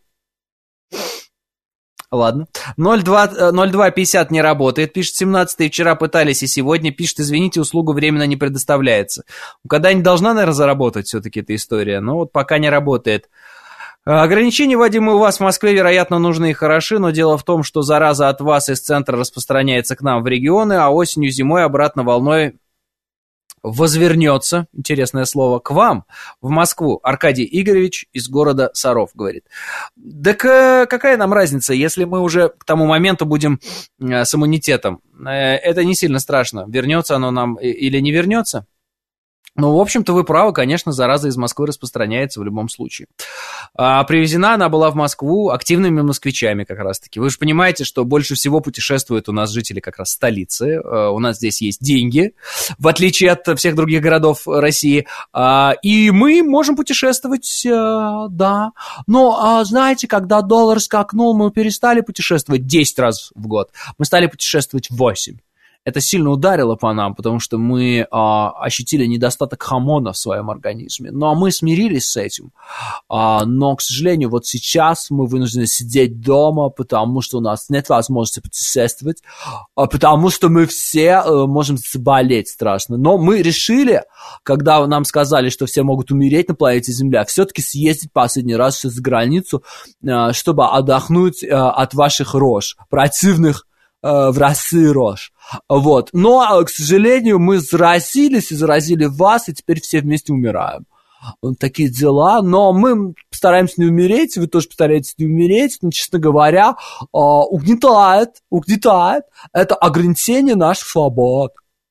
Ладно. 0250 не работает, пишет 17-й. Вчера пытались и сегодня. Пишет, извините, услуга временно не предоставляется. Когда-нибудь должна, наверное, заработать все-таки эта история. Но вот пока не работает. Ограничения, вводимые у вас в Москве, вероятно, нужны и хороши, но дело в том, что зараза от вас из центра распространяется к нам в регионы, а осенью, зимой обратно волной возвернется, интересное слово, к вам, в Москву. Аркадий Игоревич из города Саров говорит. Так какая нам разница, если мы уже к тому моменту будем с иммунитетом? Это не сильно страшно, вернется оно нам или не вернется. Ну, в общем-то, вы правы, конечно, зараза из Москвы распространяется в любом случае. Привезена она была в Москву активными москвичами как раз-таки. Вы же понимаете, что больше всего путешествуют у нас жители как раз столицы. У нас здесь есть деньги, в отличие от всех других городов России. И мы можем путешествовать, да. Но, знаете, когда доллар скакнул, мы перестали путешествовать 10 раз в год. Мы стали путешествовать 8. Это сильно ударило по нам, потому что мы ощутили недостаток гормонов в своем организме. Но мы смирились с этим. Но, к сожалению, вот сейчас мы вынуждены сидеть дома, потому что у нас нет возможности путешествовать, потому что мы все можем заболеть страшно. Но мы решили, когда нам сказали, что все могут умереть на планете Земля, все-таки съездить последний раз за границу, чтобы отдохнуть от ваших рож, противных в России рож. Вот. Но, к сожалению, мы заразились и заразили вас, и теперь все вместе умираем. Вот такие дела. Но мы стараемся не умереть, вы тоже постараетесь не умереть. Но, честно говоря, угнетает это ограничение наших свобод.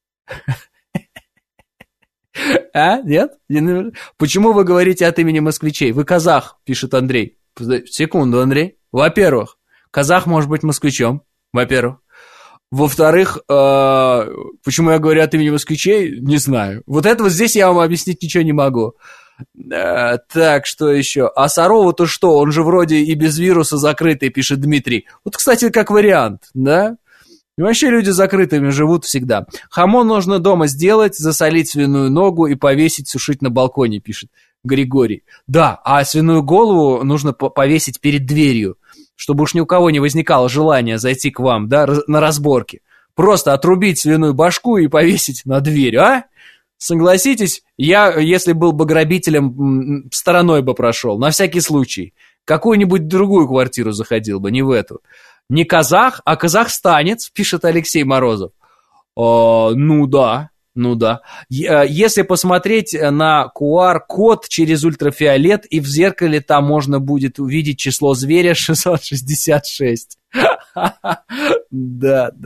Нет? Почему вы говорите от имени москвичей? Вы казах, пишет Андрей. Секунду, Андрей. Во-первых, казах может быть москвичом. Во-первых. Во-вторых, почему я говорю от имени москвичей, не знаю. Вот этого здесь я вам объяснить ничего не могу. Так, что еще? А Сарову-то что? Он же вроде и без вируса закрытый, пишет Дмитрий. Вот, кстати, как вариант, да? И вообще люди закрытыми живут всегда. Хамон нужно дома сделать, засолить свиную ногу и повесить, сушить на балконе, пишет Григорий. Да, а свиную голову нужно повесить перед дверью, чтобы уж ни у кого не возникало желания зайти к вам, да, на разборки. Просто отрубить свиную башку и повесить на дверь, а? Согласитесь, я, если был бы грабителем, стороной бы прошел, на всякий случай. Какую-нибудь другую квартиру заходил бы, не в эту. Не казах, а казахстанец, пишет Алексей Морозов. Ну да. Если посмотреть на QR-код через ультрафиолет, и в зеркале там можно будет увидеть число зверя 666. Да.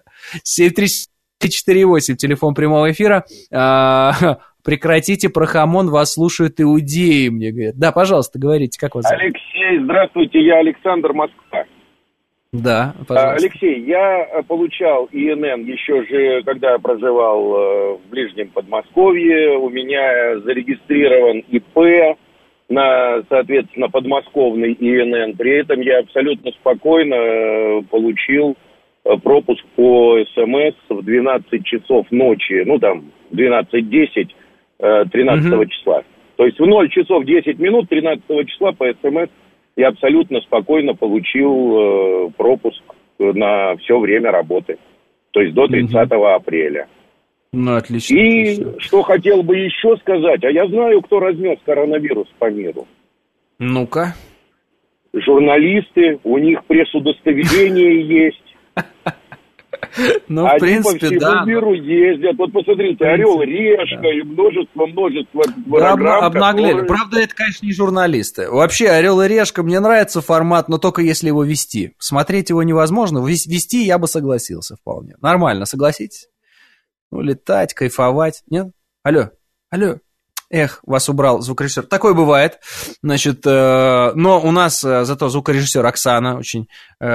73748, телефон прямого эфира. Прекратите, про хамон, вас слушают иудеи, мне говорят. Да, пожалуйста, говорите, как вас зовут? Алексей, здравствуйте, я Александр, Москва. Да, пожалуйста. Алексей, я получал ИНН еще же, когда проживал в ближнем Подмосковье. У меня зарегистрирован ИП на, соответственно, подмосковный ИНН. При этом я абсолютно спокойно получил пропуск по СМС в 12 часов ночи, 12:10 13 числа. То есть в 0 часов 10 минут 13 числа по СМС я абсолютно спокойно получил пропуск на все время работы. То есть до 30 апреля. Ну, отлично. И отлично. Что хотел бы еще сказать. А я знаю, кто разнес коронавирус по миру. Ну-ка. Журналисты, у них пресс-удостоверение есть. Ну, в принципе, по всему миру ездят. Вот посмотрите, «Орел и Решка» и множество программ, обнаглели. которые... Правда, это, конечно, не журналисты. Вообще, «Орел и Решка», мне нравится формат, но только если его вести. Смотреть его невозможно. Вести я бы согласился вполне. Нормально, согласитесь? Ну, летать, кайфовать. Нет? Алло. Эх, вас убрал звукорежиссер. Такое бывает. Значит, но у нас зато звукорежиссер Оксана очень,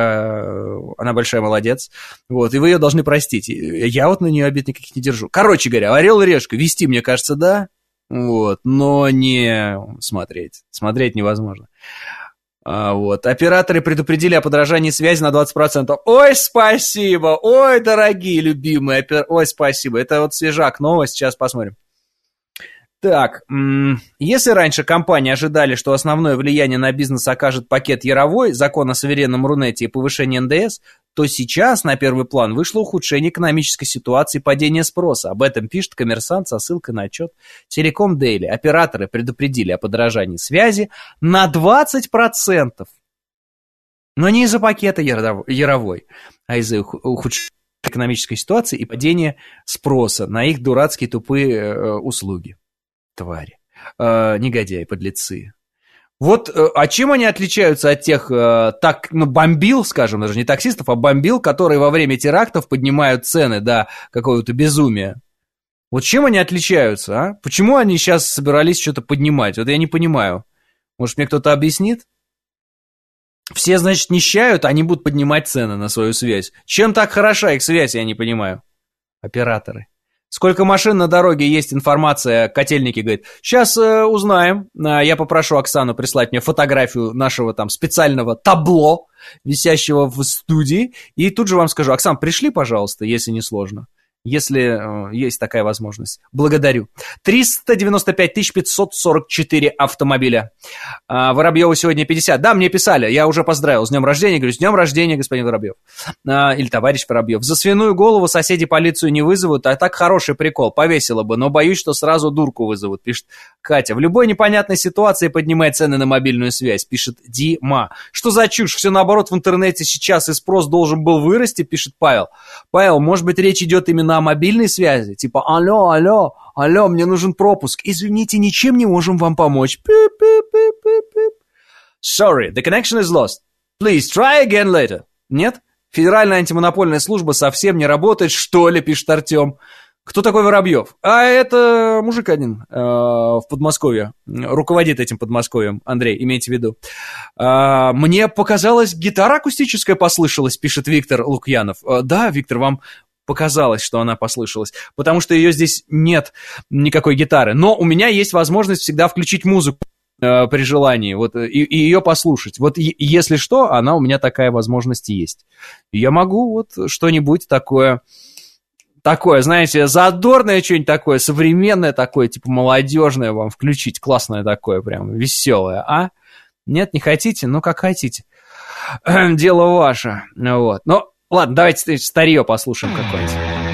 она большая молодец. Вот, и вы ее должны простить. Я вот на нее обид никаких не держу. Короче говоря, «Орел и Решка» вести, мне кажется, да. Вот, но не смотреть. Смотреть невозможно. Вот. Операторы предупредили о подорожании связи на 20%. Ой, спасибо! Ой, дорогие, любимые. Ой, спасибо. Это вот свежак, новость. Сейчас посмотрим. Так, если раньше компании ожидали, что основное влияние на бизнес окажет пакет Яровой, закон о суверенном Рунете и повышение НДС, то сейчас на первый план вышло ухудшение экономической ситуации и падение спроса. Об этом пишет «Коммерсант» со ссылкой на отчет Telecom Daily. Операторы предупредили о подорожании связи на 20%. Но не из-за пакета Яровой, а из-за ухудшения экономической ситуации и падения спроса на их дурацкие тупые услуги. Твари, негодяи, подлецы. Вот, а чем они отличаются от тех, бомбил, скажем, даже не таксистов, а бомбил, которые во время терактов поднимают цены до какого-то безумия? Вот чем они отличаются, а? Почему они сейчас собирались что-то поднимать? Вот я не понимаю. Может, мне кто-то объяснит? Все, значит, нищают, они будут поднимать цены на свою связь. Чем так хороша их связь, я не понимаю. Операторы. Сколько машин на дороге, есть информация, Котельники говорит, сейчас узнаем, я попрошу Оксану прислать мне фотографию нашего там специального табло, висящего в студии, и тут же вам скажу, Оксан, пришли, пожалуйста, если не сложно, если есть такая возможность. Благодарю. 395 544 автомобиля. Воробьеву сегодня 50. Да, мне писали, я уже поздравил с днем рождения. Говорю, с днем рождения, господин Воробьев. Или товарищ Воробьев. За свиную голову соседи полицию не вызовут, а так хороший прикол, повесило бы, но боюсь, что сразу дурку вызовут, пишет Катя. В любой непонятной ситуации поднимает цены на мобильную связь, пишет Дима. Что за чушь? Все наоборот в интернете сейчас, и спрос должен был вырасти, пишет Павел. Павел, может быть, речь идет именно о мобильной связи, типа алло, мне нужен пропуск, извините, ничем не можем вам помочь. Sorry, the connection is lost. Please try again later. Нет? Федеральная антимонопольная служба совсем не работает, что ли, пишет Артем. Кто такой Воробьев? А это мужик один в Подмосковье, руководит этим Подмосковьем, Андрей, имейте в виду. Мне показалось, гитара акустическая послышалась, пишет Виктор Лукьянов. Да, Виктор, вам показалось, что она послышалась, потому что ее здесь нет никакой гитары. Но у меня есть возможность всегда включить музыку при желании, вот, и ее послушать. Вот если что, она у меня такая возможность есть. Я могу вот что-нибудь такое, знаете, задорное что-нибудь такое, современное такое, типа молодежное вам включить, классное такое, прям веселое, а? Нет, не хотите? Ну, как хотите. Дело ваше. Вот. Но ладно, давайте старье послушаем какое-нибудь.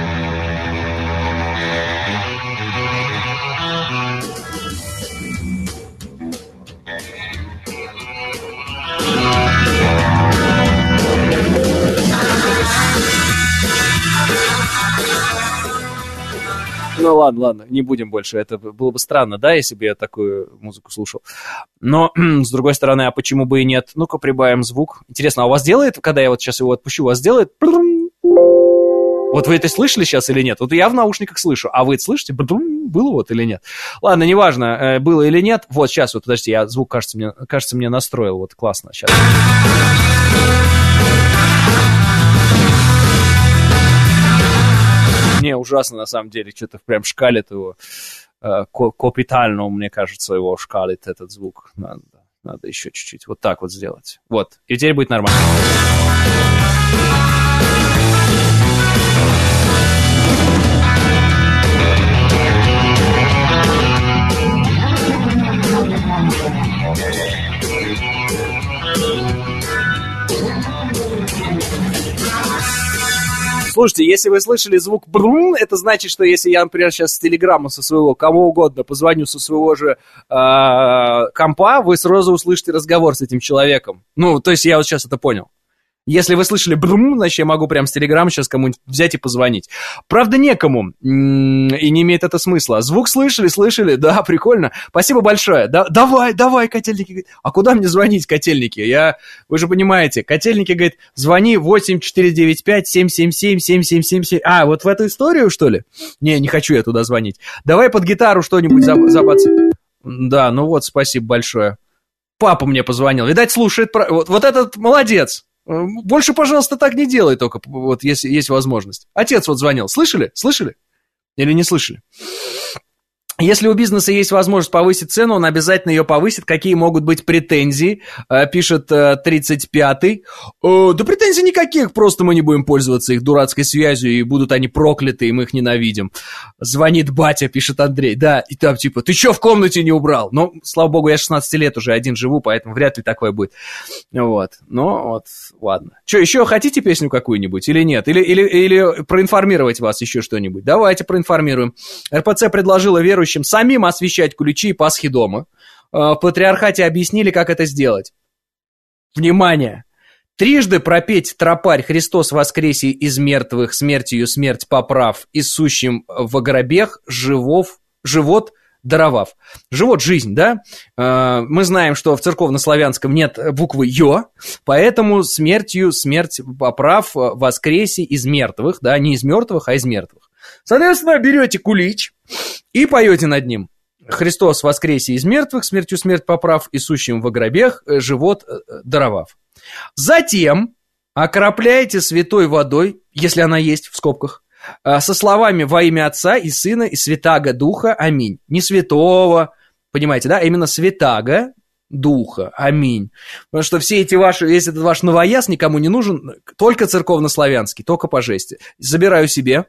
Ну ладно, не будем больше. Это было бы странно, да, если бы я такую музыку слушал. Но, с другой стороны, а почему бы и нет? Ну-ка, прибавим звук. Интересно, а у вас делает, когда я вот сейчас его отпущу, у вас делает... Вот вы это слышали сейчас или нет? Вот я в наушниках слышу, а вы это слышите? Было вот или нет? Ладно, неважно, было или нет. Вот сейчас, вот подождите, я звук, кажется, мне настроил. Вот классно, сейчас. Не, ужасно, на самом деле, что-то прям шкалит его, капитально, мне кажется, его шкалит этот звук. Надо еще чуть-чуть, вот так вот сделать. Вот, и теперь будет нормально. Слушайте, если вы слышали звук брум, это значит, что если я, например, сейчас с телеграмма со своего, кому угодно, позвоню со своего же компа, вы сразу услышите разговор с этим человеком. Ну, то есть я вот сейчас это понял. Если вы слышали брум, значит, я могу прям с Телеграма сейчас кому-нибудь взять и позвонить. Правда, некому, и не имеет это смысла. Звук слышали? Да, прикольно. Спасибо большое. Давай, котельники. А куда мне звонить, котельники? Вы же понимаете, котельники, говорит, звони 8-495-777-7777. А, вот в эту историю, что ли? Не хочу я туда звонить. Давай под гитару что-нибудь забацать. Да, ну вот, спасибо большое. Папа мне позвонил. Видать, слушает. Вот этот молодец. Больше, пожалуйста, так не делай только, вот если есть возможность. Отец вот звонил. Слышали? Или не слышали? Если у бизнеса есть возможность повысить цену, он обязательно ее повысит. Какие могут быть претензии? Пишет 35-й. Да претензий никаких, просто мы не будем пользоваться их дурацкой связью, и будут они прокляты, и мы их ненавидим. Звонит батя, пишет Андрей. Да, и там типа, ты что в комнате не убрал? Ну, слава богу, я 16 лет уже один живу, поэтому вряд ли такое будет. Вот, ну вот, ладно. Что, еще хотите песню какую-нибудь или нет? Или проинформировать вас еще что-нибудь? Давайте проинформируем. РПЦ предложила верующим самим освещать куличи и Пасхи дома. В патриархате объяснили, как это сделать. Внимание! Трижды пропеть тропарь «Христос воскресе из мертвых, смертью смерть поправ, и сущим во гробех живот даровав». Живот – жизнь, да? Мы знаем, что в церковнославянском нет буквы «ё», поэтому смертью смерть поправ, воскресе из мертвых, да, не из мертвых, а из мертвых. Соответственно, берете кулич и поете над ним. «Христос воскресе из мертвых, смертью смерть поправ, и сущим во гробех живот даровав». Затем окропляете святой водой, если она есть в скобках, со словами «Во имя Отца и Сына и Святаго Духа. Аминь». Не святого, понимаете, да? Именно Святаго Духа. Аминь. Потому что все эти ваши, весь этот ваш новояз никому не нужен, только церковнославянский, только по жести. Забираю себе.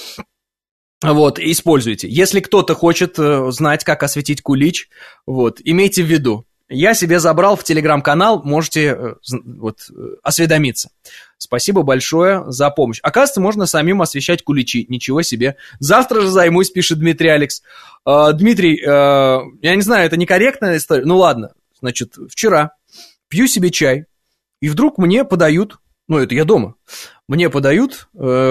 Вот, используйте. Если кто-то хочет знать, как осветить кулич, вот, имейте в виду. Я себе забрал в телеграм-канал, можете осведомиться. Спасибо большое за помощь. Оказывается, можно самим освещать куличи. Ничего себе. Завтра же займусь, пишет Дмитрий Алекс. Дмитрий, я не знаю, это некорректная история. Ну ладно, значит, вчера пью себе чай, и вдруг мне подают, ну это я дома, мне подают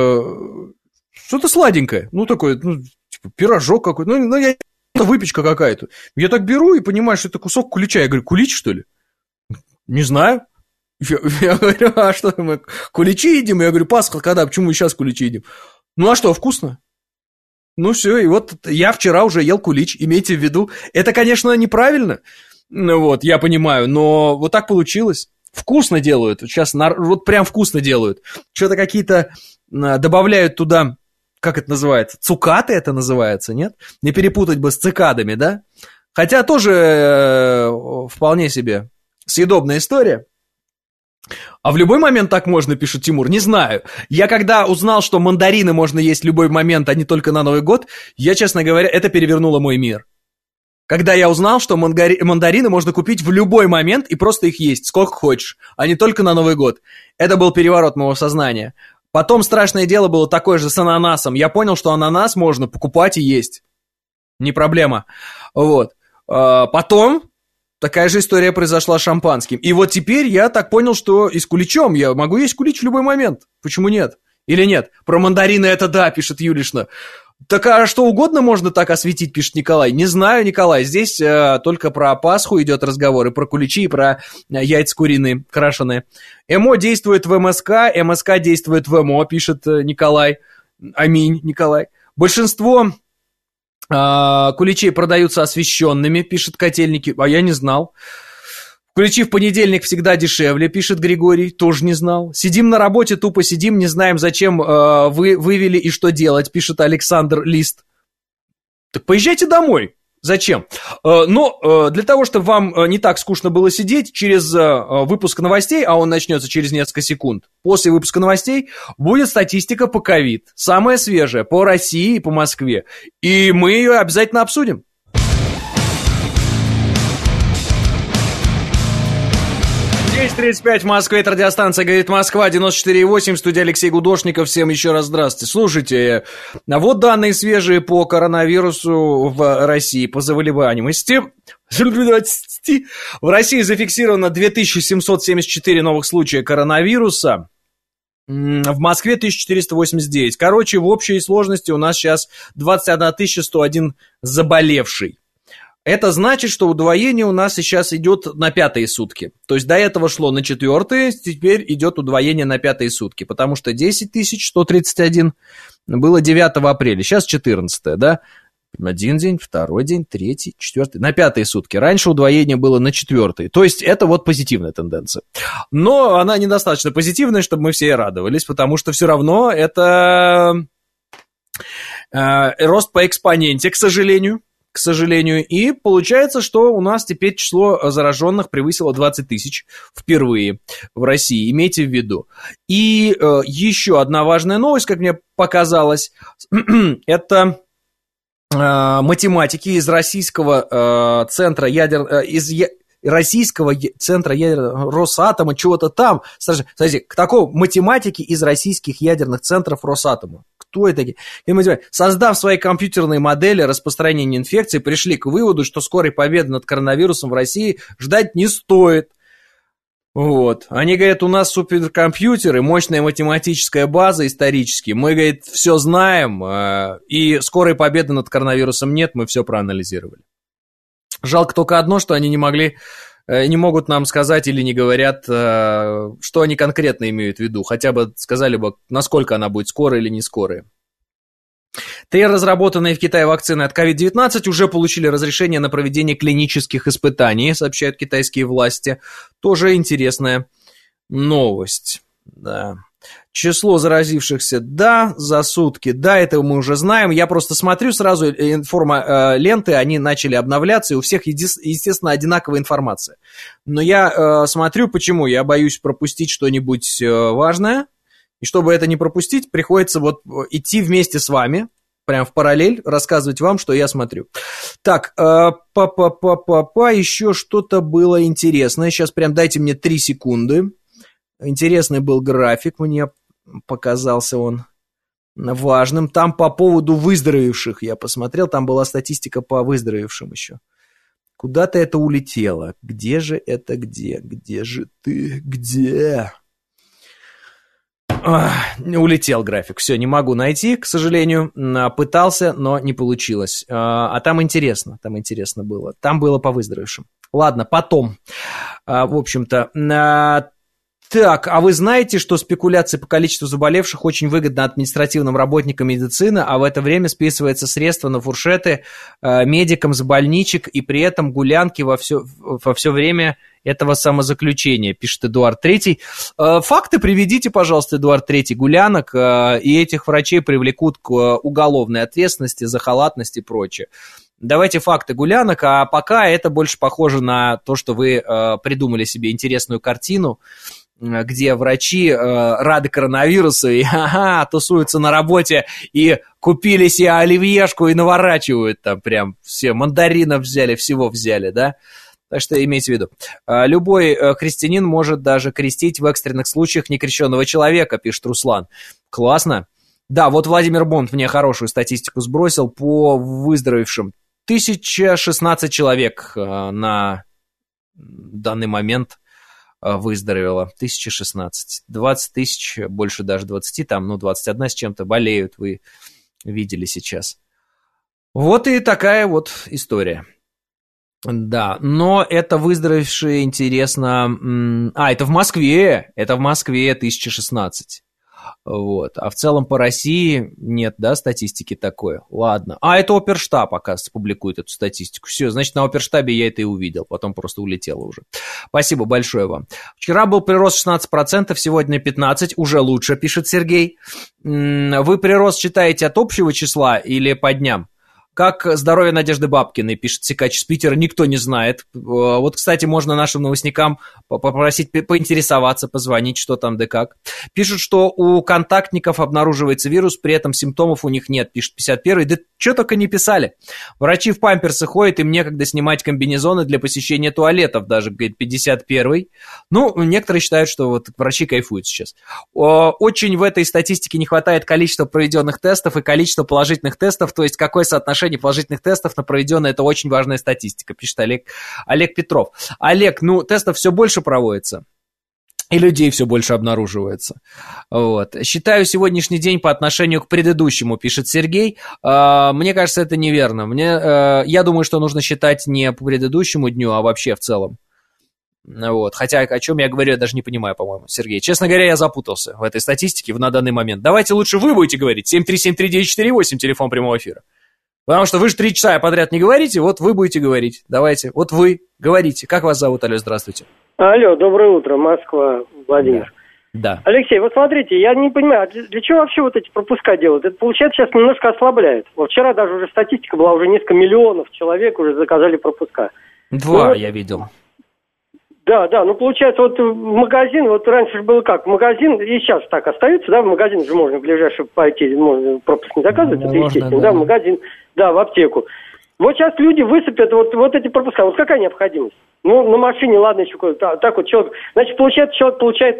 что-то сладенькое. Ну такое, типа пирожок какой-то, выпечка какая-то. Я так беру и понимаю, что это кусок кулича. Я говорю, кулич, что ли? Не знаю. Я говорю, а что мы куличи едим? Я говорю, Пасха когда? Почему мы сейчас куличи едим? Ну а что, вкусно? Ну все, и вот я вчера уже ел кулич, имейте в виду. Это, конечно, неправильно, вот, я понимаю, но вот так получилось. Вкусно делают, сейчас вот прям вкусно делают. Что-то какие-то добавляют туда, как это называется, цукаты это называется, нет? Не перепутать бы с цикадами, да? Хотя тоже вполне себе съедобная история. А в любой момент так можно, пишет Тимур, не знаю. Я когда узнал, что мандарины можно есть в любой момент, а не только на Новый год, я, честно говоря, это перевернуло мой мир. Когда я узнал, что мандарины можно купить в любой момент и просто их есть, сколько хочешь, а не только на Новый год. Это был переворот моего сознания. Потом страшное дело было такое же с ананасом. Я понял, что ананас можно покупать и есть. Не проблема. Вот. Потом такая же история произошла с шампанским. И вот теперь я так понял, что и с куличом я могу есть кулич в любой момент. Почему нет? Или нет? Про мандарины это да, пишет Юлишна. Так а что угодно можно так осветить, пишет Николай. Не знаю, Николай, здесь только про Пасху идет разговор, и про куличи, и про яйца куриные, крашеные. ЭМО действует в МСК, МСК действует в ЭМО, пишет Николай. Аминь, Николай. Большинство куличей продаются освещенными, пишет Котельники, а я не знал. Куличи в понедельник всегда дешевле, пишет Григорий, тоже не знал. Сидим на работе, тупо сидим, не знаем, зачем вывели и что делать, пишет Александр Лист. Так поезжайте домой. Зачем? Но для того, чтобы вам не так скучно было сидеть, через выпуск новостей, а он начнется через несколько секунд, после выпуска новостей будет статистика по ковид. Самая свежая по России и по Москве. И мы ее обязательно обсудим. 9:35 в Москве. Это радиостанция «Говорит Москва», 94,8. Студия Алексей Гудошников. Всем еще раз здравствуйте. Слушайте, вот данные свежие по коронавирусу в России, по заболеваемости. В России зафиксировано 2774 новых случая коронавируса. В Москве 1489. Короче, в общей сложности у нас сейчас 21 101 заболевший. Это значит, что удвоение у нас сейчас идет на 5-е сутки. То есть до этого шло на 4-е, теперь идет удвоение на 5-е сутки. Потому что 10 131 было 9 апреля, сейчас 14, да? Один день, второй день, третий, четвертый, на 5-е сутки. Раньше удвоение было на 4-е. То есть это вот позитивная тенденция. Но она недостаточно позитивная, чтобы мы все радовались, потому что все равно это рост по экспоненте, к сожалению. И получается, что у нас теперь число зараженных превысило 20 тысяч впервые в России, имейте в виду. И еще одна важная новость, как мне показалось, это математики из российского центра российского центра ядерного Росатома, чего-то там. Смотрите, к такому математики из российских ядерных центров Росатома. Кто это такие? Создав свои компьютерные модели распространения инфекции, пришли к выводу, что скорой победы над коронавирусом в России ждать не стоит. Вот. Они говорят, у нас суперкомпьютеры, мощная математическая база исторически. Мы, говорит, все знаем, и скорой победы над коронавирусом нет, мы все проанализировали. Жалко только одно, что они не могут нам сказать или не говорят, что они конкретно имеют в виду. Хотя бы сказали бы, насколько она будет скорая или не скорая. 3 разработанные в Китае вакцины от COVID-19 уже получили разрешение на проведение клинических испытаний, сообщают китайские власти. Тоже интересная новость. Да. Число заразившихся, да, за сутки, да, это мы уже знаем. Я просто смотрю сразу ленты, они начали обновляться, и у всех, естественно, одинаковая информация. Но я смотрю, почему? Я боюсь пропустить что-нибудь важное, и чтобы это не пропустить, приходится вот идти вместе с вами, прям в параллель, рассказывать вам, что я смотрю. Так, еще что-то было интересное. Сейчас прям дайте мне 3 секунды. Интересный был график, мне показался он важным. Там по поводу выздоровевших я посмотрел, там была статистика по выздоровевшим еще. Куда-то это улетело. Где же это, где? Где же ты, где? Улетел график, все, не могу найти, к сожалению. Пытался, но не получилось. А там интересно было. Там было по выздоровевшим. Ладно, потом. В общем-то... Так, а вы знаете, что спекуляции по количеству заболевших очень выгодно административным работникам медицины, а в это время списывается средства на фуршеты медикам с больничек, и при этом гулянки во все время этого самозаключения, пишет Эдуард Третий. Факты приведите, пожалуйста, Эдуард Третий, гулянок, и этих врачей привлекут к уголовной ответственности за халатность и прочее. Давайте факты гулянок, а пока это больше похоже на то, что вы придумали себе интересную картину, где врачи рады коронавирусу и тусуются на работе и купили себе оливьешку и наворачивают там прям все, мандаринов взяли, всего взяли, да? Так что имейте в виду. Любой христианин может даже крестить в экстренных случаях некрещенного человека, пишет Руслан. Классно. Да, вот Владимир Бонд мне хорошую статистику сбросил по выздоровевшим. 1016 человек на данный момент выздоровело, 1016, 20 тысяч, больше даже 20, там, 21 с чем-то болеют, вы видели сейчас. Вот и такая вот история. Да, но это выздоровевшие, интересно... это в Москве 1016. Вот. А в целом по России нет, да, статистики такой. Ладно. Это Оперштаб, оказывается, публикует эту статистику. Все, значит, на Оперштабе я это и увидел. Потом просто улетело уже. Спасибо большое вам. Вчера был прирост 16%, сегодня 15%. Уже лучше, пишет Сергей. Вы прирост считаете от общего числа или по дням? Как здоровье Надежды Бабкиной, пишет Сикач из Питера, никто не знает. Вот, кстати, можно нашим новостникам попросить поинтересоваться, позвонить, что там да как. Пишут, что у контактников обнаруживается вирус, при этом симптомов у них нет, пишет 51-й. Да что только не писали. Врачи в памперсы ходят, им некогда снимать комбинезоны для посещения туалетов, даже, говорит 51-й. Ну, некоторые считают, что вот врачи кайфуют сейчас. Очень в этой статистике не хватает количества проведенных тестов и количества положительных тестов, то есть какое соотношение положительных тестов на проведенное, это очень важная статистика, пишет Олег Петров. Олег, ну, тестов все больше проводится, и людей все больше обнаруживается. Вот. Считаю сегодняшний день по отношению к предыдущему, пишет Сергей. Мне кажется, это неверно. Я думаю, что нужно считать не по предыдущему дню, а вообще в целом. Вот. Хотя о чем я говорю, я даже не понимаю, по-моему, Сергей. Честно говоря, я запутался в этой статистике на данный момент. Давайте лучше вы будете говорить. 7373948, телефон прямого эфира. Потому что вы же 3 часа подряд не говорите, вот вы будете говорить. Давайте, вот вы говорите. Как вас зовут, алло, здравствуйте. Алло, доброе утро, Москва, Владимир. Да. Алексей, вот смотрите, я не понимаю, для чего вообще вот эти пропуска делают? Это, получается, сейчас немножко ослабляет. Вот вчера даже уже статистика была, уже несколько миллионов человек уже заказали пропуска. 2 я видел. Да, ну получается, вот в магазин, вот раньше же было как, в магазин, и сейчас так остается, да, в магазин же можно в ближайший пойти, можно пропуск не заказывать, это естественно, да, в магазин, да, в аптеку. Вот сейчас люди высыпят вот эти пропуска, вот какая необходимость? Ну, на машине, ладно, еще так вот человек, значит, получается, человек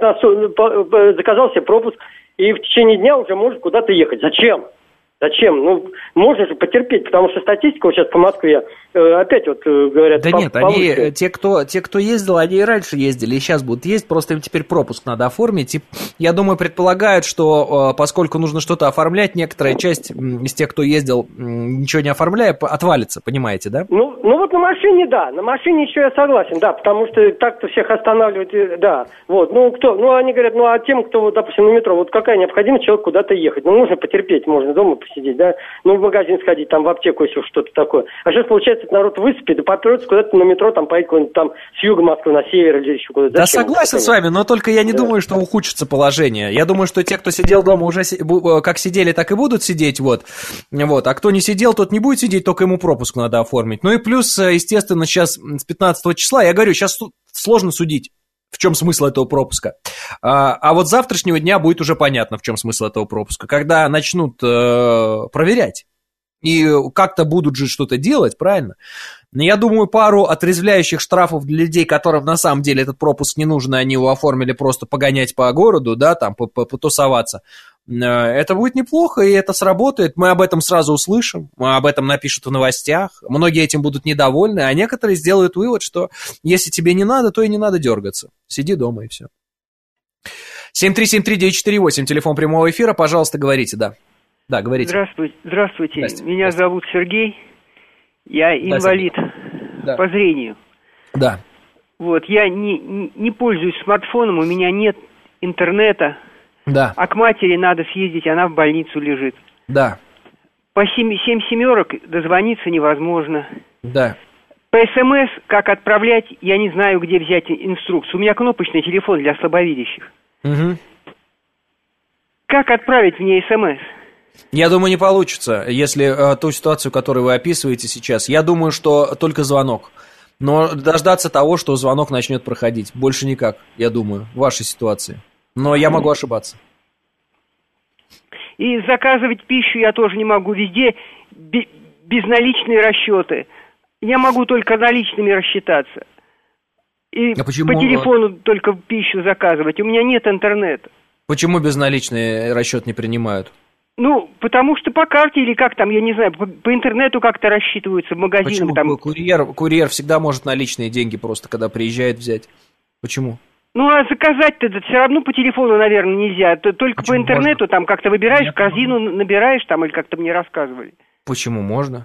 заказал себе пропуск, и в течение дня уже может куда-то ехать. Зачем? Ну, можно же потерпеть, потому что статистика вот сейчас по Москве опять вот говорят... Да нет, они, те, кто ездил, они и раньше ездили, и сейчас будут ездить, просто им теперь пропуск надо оформить. И, я думаю, предполагают, что поскольку нужно что-то оформлять, некоторая часть из тех, кто ездил, ничего не оформляя, отвалится, понимаете, да? Ну вот на машине, да, на машине еще я согласен, да, потому что так-то всех останавливать, да, вот, они говорят, а тем, кто, вот, допустим, на метро, вот какая необходимость человеку куда-то ехать, можно потерпеть, можно дома посидеть, да, в магазин сходить, там в аптеку, если что-то такое. А сейчас, получается, народ выспит и попрется куда-то на метро, там поедет куда-нибудь там с юга Москвы на север или еще куда-то. Да, согласен с вами, но только я не думаю, что ухудшится положение. Я думаю, что те, кто сидел дома, уже как сидели, так и будут сидеть, вот. А кто не сидел, тот не будет сидеть, только ему пропуск надо оформить. Ну и плюс, естественно, сейчас с 15 числа, я говорю, сейчас сложно судить, в чем смысл этого пропуска. А вот с завтрашнего дня будет уже понятно, в чем смысл этого пропуска. Когда начнут проверять, и как-то будут же что-то делать, правильно? Но я думаю, пару отрезвляющих штрафов для людей, которым на самом деле этот пропуск не нужен, они его оформили просто погонять по городу, да, там, потусоваться. Это будет неплохо, и это сработает. Мы об этом сразу услышим, об этом напишут в новостях. Многие этим будут недовольны, а некоторые сделают вывод, что если тебе не надо, то и не надо дергаться. Сиди дома, и все. 7373948, телефон прямого эфира, пожалуйста, говорите, да. Да, говорите. Здравствуйте. Меня зовут Сергей. Я инвалид по зрению. Да. Вот, я не пользуюсь смартфоном, у меня нет интернета. Да. А к матери надо съездить, она в больницу лежит. Да. По 7 семерок дозвониться невозможно. Да. По СМС, как отправлять, я не знаю, где взять инструкцию. У меня кнопочный телефон для слабовидящих. Угу. Как отправить мне СМС? Я думаю, не получится, если ту ситуацию, которую вы описываете сейчас. Я думаю, что только звонок. Но дождаться того, что звонок начнет проходить. Больше никак, я думаю, в вашей ситуации. Но я могу ошибаться. И заказывать пищу я тоже не могу. Везде безналичные расчеты. Я могу только наличными рассчитаться. И по телефону только пищу заказывать. У меня нет интернета. Почему безналичный расчет не принимают? Ну, потому что по карте или как там, я не знаю, по интернету как-то рассчитываются в магазинах. Почему? Там... Курьер всегда может наличные деньги просто, когда приезжает, взять. Почему? Ну, а заказать-то все равно по телефону, наверное, нельзя. Только почему по интернету можно? Там как-то выбираешь, в корзину набираешь, там, или как-то мне рассказывали. Почему можно?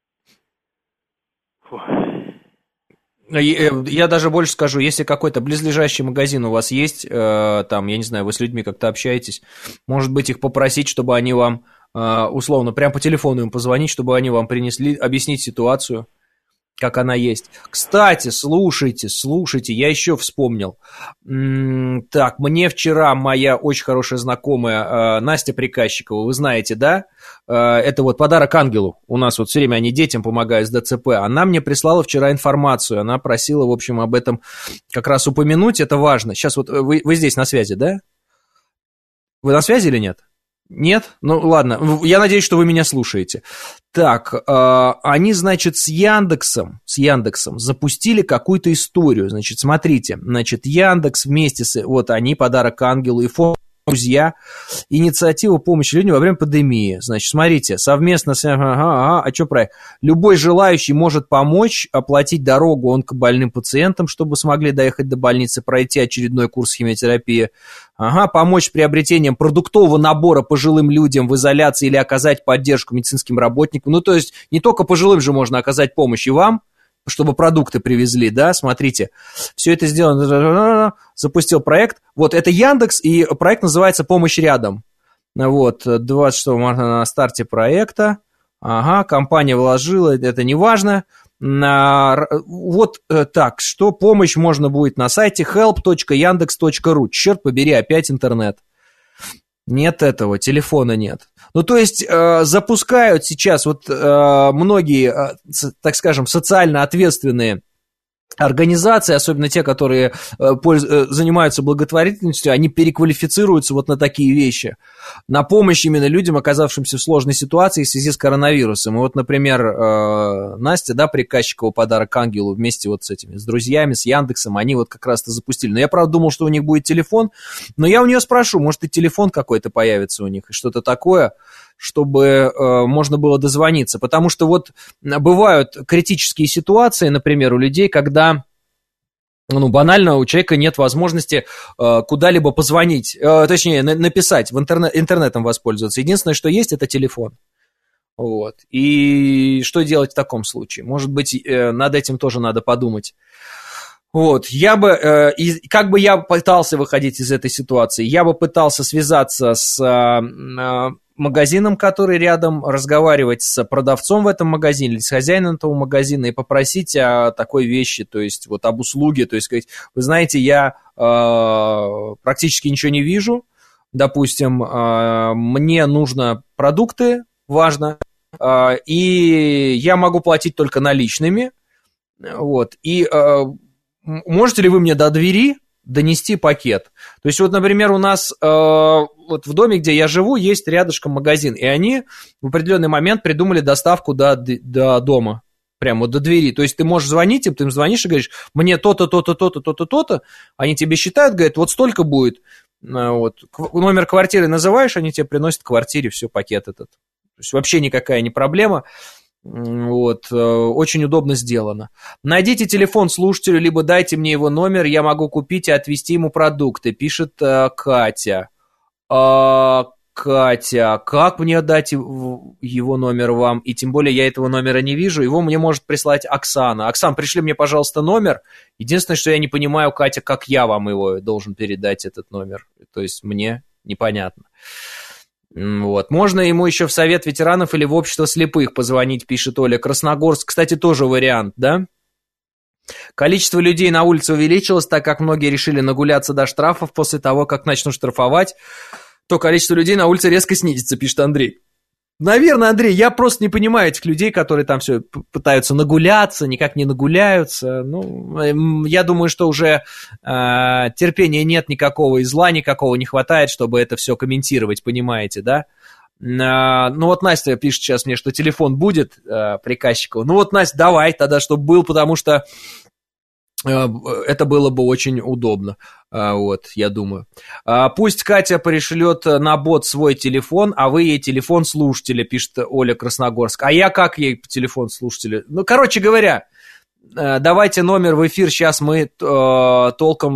Я даже больше скажу, если какой-то близлежащий магазин у вас есть, там, я не знаю, вы с людьми как-то общаетесь, может быть, их попросить, чтобы они вам, условно, прям по телефону им позвонить, чтобы они вам принесли, объяснить ситуацию. как она есть. Кстати, слушайте, я еще вспомнил. Так, мне вчера моя очень хорошая знакомая Настя Приказчикова, вы знаете, да? Это вот подарок ангелу. У нас вот все время они детям помогают с ДЦП. Она мне прислала вчера информацию. Она просила, в общем, об этом как раз упомянуть. Это важно. Сейчас вот вы здесь на связи, да? Вы на связи или нет? Нет? Ну, ладно. Я надеюсь, что вы меня слушаете. Так, они, значит, с Яндексом запустили какую-то историю. Значит, смотрите. Значит, Яндекс вместе с... Вот они, подарок ангелу и фонд «Друзья». Инициатива помощи людям во время пандемии. Значит, смотрите, совместно с... А что проект? Любой желающий может помочь оплатить дорогу онкобольным пациентам, чтобы смогли доехать до больницы, пройти очередной курс химиотерапии. Помочь с приобретением продуктового набора пожилым людям в изоляции или оказать поддержку медицинским работникам. Ну, то есть, не только пожилым же можно оказать помощь и вам, чтобы продукты привезли, да, смотрите, все это сделано, запустил проект, вот, это Яндекс, и проект называется «Помощь рядом», вот, 26 марта на старте проекта, компания вложила, это не важно, вот так, что помощь можно будет на сайте help.yandex.ru, черт побери, опять интернет. Нет этого, телефона нет. Ну, то есть, запускают сейчас вот многие, так скажем, социально ответственные организации, особенно те, которые занимаются благотворительностью, они переквалифицируются вот на такие вещи, на помощь именно людям, оказавшимся в сложной ситуации в связи с коронавирусом. И вот, например, Настя, да, Приказчикова, подарок ангелу, вместе вот с этими, с друзьями, с Яндексом, они вот как раз-то запустили. Но я, правда, думал, что у них будет телефон, но я у нее спрошу, может, и телефон какой-то появится у них, и что-то такое, чтобы можно было дозвониться. Потому что вот бывают критические ситуации, например, у людей, когда, ну, банально у человека нет возможности куда-либо позвонить, точнее, написать, интернетом воспользоваться. Единственное, что есть, это телефон. Вот. И что делать в таком случае? Может быть, над этим тоже надо подумать. Вот, я бы, как бы я пытался выходить из этой ситуации, я бы пытался связаться с магазином, который рядом, разговаривать с продавцом в этом магазине или с хозяином этого магазина и попросить о такой вещи, то есть вот об услуге, то есть сказать, вы знаете, я практически ничего не вижу, допустим, мне нужно продукты, важно, и я могу платить только наличными, вот, и можете ли вы мне до двери донести пакет? То есть вот, например, у нас вот в доме, где я живу, есть рядышком магазин, и они в определенный момент придумали доставку до дома, прямо вот до двери. То есть ты можешь звонить им, ты им звонишь и говоришь, мне то-то, то-то, то-то, то-то, то-то, они тебе считают, говорят, вот столько будет, вот, номер квартиры называешь, они тебе приносят в квартире все, пакет этот. То есть вообще никакая не проблема. Вот, очень удобно сделано. Найдите телефон слушателю, либо дайте мне его номер, я могу купить и отвезти ему продукты, пишет Катя. Катя, как мне дать его номер вам? И тем более я этого номера не вижу, его мне может прислать Оксана. Оксан, пришли мне, пожалуйста, номер. Единственное, что я не понимаю, Катя, как я вам его должен передать, этот номер. То есть мне непонятно. Вот. Можно ему еще в Совет ветеранов или в Общество слепых позвонить, пишет Оля. Красногорск, кстати, тоже вариант, да? Количество людей на улице увеличилось, так как многие решили нагуляться до штрафов. После того, как начнут штрафовать, то количество людей на улице резко снизится, пишет Андрей. Наверное, Андрей, я просто не понимаю этих людей, которые там все пытаются нагуляться, никак не нагуляются. Ну, я думаю, что уже терпения нет никакого и зла никакого не хватает, чтобы это все комментировать, понимаете, да? Ну вот Настя пишет сейчас мне, что телефон будет Приказчикова. Ну вот, Настя, давай тогда, чтобы был, потому что это было бы очень удобно, вот, я думаю. Пусть Катя пришлет на бот свой телефон, а вы ей телефон слушателя, пишет Оля Красногорск. А я как ей телефон слушателя? Ну, короче говоря, давайте номер в эфир, сейчас мы толком...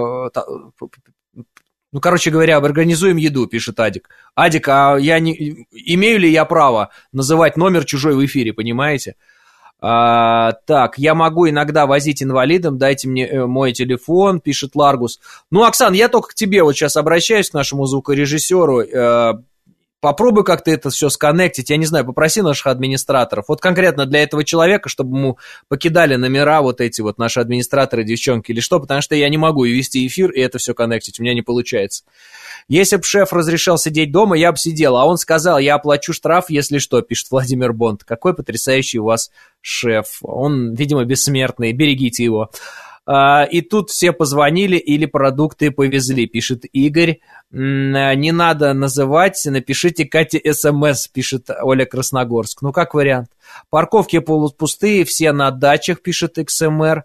Ну, короче говоря, организуем еду, пишет Адик. Адик, а я не... имею ли я право называть номер чужой в эфире, понимаете? Так, я могу иногда возить инвалидам, дайте мне мой телефон, пишет Ларгус. Ну, Оксан, я только к тебе вот сейчас обращаюсь, к нашему звукорежиссеру. попробуй как-то это все сконнектить, я не знаю, попроси наших администраторов, вот конкретно для этого человека, чтобы ему покидали номера вот эти вот наши администраторы, девчонки или что, потому что я не могу вести эфир и это все коннектить, у меня не получается. Если бы шеф разрешал сидеть дома, я бы сидел, а он сказал, я оплачу штраф, если что, пишет Владимир Бонд. Какой потрясающий у вас шеф, он, видимо, бессмертный, берегите его. И тут все позвонили или продукты повезли, пишет Игорь. Не надо называть, напишите Кате СМС, пишет Оля Красногорск. Ну, как вариант. Парковки полупустые, все на дачах, пишет XMR.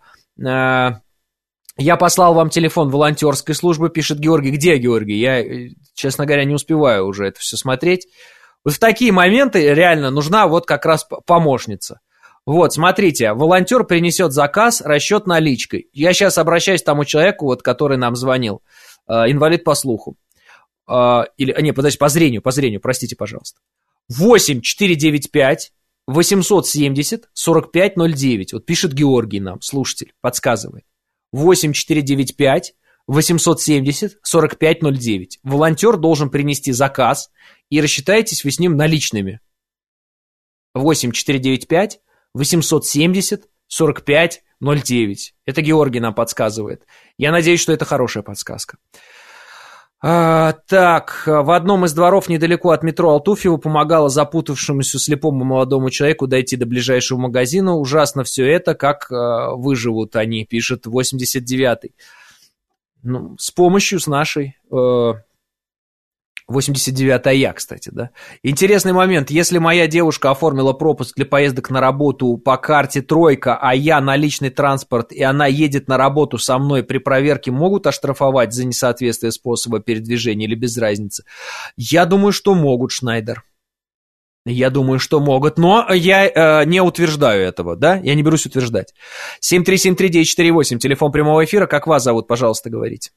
Я послал вам телефон волонтерской службы, пишет Георгий. Где Георгий? Я, честно говоря, не успеваю уже это все смотреть. Вот в такие моменты реально нужна вот как раз помощница. Вот, смотрите, волонтер принесет заказ, расчет наличкой. Я сейчас обращаюсь к тому человеку, вот, который нам звонил, инвалид по слуху. Подождите, по зрению, простите, пожалуйста. 8-495-870-4509. Вот пишет Георгий нам, слушатель, подсказывает. 8-495-870-4509. Волонтер должен принести заказ, и рассчитаетесь вы с ним наличными. 8-495-870-4509. Это Георгий нам подсказывает. Я надеюсь, что это хорошая подсказка. Так, в одном из дворов недалеко от метро Алтуфьево помогала запутавшемуся слепому молодому человеку дойти до ближайшего магазина. Ужасно все это, как выживут они, пишет 89-й. Ну, с помощью, с нашей... 89-я я, кстати, да. Интересный момент. Если моя девушка оформила пропуск для поездок на работу по карте «Тройка», а я на личный транспорт, и она едет на работу со мной, при проверке могут оштрафовать за несоответствие способа передвижения или без разницы? Я думаю, что могут, Шнайдер. Я думаю, что могут, но я не утверждаю этого, да? Я не берусь утверждать. 7373948, телефон прямого эфира. Как вас зовут, пожалуйста, говорите.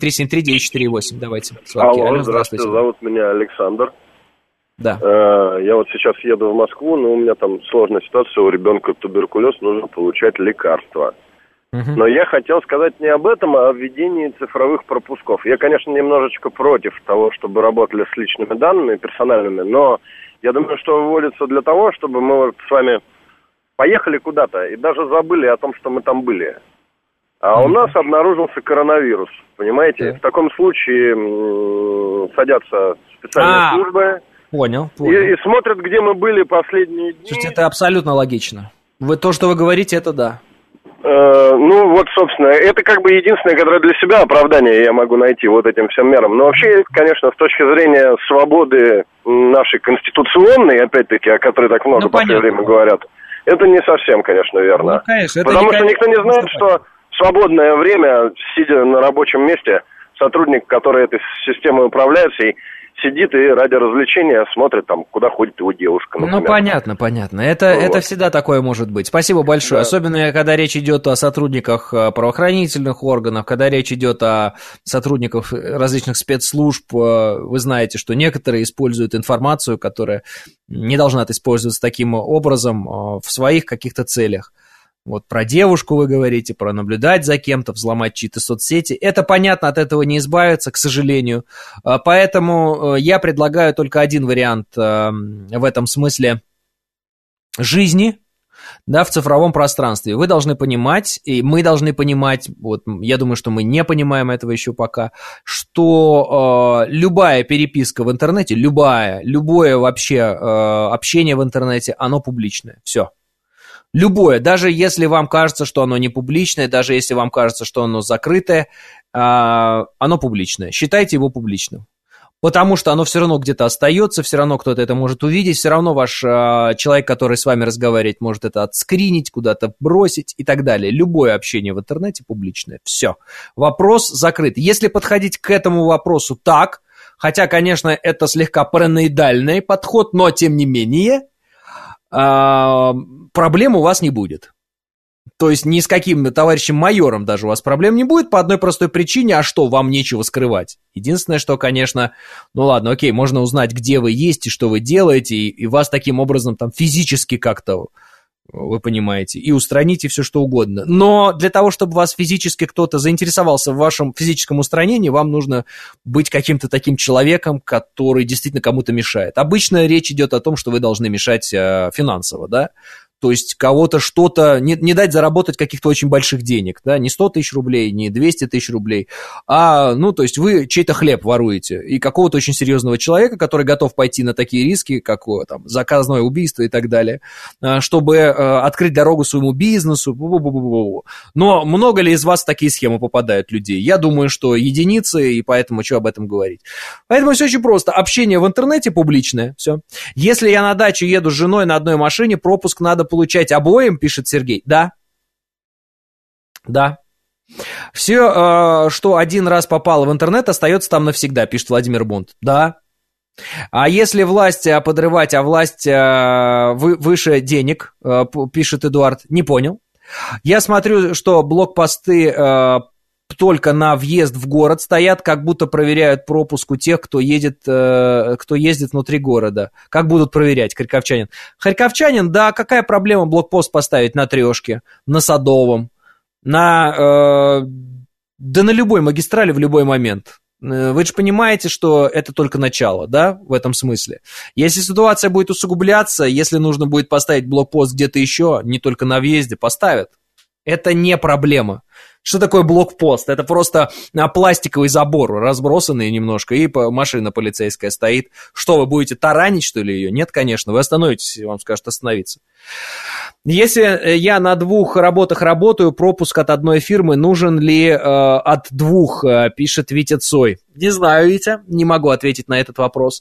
7373948, давайте. Алло, здравствуйте, зовут меня Александр. Да. Я вот сейчас еду в Москву, но у меня там сложная ситуация, у ребенка туберкулез, нужно получать лекарства. Но я хотел сказать не об этом, а о введении цифровых пропусков. Я, конечно, немножечко против того, чтобы работали с личными данными, персональными, но я думаю, что вводится для того, чтобы мы вот с вами поехали куда-то и даже забыли о том, что мы там были. А у нас обнаружился коронавирус, понимаете? В таком случае садятся специальные службы. Понял. И смотрят, где мы были последние дни. Слушайте, это абсолютно логично. То, что вы говорите, это да. Ну, вот, собственно, это как бы единственное, которое для себя оправдание я могу найти вот этим всем мерам. Но вообще, конечно, с точки зрения свободы нашей конституционной, опять-таки, о которой так много в последнее время говорят, это не совсем, конечно, верно. Ну, конечно, это потому что никто не знает, что в свободное время, сидя на рабочем месте, сотрудник, который этой системой управляется, и сидит и ради развлечения смотрит, там, куда ходит его девушка, например. Ну, понятно. Это всегда такое может быть. Спасибо большое. Да. Особенно, когда речь идет о сотрудниках правоохранительных органов, когда речь идет о сотрудниках различных спецслужб. Вы знаете, что некоторые используют информацию, которая не должна использоваться таким образом в своих каких-то целях. Вот про девушку вы говорите, про наблюдать за кем-то, взломать чьи-то соцсети. Это понятно, от этого не избавиться, к сожалению. Поэтому я предлагаю только один вариант в этом смысле жизни, да, в цифровом пространстве. Вы должны понимать, и мы должны понимать, вот я думаю, что мы не понимаем этого еще пока, что любая переписка в интернете, любое вообще общение в интернете, оно публичное. Все. Любое, даже если вам кажется, что оно не публичное, даже если вам кажется, что оно закрытое, оно публичное. Считайте его публичным. Потому что оно все равно где-то остается, все равно кто-то это может увидеть, все равно ваш человек, который с вами разговаривает, может это отскринить, куда-то бросить и так далее. Любое общение в интернете публичное. Все. Вопрос закрыт. Если подходить к этому вопросу так, хотя, конечно, это слегка параноидальный подход, но тем не менее... проблем у вас не будет. То есть ни с каким товарищем майором даже у вас проблем не будет по одной простой причине, а что, вам нечего скрывать. Единственное, что, конечно, ну ладно, окей, можно узнать, где вы есть и что вы делаете, и вас таким образом там физически как-то вы понимаете, и устраните все, что угодно. Но для того, чтобы вас физически кто-то заинтересовался в вашем физическом устранении, вам нужно быть каким-то таким человеком, который действительно кому-то мешает. Обычно речь идет о том, что вы должны мешать финансово, да? То есть кого-то что-то, не дать заработать каких-то очень больших денег, да, не 100 тысяч рублей, не 200 тысяч рублей, то есть вы чей-то хлеб воруете, и какого-то очень серьезного человека, который готов пойти на такие риски, как там заказное убийство и так далее, чтобы открыть дорогу своему бизнесу. Но много ли из вас в такие схемы попадают людей? Я думаю, что единицы, и поэтому что об этом говорить. Поэтому все очень просто. Общение в интернете публичное, все. Если я на дачу еду с женой на одной машине, пропуск надо получать обоим, пишет Сергей. Да. Все, что один раз попало в интернет, остается там навсегда, пишет Владимир Бунт. Да. А если власть подрывать, а власть выше денег, пишет Эдуард, не понял. Я смотрю, что блокпосты только на въезд в город стоят, как будто проверяют пропуск у тех, кто ездит внутри города. Как будут проверять, Харьковчанин? Харьковчанин, да, какая проблема блокпост поставить на Трешке, на Садовом, на любой магистрали в любой момент? Вы же понимаете, что это только начало, да, в этом смысле. Если ситуация будет усугубляться, если нужно будет поставить блокпост где-то еще, не только на въезде, поставят. Это не проблема. Что такое блокпост? Это просто пластиковый забор, разбросанный немножко, и машина полицейская стоит. Что, вы будете таранить, что ли, ее? Нет, конечно, вы остановитесь, вам скажут остановиться. Если я на 2 работах работаю, пропуск от одной фирмы нужен ли от 2, пишет Витя Цой. Не знаю, Витя, не могу ответить на этот вопрос.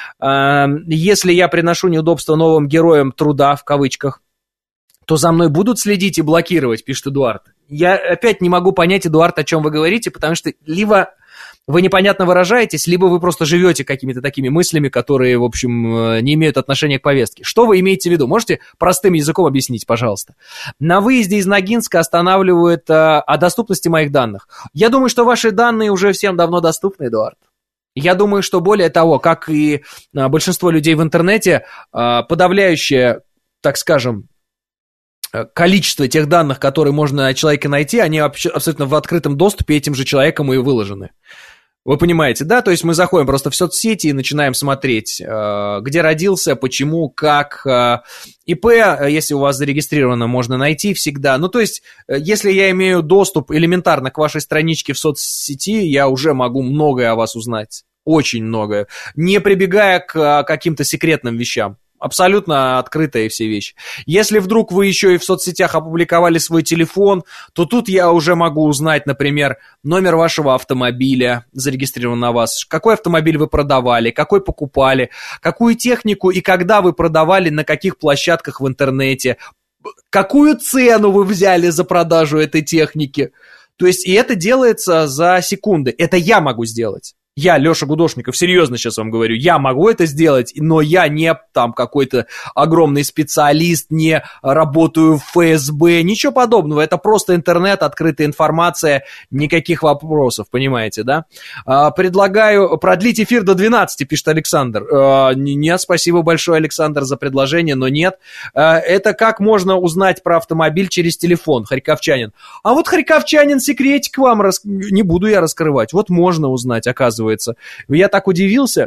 Если я приношу неудобства новым героям труда, в кавычках, то за мной будут следить и блокировать, пишет Эдуард. Я опять не могу понять, Эдуард, о чем вы говорите, потому что либо вы непонятно выражаетесь, либо вы просто живете какими-то такими мыслями, которые, в общем, не имеют отношения к повестке. Что вы имеете в виду? Можете простым языком объяснить, пожалуйста? На выезде из Ногинска останавливают о доступности моих данных. Я думаю, что ваши данные уже всем давно доступны, Эдуард. Я думаю, что более того, как и большинство людей в интернете, подавляющее, так скажем, количество тех данных, которые можно о человеке найти, они абсолютно в открытом доступе этим же человеком и выложены. Вы понимаете, да? То есть мы заходим просто в соцсети и начинаем смотреть, где родился, почему, как. ИП, если у вас зарегистрировано, можно найти всегда. Ну, то есть, если я имею доступ элементарно к вашей страничке в соцсети, я уже могу многое о вас узнать. Очень многое. Не прибегая к каким-то секретным вещам. Абсолютно открытые все вещи. Если вдруг вы еще и в соцсетях опубликовали свой телефон, то тут я уже могу узнать, например, номер вашего автомобиля, зарегистрирован на вас, какой автомобиль вы продавали, какой покупали, какую технику и когда вы продавали, на каких площадках в интернете, какую цену вы взяли за продажу этой техники. То есть, и это делается за секунды. Это я могу сделать. Я, Леша Гудошников, серьезно сейчас вам говорю, я могу это сделать, но я не там какой-то огромный специалист, не работаю в ФСБ, ничего подобного. Это просто интернет, открытая информация, никаких вопросов, понимаете, да? Предлагаю продлить эфир до 12, пишет Александр. Нет, спасибо большое, Александр, за предложение, но нет. Это как можно узнать про автомобиль через телефон, харьковчанин? А вот харьковчанин секретик вам не буду я раскрывать. Вот можно узнать, оказывается. Я так удивился,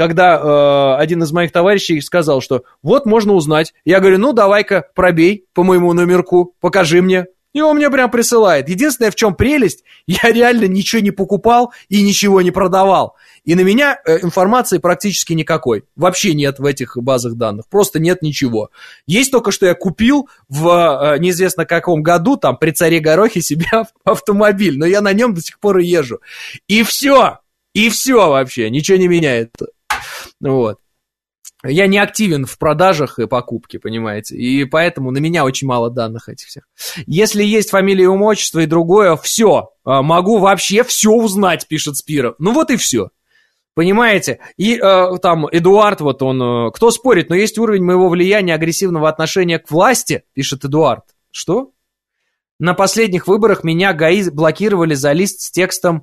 когда один из моих товарищей сказал, что вот можно узнать. Я говорю, ну давай-ка пробей по моему номерку, покажи мне. И он мне прям присылает. Единственное, в чем прелесть, я реально ничего не покупал и ничего не продавал. И на меня информации практически никакой. Вообще нет в этих базах данных. Просто нет ничего. Есть только, что я купил в неизвестно каком году, там при царе Горохе себе автомобиль. Но я на нем до сих пор и езжу. И все. И все вообще, ничего не меняется. Вот. Я не активен в продажах и покупке, понимаете, и поэтому на меня очень мало данных этих всех. Если есть фамилия, имя, отчество и другое, все, могу вообще все узнать, пишет Спиров. Ну вот и все, понимаете. И там Эдуард, вот он, кто спорит, но есть уровень моего влияния, агрессивного отношения к власти, пишет Эдуард. Что? На последних выборах меня ГАИ блокировали за лист с текстом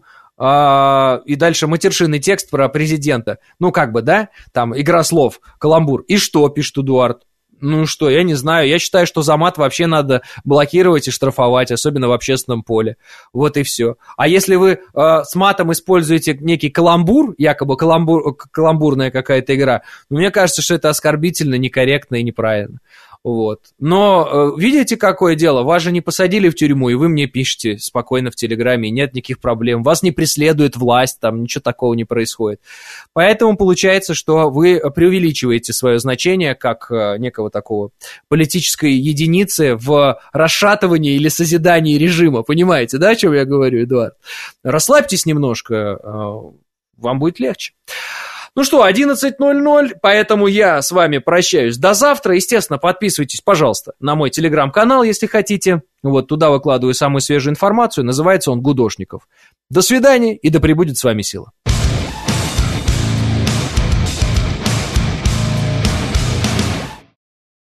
и дальше матершинный текст про президента. Ну, как бы, да? Там игра слов, каламбур. И что, пишет Эдуард? Ну что, я не знаю. Я считаю, что за мат вообще надо блокировать и штрафовать, особенно в общественном поле. Вот и все. А если вы с матом используете некий каламбур, якобы каламбурная какая-то игра, мне кажется, что это оскорбительно, некорректно и неправильно. Вот. Но видите, какое дело? Вас же не посадили в тюрьму, и вы мне пишете спокойно в Телеграме, нет никаких проблем. Вас не преследует власть, там ничего такого не происходит. Поэтому получается, что вы преувеличиваете свое значение как некого такого политической единицы в расшатывании или созидании режима. Понимаете, да, о чем я говорю, Эдуард? Расслабьтесь немножко, вам будет легче. Ну что, 11:00, поэтому я с вами прощаюсь до завтра. Естественно, подписывайтесь, пожалуйста, на мой телеграм-канал, если хотите. Вот туда выкладываю самую свежую информацию. Называется он «Гудошников». До свидания и да пребудет с вами сила.